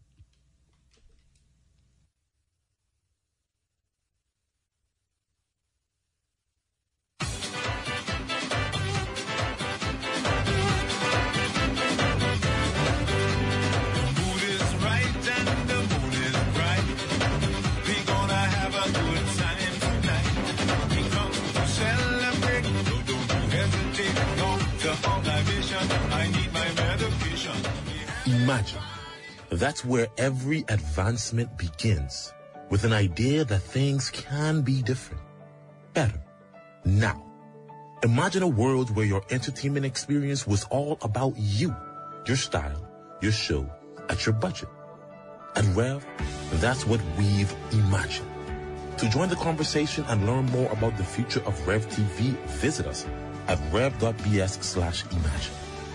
Speaker 19: Imagine, that's where every advancement begins, with an idea that things can be different, better. Now, imagine a world where your entertainment experience was all about you, your style, your show, at your budget. At Rev, that's what we've imagined. To join the conversation and learn more about the future of Rev T V, visit us at rev.bs slash imagine.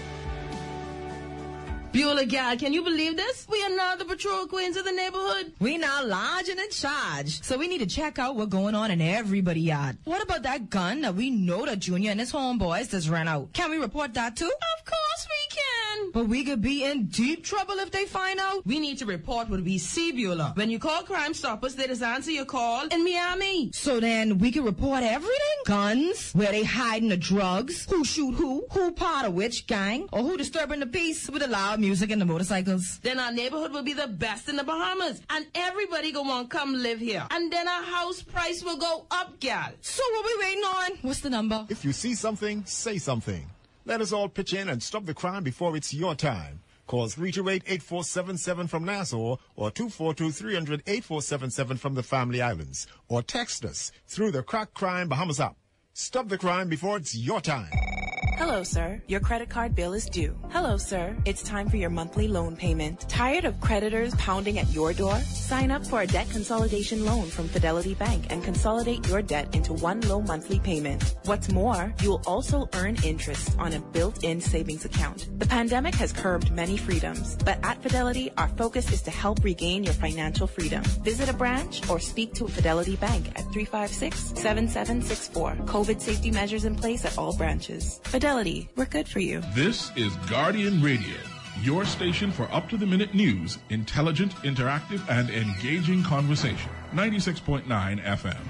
Speaker 20: Beulah gal, can you believe this? We are now the patrol queens of the neighborhood.
Speaker 21: We now large and in charge. So we need to check out what's going on in everybody's yard. What about that gun that we know that Junior and his homeboys just ran out? Can we report that too?
Speaker 20: Of course we can.
Speaker 21: But we could be in deep trouble if they find out.
Speaker 20: We need to report what we see, Beulah. When you call Crime Stoppers, they just answer your call in Miami.
Speaker 21: So then we can report everything? Guns, where they hiding the drugs, who shoot who, who part of which gang, or who disturbing the peace with the loud music and the motorcycles.
Speaker 20: Then our neighborhood will be the best in the Bahamas, and everybody gonna want to come live here. And then our house price will go up, gal.
Speaker 21: So what we waiting on? What's the number?
Speaker 27: If you see something, say something. Let us all pitch in and stop the crime before it's your time. Call three two eight, eight four seven seven from Nassau or two four two, three hundred, eight four seven seven from the Family Islands. Or text us through the Crack Crime Bahamas app. Stop the crime before it's your time.
Speaker 1: Hello, sir. Your credit card bill is due. Hello, sir. It's time for your monthly loan payment. Tired of creditors pounding at your door? Sign up for a debt consolidation loan from Fidelity Bank and consolidate your debt into one low monthly payment. What's more, you'll also earn interest on a built-in savings account. The pandemic has curbed many freedoms, but at Fidelity, our focus is to help regain your financial freedom. Visit a branch or speak to a Fidelity Bank at three five six, seven seven six four. COVID safety measures in place at all branches. Fidelity, we're good for you.
Speaker 2: This is Guardian Radio, your station for up-to-the-minute news, intelligent, interactive, and engaging conversation. ninety-six point nine F M.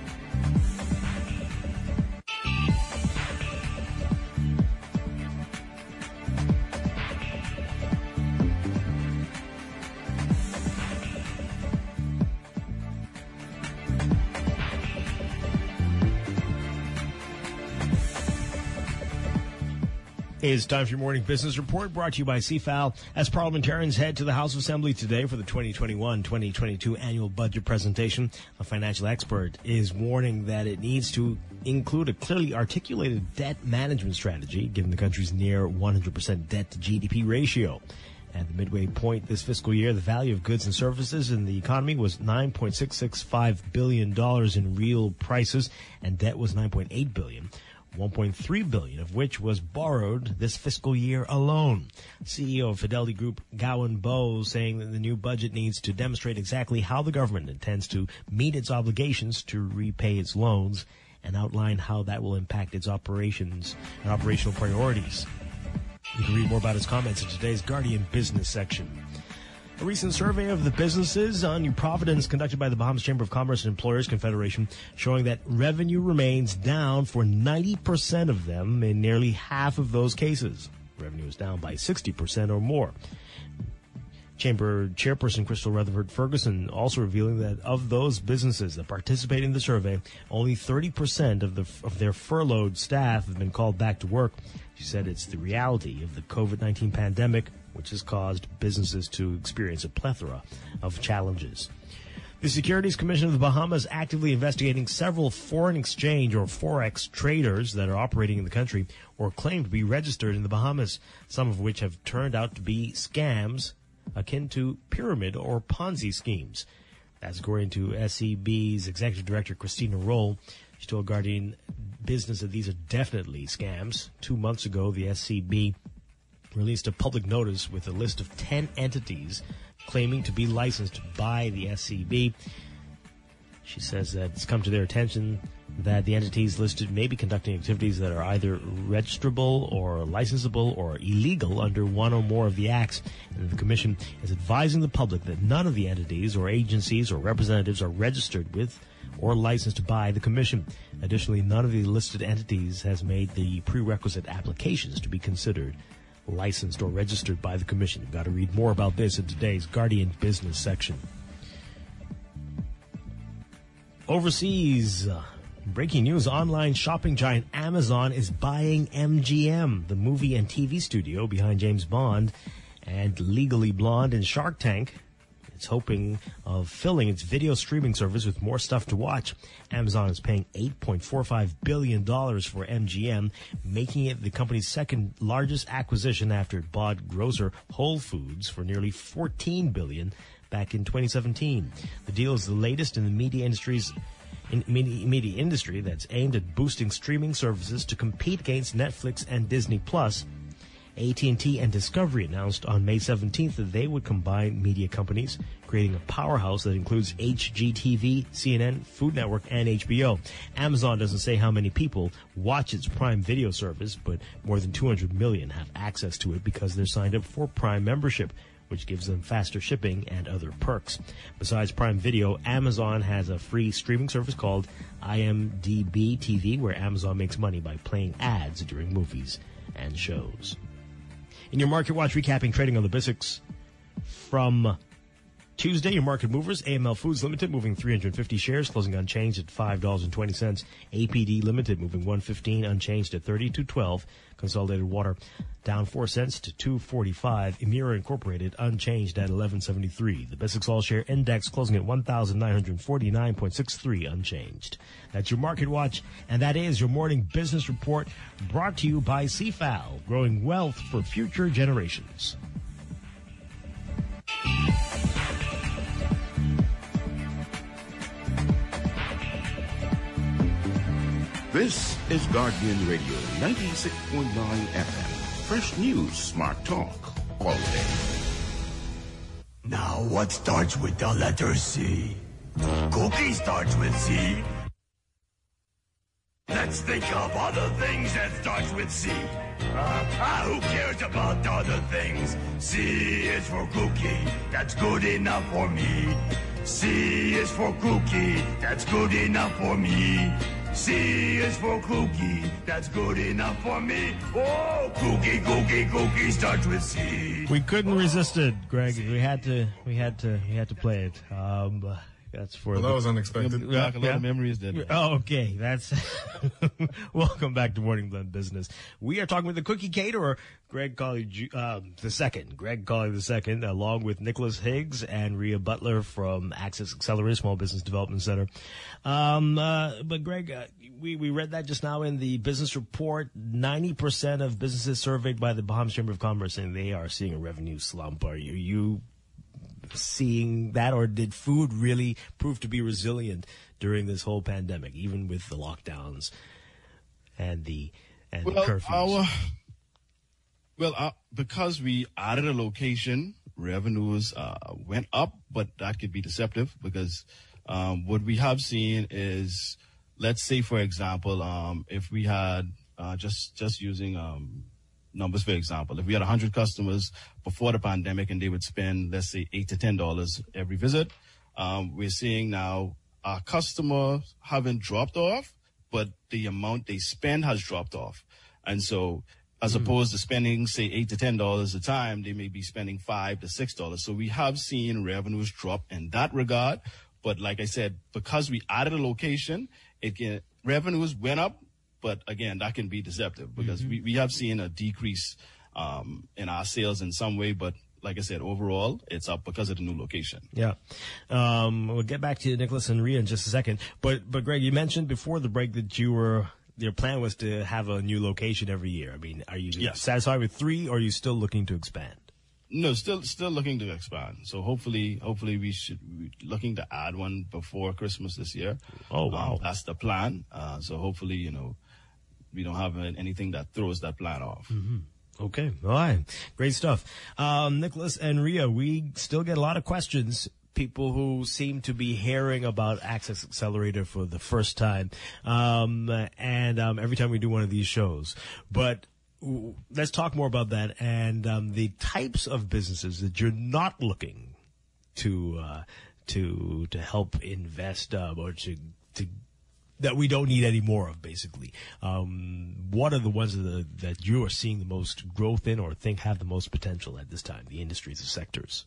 Speaker 3: It's time for your morning business report brought to you by C F A L as parliamentarians head to the House of Assembly today for the twenty twenty-one twenty twenty-two annual budget presentation. A financial expert is warning that it needs to include a clearly articulated debt management strategy given the country's near one hundred percent debt to G D P ratio. At the midway point this fiscal year, the value of goods and services in the economy was nine point six six five billion dollars in real prices and debt was nine point eight billion dollars. one point three billion dollars of which was borrowed this fiscal year alone. C E O of Fidelity Group, Gowan Bowe, saying that the new budget needs to demonstrate exactly how the government intends to meet its obligations to repay its loans and outline how that will impact its operations and operational priorities. You can read more about his comments in today's Guardian Business section. A recent survey of the businesses on New Providence conducted by the Bahamas Chamber of Commerce and Employers Confederation showing that revenue remains down for ninety percent of them in nearly half of those cases. Revenue is down by sixty percent or more. Chamber Chairperson Crystal Rutherford Ferguson also revealing that of those businesses that participate in the survey, only thirty percent of the of their furloughed staff have been called back to work. She said it's the reality of the COVID nineteen pandemic which has caused businesses to experience a plethora of challenges. The Securities Commission of the Bahamas actively investigating several foreign exchange or Forex traders that are operating in the country or claim to be registered in the Bahamas, some of which have turned out to be scams akin to pyramid or Ponzi schemes. That's according to S E B's Executive Director, Christina Roll. She told Guardian Business that these are definitely scams. Two months ago, the S E B released a public notice with a list of ten entities claiming to be licensed by the S E B. She says that it's come to their attention that the entities listed may be conducting activities that are either registrable or licensable or illegal under one or more of the acts. And the Commission is advising the public that none of the entities or agencies or representatives are registered with or licensed by the Commission. Additionally, none of the listed entities has made the prerequisite applications to be considered licensed or registered by the Commission. You've got to read more about this in today's Guardian Business section. Overseas, uh, breaking news, online shopping giant Amazon is buying M G M, the movie and T V studio behind James Bond and Legally Blonde and Shark Tank. It's hoping of filling its video streaming service with more stuff to watch. Amazon is paying eight point four five billion dollars for M G M, making it the company's second largest acquisition after it bought grocer Whole Foods for nearly fourteen billion dollars back in twenty seventeen. The deal is the latest in the media industry's in media, media industry that's aimed at boosting streaming services to compete against Netflix and Disney Plus. A T and T and Discovery announced on May seventeenth that they would combine media companies, creating a powerhouse that includes H G T V, C N N, Food Network, and H B O. Amazon doesn't say how many people watch its Prime Video service, but more than two hundred million have access to it because they're signed up for Prime membership, which gives them faster shipping and other perks. Besides Prime Video, Amazon has a free streaming service called I M D B T V, where Amazon makes money by playing ads during movies and shows. In your Market Watch, recapping trading on the B I S X from Tuesday, your market movers, A M L Foods Limited moving three hundred fifty shares, closing unchanged at five dollars and twenty cents. A P D Limited moving one fifteen, unchanged at thirty-two twelve. Consolidated Water down four cents to two forty-five. Emira Incorporated unchanged at eleven seventy-three. The Basics All Share Index closing at one thousand nine hundred forty-nine point six three, unchanged. That's your Market Watch, and that is your morning business report brought to you by C F A L, growing wealth for future generations.
Speaker 8: This is Guardian Radio, ninety-six point nine F M. Fresh news, smart talk, all day.
Speaker 9: Now, what starts with the letter C? Cookie starts with C. Let's think of other things that starts with C. Uh, ah, who cares about other things? C is for cookie, that's good enough for me. C is for cookie, that's good enough for me. C is for cookie, that's good enough for me. Oh, cookie, cookie, cookie starts with C.
Speaker 3: We couldn't resist it, Greg. We had to. We had to. We had to play it. Um, that's for.
Speaker 7: Well,
Speaker 3: the,
Speaker 7: that was unexpected.
Speaker 3: Yeah,
Speaker 10: Back a lot
Speaker 3: yeah.
Speaker 10: of memories there.
Speaker 3: Oh, okay. That's. Welcome back to Morning Blend Business. We are talking with the cookie caterer, Greg Colley uh, the second. Greg Colley the second, along with Nicholas Higgs and Rhea Butler from Access Accelerator Small Business Development Center. Um, uh, but Greg, uh, we we read that just now in the business report. Ninety percent of businesses surveyed by the Bahamas Chamber of Commerce, and they are seeing a revenue slump. Are you you seeing that, or did food really prove to be resilient during this whole pandemic, even with the lockdowns and the and
Speaker 10: well,
Speaker 3: the curfews?
Speaker 10: Our, well, uh, because we added a location, revenues uh, went up, but that could be deceptive because um, what we have seen is, let's say, for example, um, if we had uh, just just using um, numbers, for example, if we had one hundred customers before the pandemic and they would spend, let's say, eight to ten dollars every visit, um, we're seeing now our customers haven't dropped off, but the amount they spend has dropped off. And so as mm. opposed to spending, say, eight to ten dollars a time, they may be spending five to six dollars. So we have seen revenues drop in that regard. But like I said, because we added a location, it can, revenues went up. But again, that can be deceptive because mm-hmm. we, we have seen a decrease um, in our sales in some way. But like I said, overall, it's up because of the new location.
Speaker 3: Yeah. Um, we'll get back to Nicholas and Rhea in just a second. But, but Greg, you mentioned before the break that you were, your plan was to have a new location every year. I mean, are you
Speaker 10: yes.
Speaker 3: satisfied with three, or are you still looking to expand?
Speaker 10: No, still, still looking to expand. So hopefully, hopefully we should be looking to add one before Christmas this year.
Speaker 3: Oh, wow.
Speaker 10: Um, that's the plan. Uh, so hopefully, you know, we don't have anything that throws that plan off.
Speaker 3: Mm-hmm. Okay. All right. Great stuff. Um, Nicholas and Rhea, we still get a lot of questions. People who seem to be hearing about Access Accelerator for the first time. Um, and, um, every time we do one of these shows, but let's talk more about that and, um, the types of businesses that you're not looking to, uh, to, to help invest, uh, or to, to, that we don't need any more of, basically. Um, what are the ones that, that you are seeing the most growth in or think have the most potential at this time, the industries or sectors?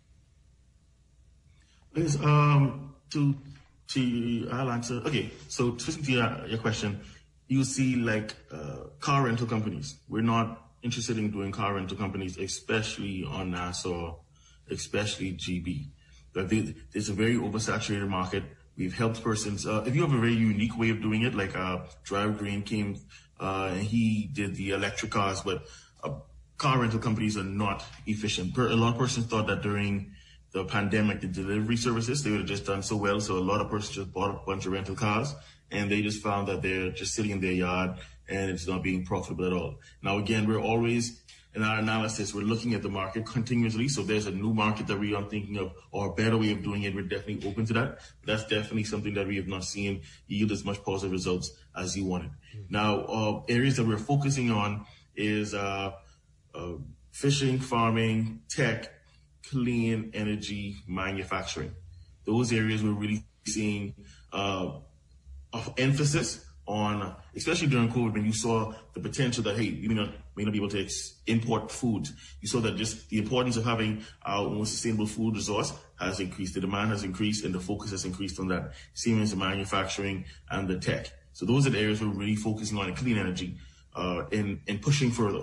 Speaker 4: Liz, um, to, to, I'll answer. Okay, so to listen to your, your question, you see like uh, car rental companies. We're not interested in doing car rental companies, especially on Nassau, especially G B. But they, it's a very oversaturated market. We've helped persons. Uh, if you have a very unique way of doing it, like uh, Drive Green came uh, and he did the electric cars, but uh, car rental companies are not efficient. A lot of persons thought that during the pandemic, the delivery services, they would have just done so well. So a lot of persons just bought a bunch of rental cars and they just found that they're just sitting in their yard and it's not being profitable at all. Now, again, we're always, in our analysis, we're looking at the market continuously. So if there's a new market that we are thinking of or a better way of doing it, we're definitely open to that. That's definitely something that we have not seen yield as much positive results as you wanted. Mm-hmm. Now, uh, areas that we're focusing on is uh, uh, fishing, farming, tech, clean energy, manufacturing. Those areas we're really seeing uh, of emphasis on, especially during COVID, when you saw the potential that, hey, you may not, may not be able to ex- import food. You saw that just the importance of having our own sustainable food resource has increased. The demand has increased and the focus has increased on that. Same as the manufacturing and the tech. So those are the areas we're really focusing on in clean energy, uh, and, and pushing further.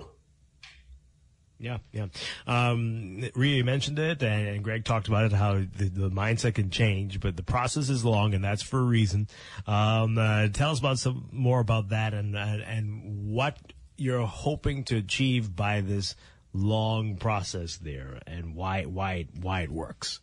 Speaker 3: Yeah, yeah. Um, Rhea mentioned it, and, and Greg talked about it, how the, the mindset can change, but the process is long, and that's for a reason. Um, uh, tell us about some more about that, and, and and what you're hoping to achieve by this long process there, and why why it, why it works.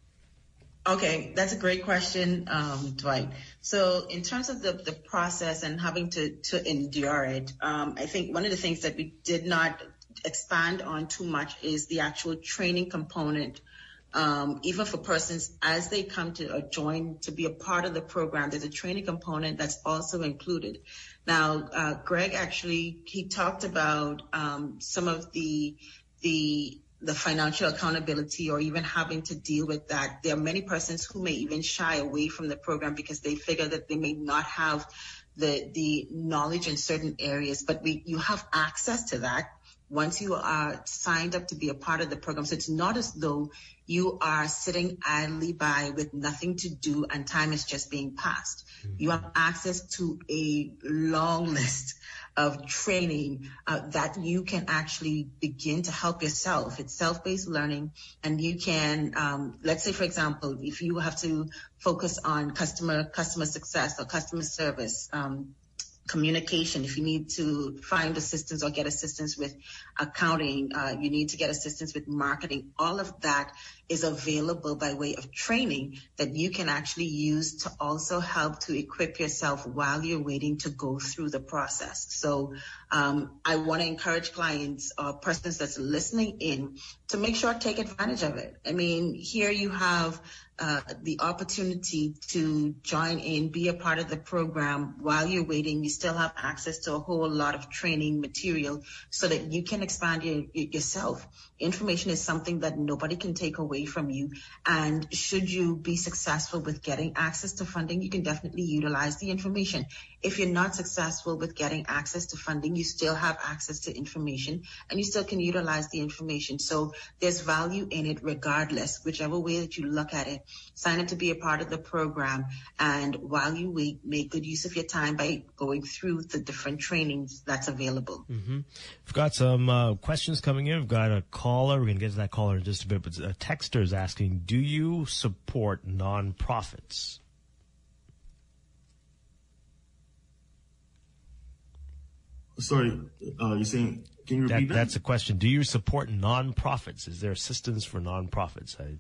Speaker 5: Okay, that's a great question, um, Dwight. So in terms of the, the process and having to, to endure it, um, I think one of the things that we did not expand on too much is the actual training component. Um, even for persons as they come to uh, join to be a part of the program, there's a training component that's also included. Now, uh, Greg actually, he talked about um, some of the the the financial accountability or even having to deal with that. There are many persons who may even shy away from the program because they figure that they may not have the the knowledge in certain areas, but we you have access to that once you are signed up to be a part of the program. So it's not as though you are sitting idly by with nothing to do and time is just being passed. Mm-hmm. You have access to a long list of training uh, that you can actually begin to help yourself. It's self-paced learning, and you can, um, let's say, for example, if you have to focus on customer customer success or customer service, um, communication, if you need to find assistance or get assistance with accounting, uh, you need to get assistance with marketing, all of that is available by way of training that you can actually use to also help to equip yourself while you're waiting to go through the process. So um, I want to encourage clients or persons that's listening in to make sure take advantage of it. I mean, here you have Uh, the opportunity to join in, be a part of the program while you're waiting. You still have access to a whole lot of training material so that you can expand your, yourself. Information is something that nobody can take away from you. And should you be successful with getting access to funding, you can definitely utilize the information. If you're not successful with getting access to funding, you still have access to information and you still can utilize the information. So there's value in it regardless, whichever way that you look at it. Sign up to be a part of the program, and while you wait, make good use of your time by going through the different trainings that's available.
Speaker 3: Mm-hmm. We've got some uh, questions coming in. We've got a caller. We're going to get to that caller in just a bit, but a texter is asking, do you support nonprofits?
Speaker 4: Sorry, uh, you're saying, can you repeat
Speaker 3: that?
Speaker 4: that?
Speaker 3: That's a question. Do you support nonprofits? Is there assistance for nonprofits? I,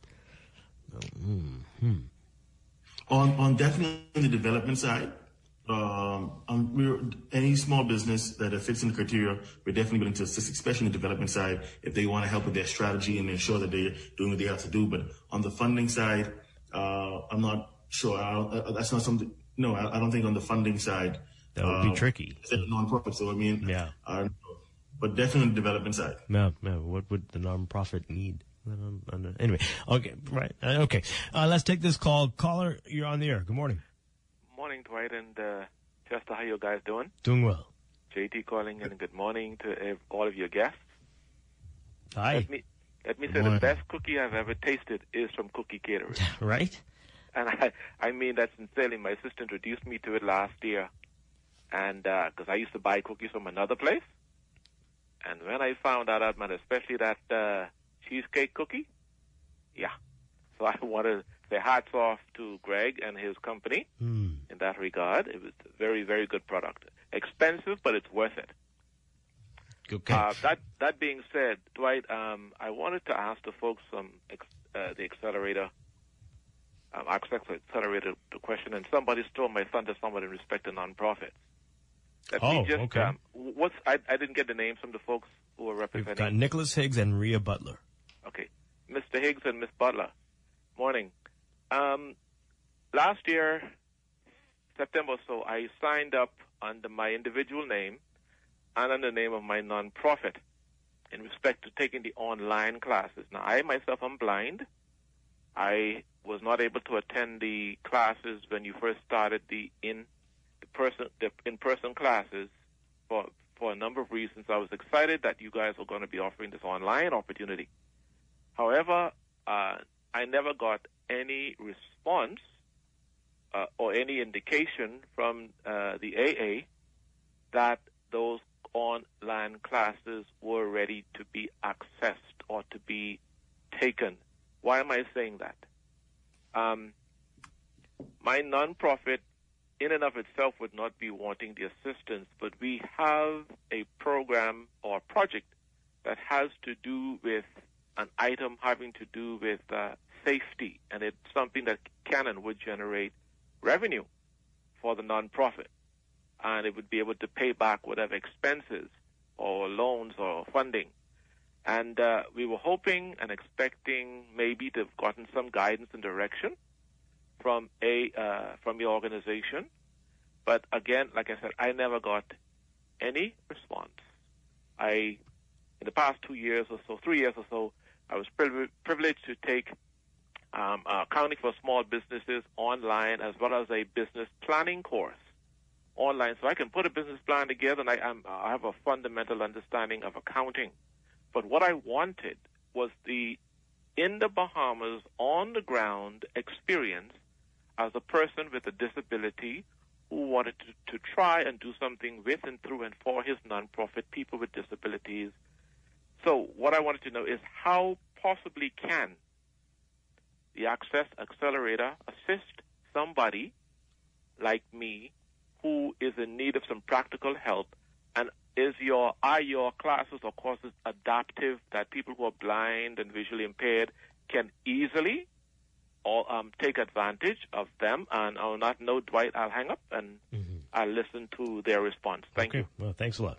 Speaker 3: Mm-hmm.
Speaker 4: On on definitely the development side, um, um, we're any small business that fits in the criteria, we're definitely willing to assist, especially in the development side, if they want to help with their strategy and ensure that they're doing what they have to do. But on the funding side, uh, I'm not sure. I don't, that's not something. No, I, I don't think on the funding side
Speaker 3: that would
Speaker 4: uh,
Speaker 3: be tricky.
Speaker 4: It's a nonprofit, so I mean,
Speaker 3: yeah.
Speaker 4: Uh, but definitely on the development side.
Speaker 3: No, no. What would the nonprofit need? Anyway, okay, right, uh, okay. Uh, let's take this call. Caller, you're on the air. Good morning.
Speaker 11: Morning, Dwight and uh, Chester. How you guys doing?
Speaker 3: Doing well.
Speaker 11: J T calling, and good morning to uh, all of your guests.
Speaker 3: Hi.
Speaker 11: Let me let me say the best cookie I've ever tasted is from Cookie Caterers.
Speaker 3: Right.
Speaker 11: And I I mean that sincerely. My sister introduced me to it last year, and because uh, I used to buy cookies from another place, and when I found out, man, especially that. Uh, cheesecake cookie, yeah. So I want to say hats off to Greg and his company
Speaker 3: mm.
Speaker 11: in that regard. It was a very, very good product. Expensive, but it's worth it.
Speaker 3: Okay.
Speaker 11: Uh, that that being said, Dwight, um, I wanted to ask the folks from ex- uh, the accelerator, um, Access Accelerator, the question, and somebody stole my thunder somewhat in respect to nonprofits. Let
Speaker 3: oh,
Speaker 11: me just,
Speaker 3: okay.
Speaker 11: Um, what's I, I didn't get the names from the folks who are representing.
Speaker 3: We've got Nicholas Higgs and Rhea Butler.
Speaker 11: Okay. Mister Higgs and Miss Butler, morning. Um, last year, September or so, I signed up under my individual name and under the name of my nonprofit in respect to taking the online classes. Now, I myself am blind. I was not able to attend the classes when you first started the in person the in-person classes for for a number of reasons. I was excited that you guys were going to be offering this online opportunity. However, uh, I never got any response uh, or any indication from uh, the A A that those online classes were ready to be accessed or to be taken. Why am I saying that? Um, my nonprofit in and of itself would not be wanting the assistance, but we have a program or project that has to do with an item having to do with uh, safety, and it's something that can and would generate revenue for the nonprofit, and it would be able to pay back whatever expenses or loans or funding. And uh, we were hoping and expecting maybe to have gotten some guidance and direction from a uh, from your organization. But again, like I said, I never got any response. I, in the past two years or so, three years or so, I was priv- privileged to take um, uh, accounting for small businesses online, as well as a business planning course online. So I can put a business plan together, and I, I'm, I have a fundamental understanding of accounting. But what I wanted was the in the Bahamas, on the ground experience as a person with a disability who wanted to, to try and do something with and through and for his nonprofit, people with disabilities. So what I wanted to know is how possibly can the Access Accelerator assist somebody like me who is in need of some practical help, and is your are your classes or courses adaptive that people who are blind and visually impaired can easily or um, take advantage of them? And on that note, Dwight, I'll hang up and mm-hmm. I'll listen to their response. Thank
Speaker 3: okay.
Speaker 11: you.
Speaker 3: Well, thanks a lot.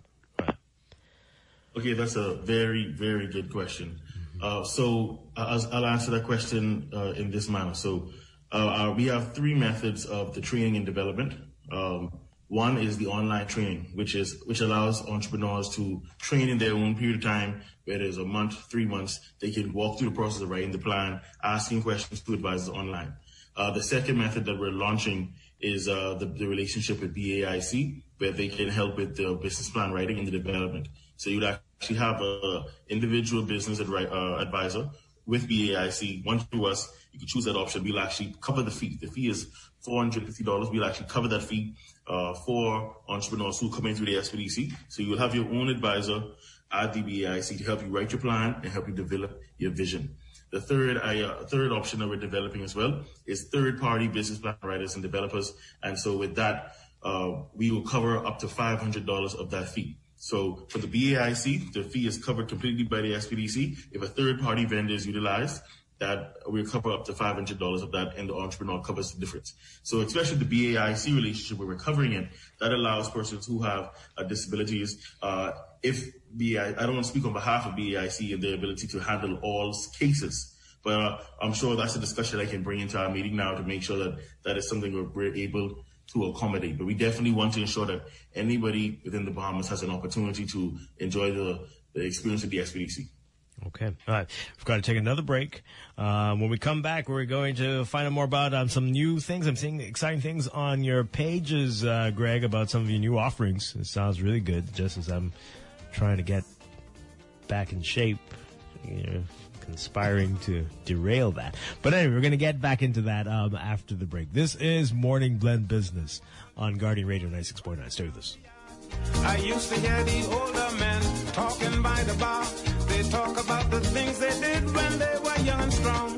Speaker 4: Okay, that's a very, very good question. Uh, so I'll, I'll answer that question uh, in this manner. So uh, our, we have three methods of the training and development. Um, one is the online training, which is which allows entrepreneurs to train in their own period of time, whether it's a month, three months. They can walk through the process of writing the plan, asking questions to advisors online. Uh, the second method that we're launching is uh, the, the relationship with B A I C, where they can help with the business plan writing and the development. So you'd actually have an individual business advi- uh, advisor with B A I C. One through us, you can choose that option. We'll actually cover the fee. The fee is four hundred fifty dollars. We'll actually cover that fee uh, for entrepreneurs who come in through the S P D C. So you'll have your own advisor at the B A I C to help you write your plan and help you develop your vision. The third uh, third option that we're developing as well is third-party business plan writers and developers. And so with that, uh, we will cover up to five hundred dollars of that fee. So for the B A I C, the fee is covered completely by the S P D C. If a third-party vendor is utilized, that we'll cover up to five hundred dollars of that, and the entrepreneur covers the difference. So especially the B A I C relationship where we're covering it, that allows persons who have uh, disabilities, uh, if B A I, I don't want to speak on behalf of B A I C and their ability to handle all cases, but uh, I'm sure that's a discussion I can bring into our meeting now to make sure that that is something we're, we're able to accommodate. But we definitely want to ensure that anybody within the Bahamas has an opportunity to enjoy the, the experience of the S P D C.
Speaker 3: Okay. All right. We've got to take another break. Um, when we come back, we're going to find out more about um, some new things. I'm seeing exciting things on your pages, uh, Greg, about some of your new offerings. It sounds really good, just as I'm trying to get back in shape, you know, conspiring to derail that. But anyway, we're going to get back into that um, after the break. This is Morning Blend Business on Guardian Radio ninety-six point nine. Stay with us.
Speaker 12: I used to hear the older men talking by the bar. They talk about the things they did when they were young and strong,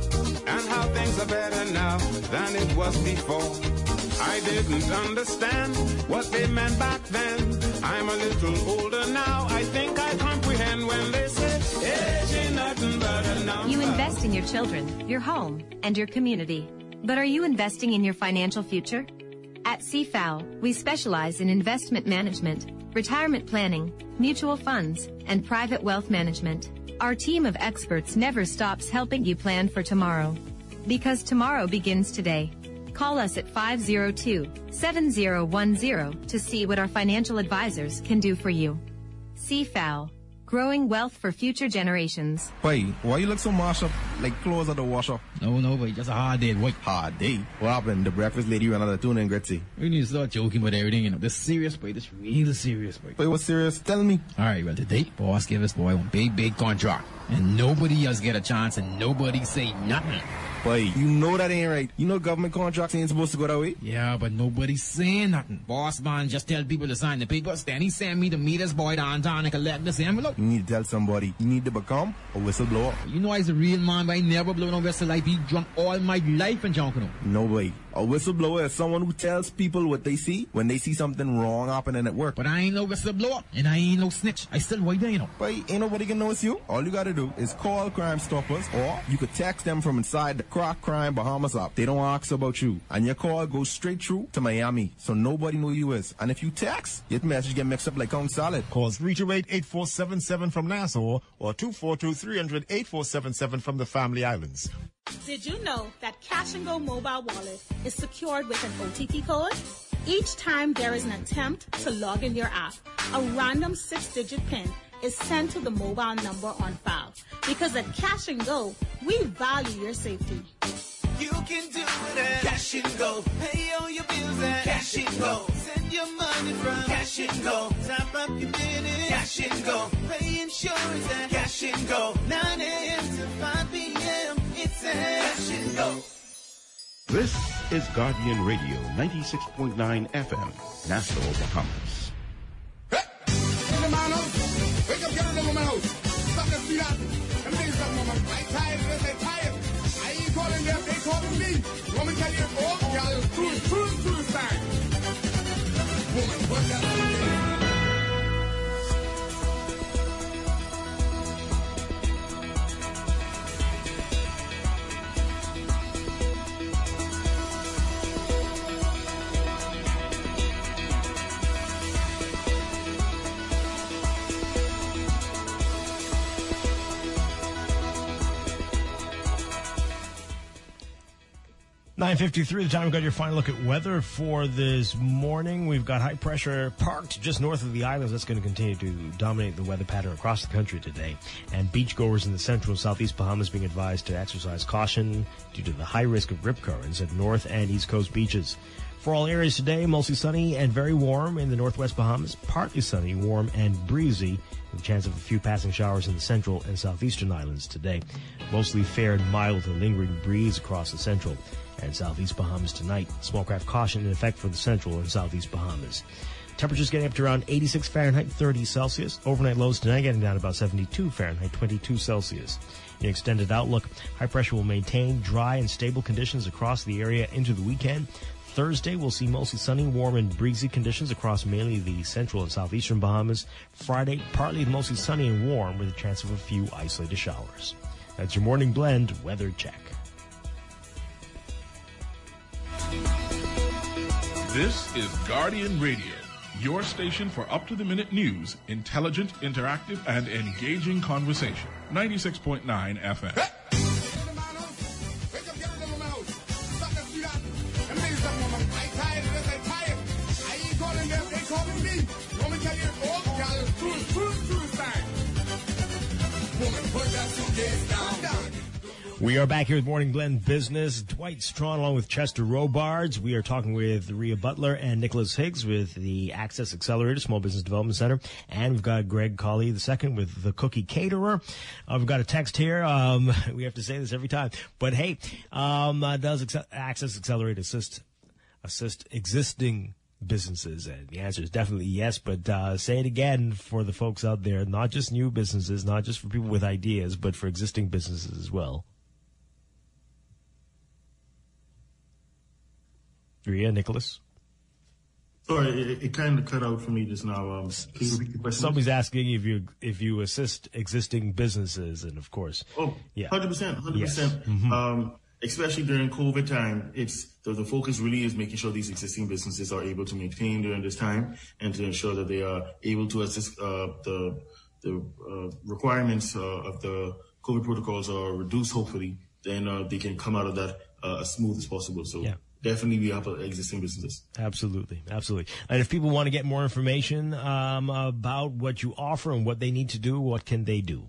Speaker 12: and how things are better now than it was before. I didn't understand what they meant back then. I'm a little older now. I think I comprehend when they say age ain't nothing but a number.
Speaker 15: You invest in your children, your home, and your community. But are you investing in your financial future? At C F A L, we specialize in investment management, retirement planning, mutual funds, and private wealth management. Our team of experts never stops helping you plan for tomorrow, because tomorrow begins today. Call us at five oh two, seven oh one oh to see what our financial advisors can do for you. C F A L, growing wealth for future generations.
Speaker 13: Boy, why you look so mashed up, like clothes at the washer?
Speaker 14: No, no, boy, just a hard day. What?
Speaker 13: Hard day? What happened? The breakfast lady ran out of tuna and gritty.
Speaker 14: We need to start joking about everything, you know. This serious, boy. This real serious, boy.
Speaker 13: Boy, what's serious? Tell me.
Speaker 14: All right, well, today, boss gave us, boy, one big, big contract. And nobody else get a chance and nobody say nothing.
Speaker 13: Boy, you know that ain't right. You know government contracts ain't supposed to go that way.
Speaker 14: Yeah, but nobody's saying nothing. Boss man just tell people to sign the papers. Then he send me to meet his boy downtown and collect this envelope.
Speaker 13: You need to tell somebody. You need to become a whistleblower.
Speaker 14: You know I's a real man, but I never blow no whistle. I be drunk all my life in Jonkono.
Speaker 13: No way. A whistleblower is someone who tells people what they see when they see something wrong happening at work.
Speaker 14: But I ain't no whistleblower, and I ain't no snitch. I still white there, you know.
Speaker 13: But ain't nobody can know it's you. All you gotta do is call Crime Stoppers, or you could text them from inside the Crack Crime Bahamas app. They don't ask about you, and your call goes straight through to Miami, so nobody know you is. And if you text, your message get mixed up like Kong Salad.
Speaker 27: Call three two eight, eight four seven seven from Nassau or two four two, three hundred, eight four seven seven from the Family Islands.
Speaker 22: Did you know that Cash and Go mobile wallet is secured with an O T P code? Each time there is an attempt to log in your app, a random six-digit PIN is sent to the mobile number on file. Because at Cash and Go, we value your safety.
Speaker 23: You can do it at Cash and Go. Pay all your bills at Cash and Go. Send your money from Cash and Go. Top up your minutes. Cash and Go. Pay insurance at Cash and Go. nine a.m. to five p.m. It's at Cash and Go.
Speaker 8: This is Guardian Radio, ninety-six point nine F M, Nassau, Bahamas.
Speaker 17: Hey! In the man house. Wake up, get out of my house. Stop the feet out. Them things up, mama. I tired, they tired. I ain't calling them, they calling me. You want me to tell you, oh, y'all, true, true, true side. Woman, put that on me.
Speaker 3: nine fifty-three, the time we've got your final look at weather for this morning. We've got high pressure parked just north of the islands. That's going to continue to dominate the weather pattern across the country today. And beachgoers in the central and southeast Bahamas being advised to exercise caution due to the high risk of rip currents at north and east coast beaches. For all areas today, mostly sunny and very warm in the northwest Bahamas. Partly sunny, warm, and breezy, with a chance of a few passing showers in the central and southeastern islands today. Mostly fair and mild to lingering breeze across the central and southeast Bahamas tonight. Small craft caution in effect for the central and southeast Bahamas. Temperatures getting up to around eighty-six Fahrenheit, thirty Celsius. Overnight lows tonight getting down to about seventy-two Fahrenheit, twenty-two Celsius. In extended outlook, high pressure will maintain dry and stable conditions across the area into the weekend. Thursday, we'll see mostly sunny, warm, and breezy conditions across mainly the central and southeastern Bahamas. Friday, partly mostly sunny and warm with a chance of a few isolated showers. That's your morning blend weather check.
Speaker 2: This is Guardian Radio, your station for up-to-the-minute news, intelligent, interactive, and engaging conversation. ninety-six point nine F M.
Speaker 3: We are back here with Morning Blend Business. Dwight Strawn along with Chester Robards. We are talking with Rhea Butler and Nicholas Higgs with the Access Accelerator Small Business Development Center. And we've got Greg Colley the second with the Cookie Caterer. Uh, we've got a text here. Um, we have to say this every time. But hey, um, uh, does Acce- Access Accelerator assist, assist existing businesses? And the answer is definitely yes, but uh, say it again for the folks out there, not just new businesses, not just for people with ideas, but for existing businesses as well. Rhea, Nicholas?
Speaker 4: Sorry, it, it kind of cut out for me just now. Um, can you repeat the question?
Speaker 3: Somebody's asking if you if you assist existing businesses, and of course,
Speaker 4: oh,
Speaker 3: yeah,
Speaker 4: hundred percent, hundred
Speaker 3: yes.
Speaker 4: percent.
Speaker 3: Mm-hmm.
Speaker 4: Um, especially during COVID time, it's the, the focus really is making sure these existing businesses are able to maintain during this time, and to ensure that they are able to assist uh, the the uh, requirements uh, of the COVID protocols are reduced. Hopefully, then uh, they can come out of that uh, as smooth as possible. So.
Speaker 3: Yeah.
Speaker 4: definitely we have existing businesses.
Speaker 3: Absolutely, absolutely. And if people want to get more information um, about what you offer and what they need to do, what can they do?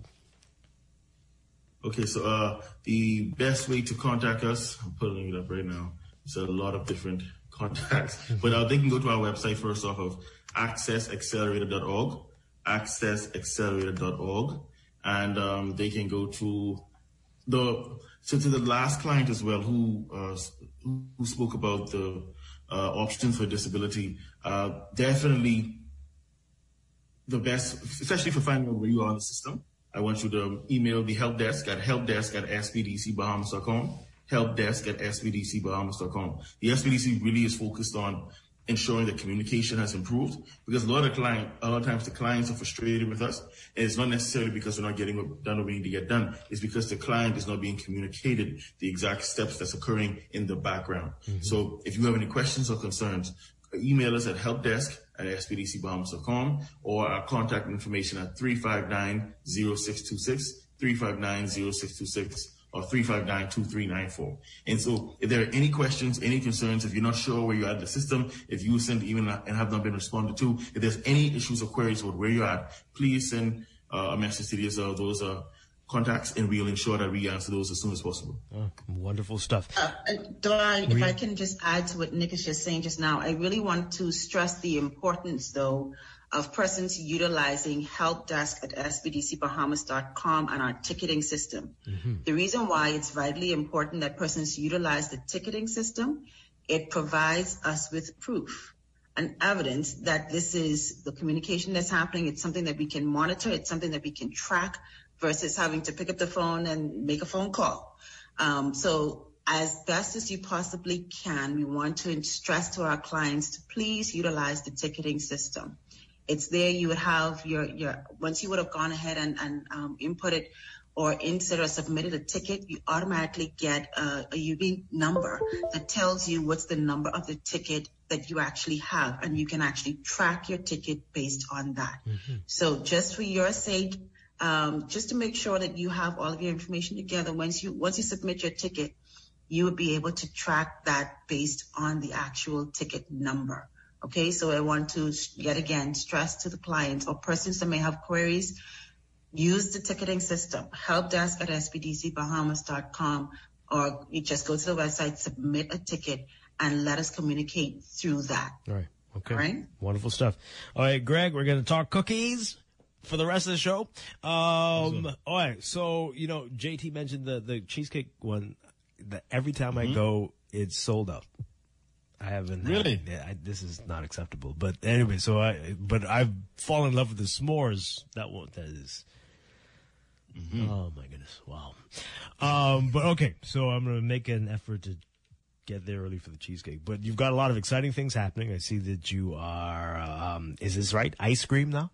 Speaker 4: Okay, so uh, the best way to contact us, I'm pulling it up right now. There's a lot of different contacts, but uh, they can go to our website first off of access accelerator dot org, access accelerator dot org, and um, they can go to the so to the last client as well who uh, who spoke about the uh, options for disability. Uh, definitely the best, especially for finding out where you are in the system. I want you to email the help desk at helpdesk at s p d c bahamas dot com, helpdesk at s p d c bahamas dot com. The S P D C really is focused on ensuring that communication has improved, because a lot of client, a lot of times the clients are frustrated with us, and it's not necessarily because we're not getting done what we need to get done. It's because the client is not being communicated the exact steps that's occurring in the background. Mm-hmm. So if you have any questions or concerns, email us at helpdesk at s p d c bahamas dot com, or our contact information at three five nine, zero six two six, three five nine, zero six two six, or three five nine, two three nine four. And so if there are any questions, any concerns, if you're not sure where you're at in the system, if you send even and have not been responded to, if there's any issues or queries about where you're at, please send uh, a message to these, uh, those uh, contacts, and we'll ensure that we answer those as soon as possible.
Speaker 3: Oh, wonderful stuff.
Speaker 5: Uh, Dwight, if I can just add to what Nick is just saying just now, I really want to stress the importance, though, of persons utilizing help desk at s p d c bahamas dot com and our ticketing system. Mm-hmm. The reason why it's vitally important that persons utilize the ticketing system, it provides us with proof and evidence that this is the communication that's happening. It's something that we can monitor. It's something that we can track versus having to pick up the phone and make a phone call. Um, so as best as you possibly can, we want to stress to our clients to please utilize the ticketing system. It's there. You would have your, your once you would have gone ahead and, and um, inputted or inserted or submitted a ticket, you automatically get a, a unique number that tells you what's the number of the ticket that you actually have, and you can actually track your ticket based on that. Mm-hmm. So just for your sake, um, just to make sure that you have all of your information together, once you once you submit your ticket, you would be able to track that based on the actual ticket number. Okay, so I want to, yet again, stress to the clients or persons that may have queries, use the ticketing system, helpdesk at s p d c bahamas dot com, or you just go to the website, submit a ticket, and let us communicate through that.
Speaker 3: All right, okay.
Speaker 5: All right?
Speaker 3: Wonderful stuff. All right, Greg, we're going to talk cookies for the rest of the show. Um, all right, so, you know, J T mentioned the, the cheesecake one. That every time mm-hmm. I go, it's sold out. I haven't
Speaker 10: really.
Speaker 3: Had, yeah, I, this is not acceptable. But anyway, so I, but I've fallen in love with the s'mores. That one, that is. Mm-hmm. Oh my goodness! Wow. Um, but okay, so I'm gonna make an effort to get there early for the cheesecake. But you've got a lot of exciting things happening. I see that you are. Um, is this right? Ice cream now?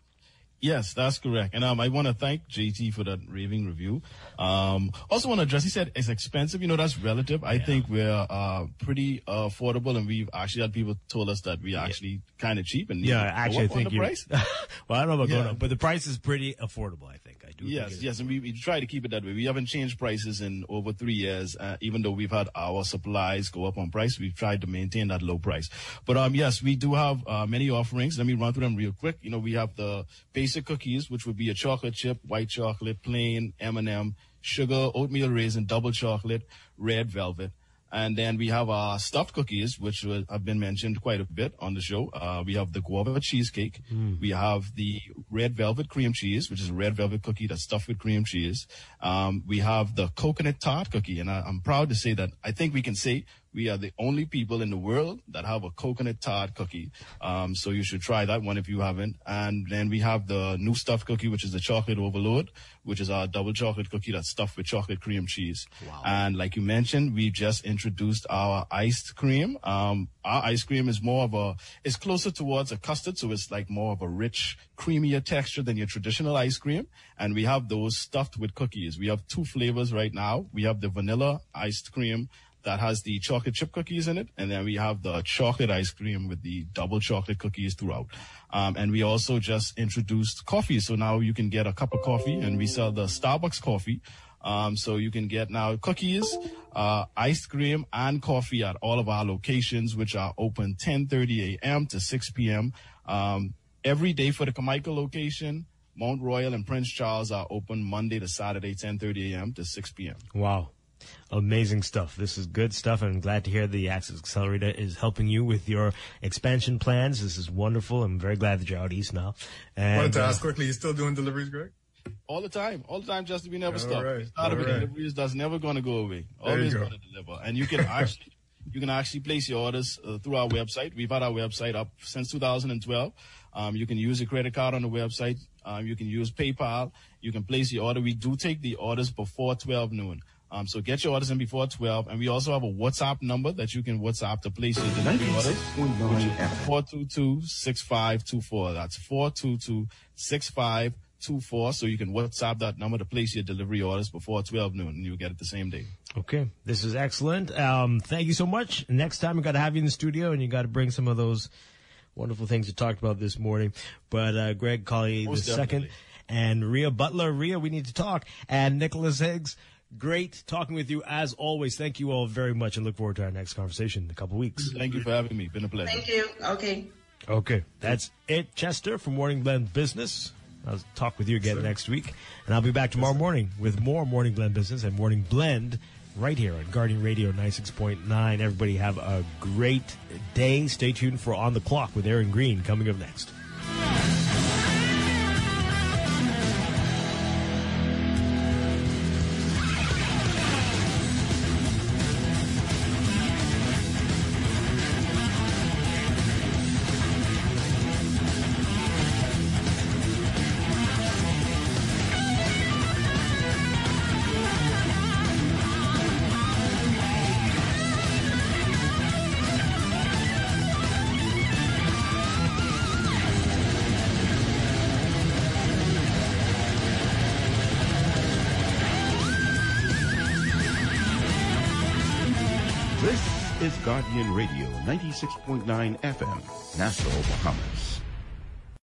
Speaker 10: Yes, that's correct. And um, I want to thank J T for that raving review. Um, also want to address, he said it's expensive. You know, that's relative. I yeah. think we're uh, pretty uh, affordable, and we've actually had people told us that we're actually yeah. kind of cheap. And
Speaker 3: yeah, actually, I think
Speaker 10: the price.
Speaker 3: Well, I don't know about yeah. going up, but the price is pretty affordable, I think. I do.
Speaker 10: Yes,
Speaker 3: think
Speaker 10: yes, and we, we try to keep it that way. We haven't changed prices in over three years, uh, even though we've had our supplies go up on price. We've tried to maintain that low price. But um, yes, we do have uh, many offerings. Let me run through them real quick. You know, we have the basic cookies, which would be a chocolate chip, white chocolate, plain, M and M, sugar, oatmeal raisin, double chocolate, red velvet. And then we have our stuffed cookies, which have been mentioned quite a bit on the show. Uh, we have the guava cheesecake. Mm. We have the red velvet cream cheese, which is a red velvet cookie that's stuffed with cream cheese. Um, we have the coconut tart cookie. And I, I'm proud to say that I think we can say we are the only people in the world that have a coconut tart cookie. Um, so you should try that one if you haven't. And then we have the new stuffed cookie, which is the chocolate overload, which is our double chocolate cookie that's stuffed with chocolate cream cheese. Wow. And like you mentioned, we just introduced our iced cream. Um, our ice cream is more of a, it's closer towards a custard. So it's like more of a rich, creamier texture than your traditional ice cream. And we have those stuffed with cookies. We have two flavors right now. We have the vanilla iced cream that has the chocolate chip cookies in it. And then we have the chocolate ice cream with the double chocolate cookies throughout. Um, and we also just introduced coffee. So now you can get a cup of coffee, and we sell the Starbucks coffee. Um, so you can get now cookies, uh, ice cream, and coffee at all of our locations, which are open ten thirty a.m. to six p.m. Um, every day for the Carmichael location. Mount Royal and Prince Charles are open Monday to Saturday, ten thirty a.m. to six p.m.
Speaker 3: Wow. Amazing stuff. This is good stuff, and I'm glad to hear the Access Accelerator is helping you with your expansion plans. This is wonderful. I'm very glad that you're out east now. And,
Speaker 7: I wanted to
Speaker 3: uh,
Speaker 7: ask quickly, you still doing deliveries, Greg?
Speaker 10: All the time. All the time, just we never
Speaker 7: All
Speaker 10: stop.
Speaker 7: right.
Speaker 10: We started
Speaker 7: All
Speaker 10: with
Speaker 7: right.
Speaker 10: deliveries. That's never going to go away.
Speaker 7: There you
Speaker 10: Always
Speaker 7: go.
Speaker 10: going to deliver. And you can actually you can actually place your orders uh, through our website. We've had our website up since two thousand twelve. Um, you can use a credit card on the website. Um, you can use PayPal. You can place your order. We do take the orders before twelve noon. Um, so get your orders in before twelve. And we also have a WhatsApp number that you can WhatsApp to place your delivery orders. four two two, six five two four. That's four two two, six five two four. So you can WhatsApp that number to place your delivery orders before twelve noon, and you'll get it the same day.
Speaker 3: Okay, this is excellent. Um, thank you so much. Next time we got to have you in the studio, and you got to bring some of those wonderful things you talked about this morning. But uh, Greg Collier the
Speaker 10: Most
Speaker 3: second,
Speaker 10: definitely.
Speaker 3: and Rhea Butler. Rhea, we need to talk. And Nicholas Higgs, great talking with you as always. Thank you all very much, and look forward to our next conversation in a couple weeks.
Speaker 10: Thank you for having me. Been a pleasure.
Speaker 5: Thank you. Okay.
Speaker 3: Okay, that's it, Chester from Morning Blend Business. I'll talk with you again next week, and I'll be back tomorrow morning with more Morning Blend Business and Morning Blend right here on Guardian Radio ninety-six point nine. Everybody have a great day. Stay tuned for On the Clock with Aaron Green coming up next.
Speaker 8: This is Guardian Radio ninety-six point nine F M, Nassau, Bahamas.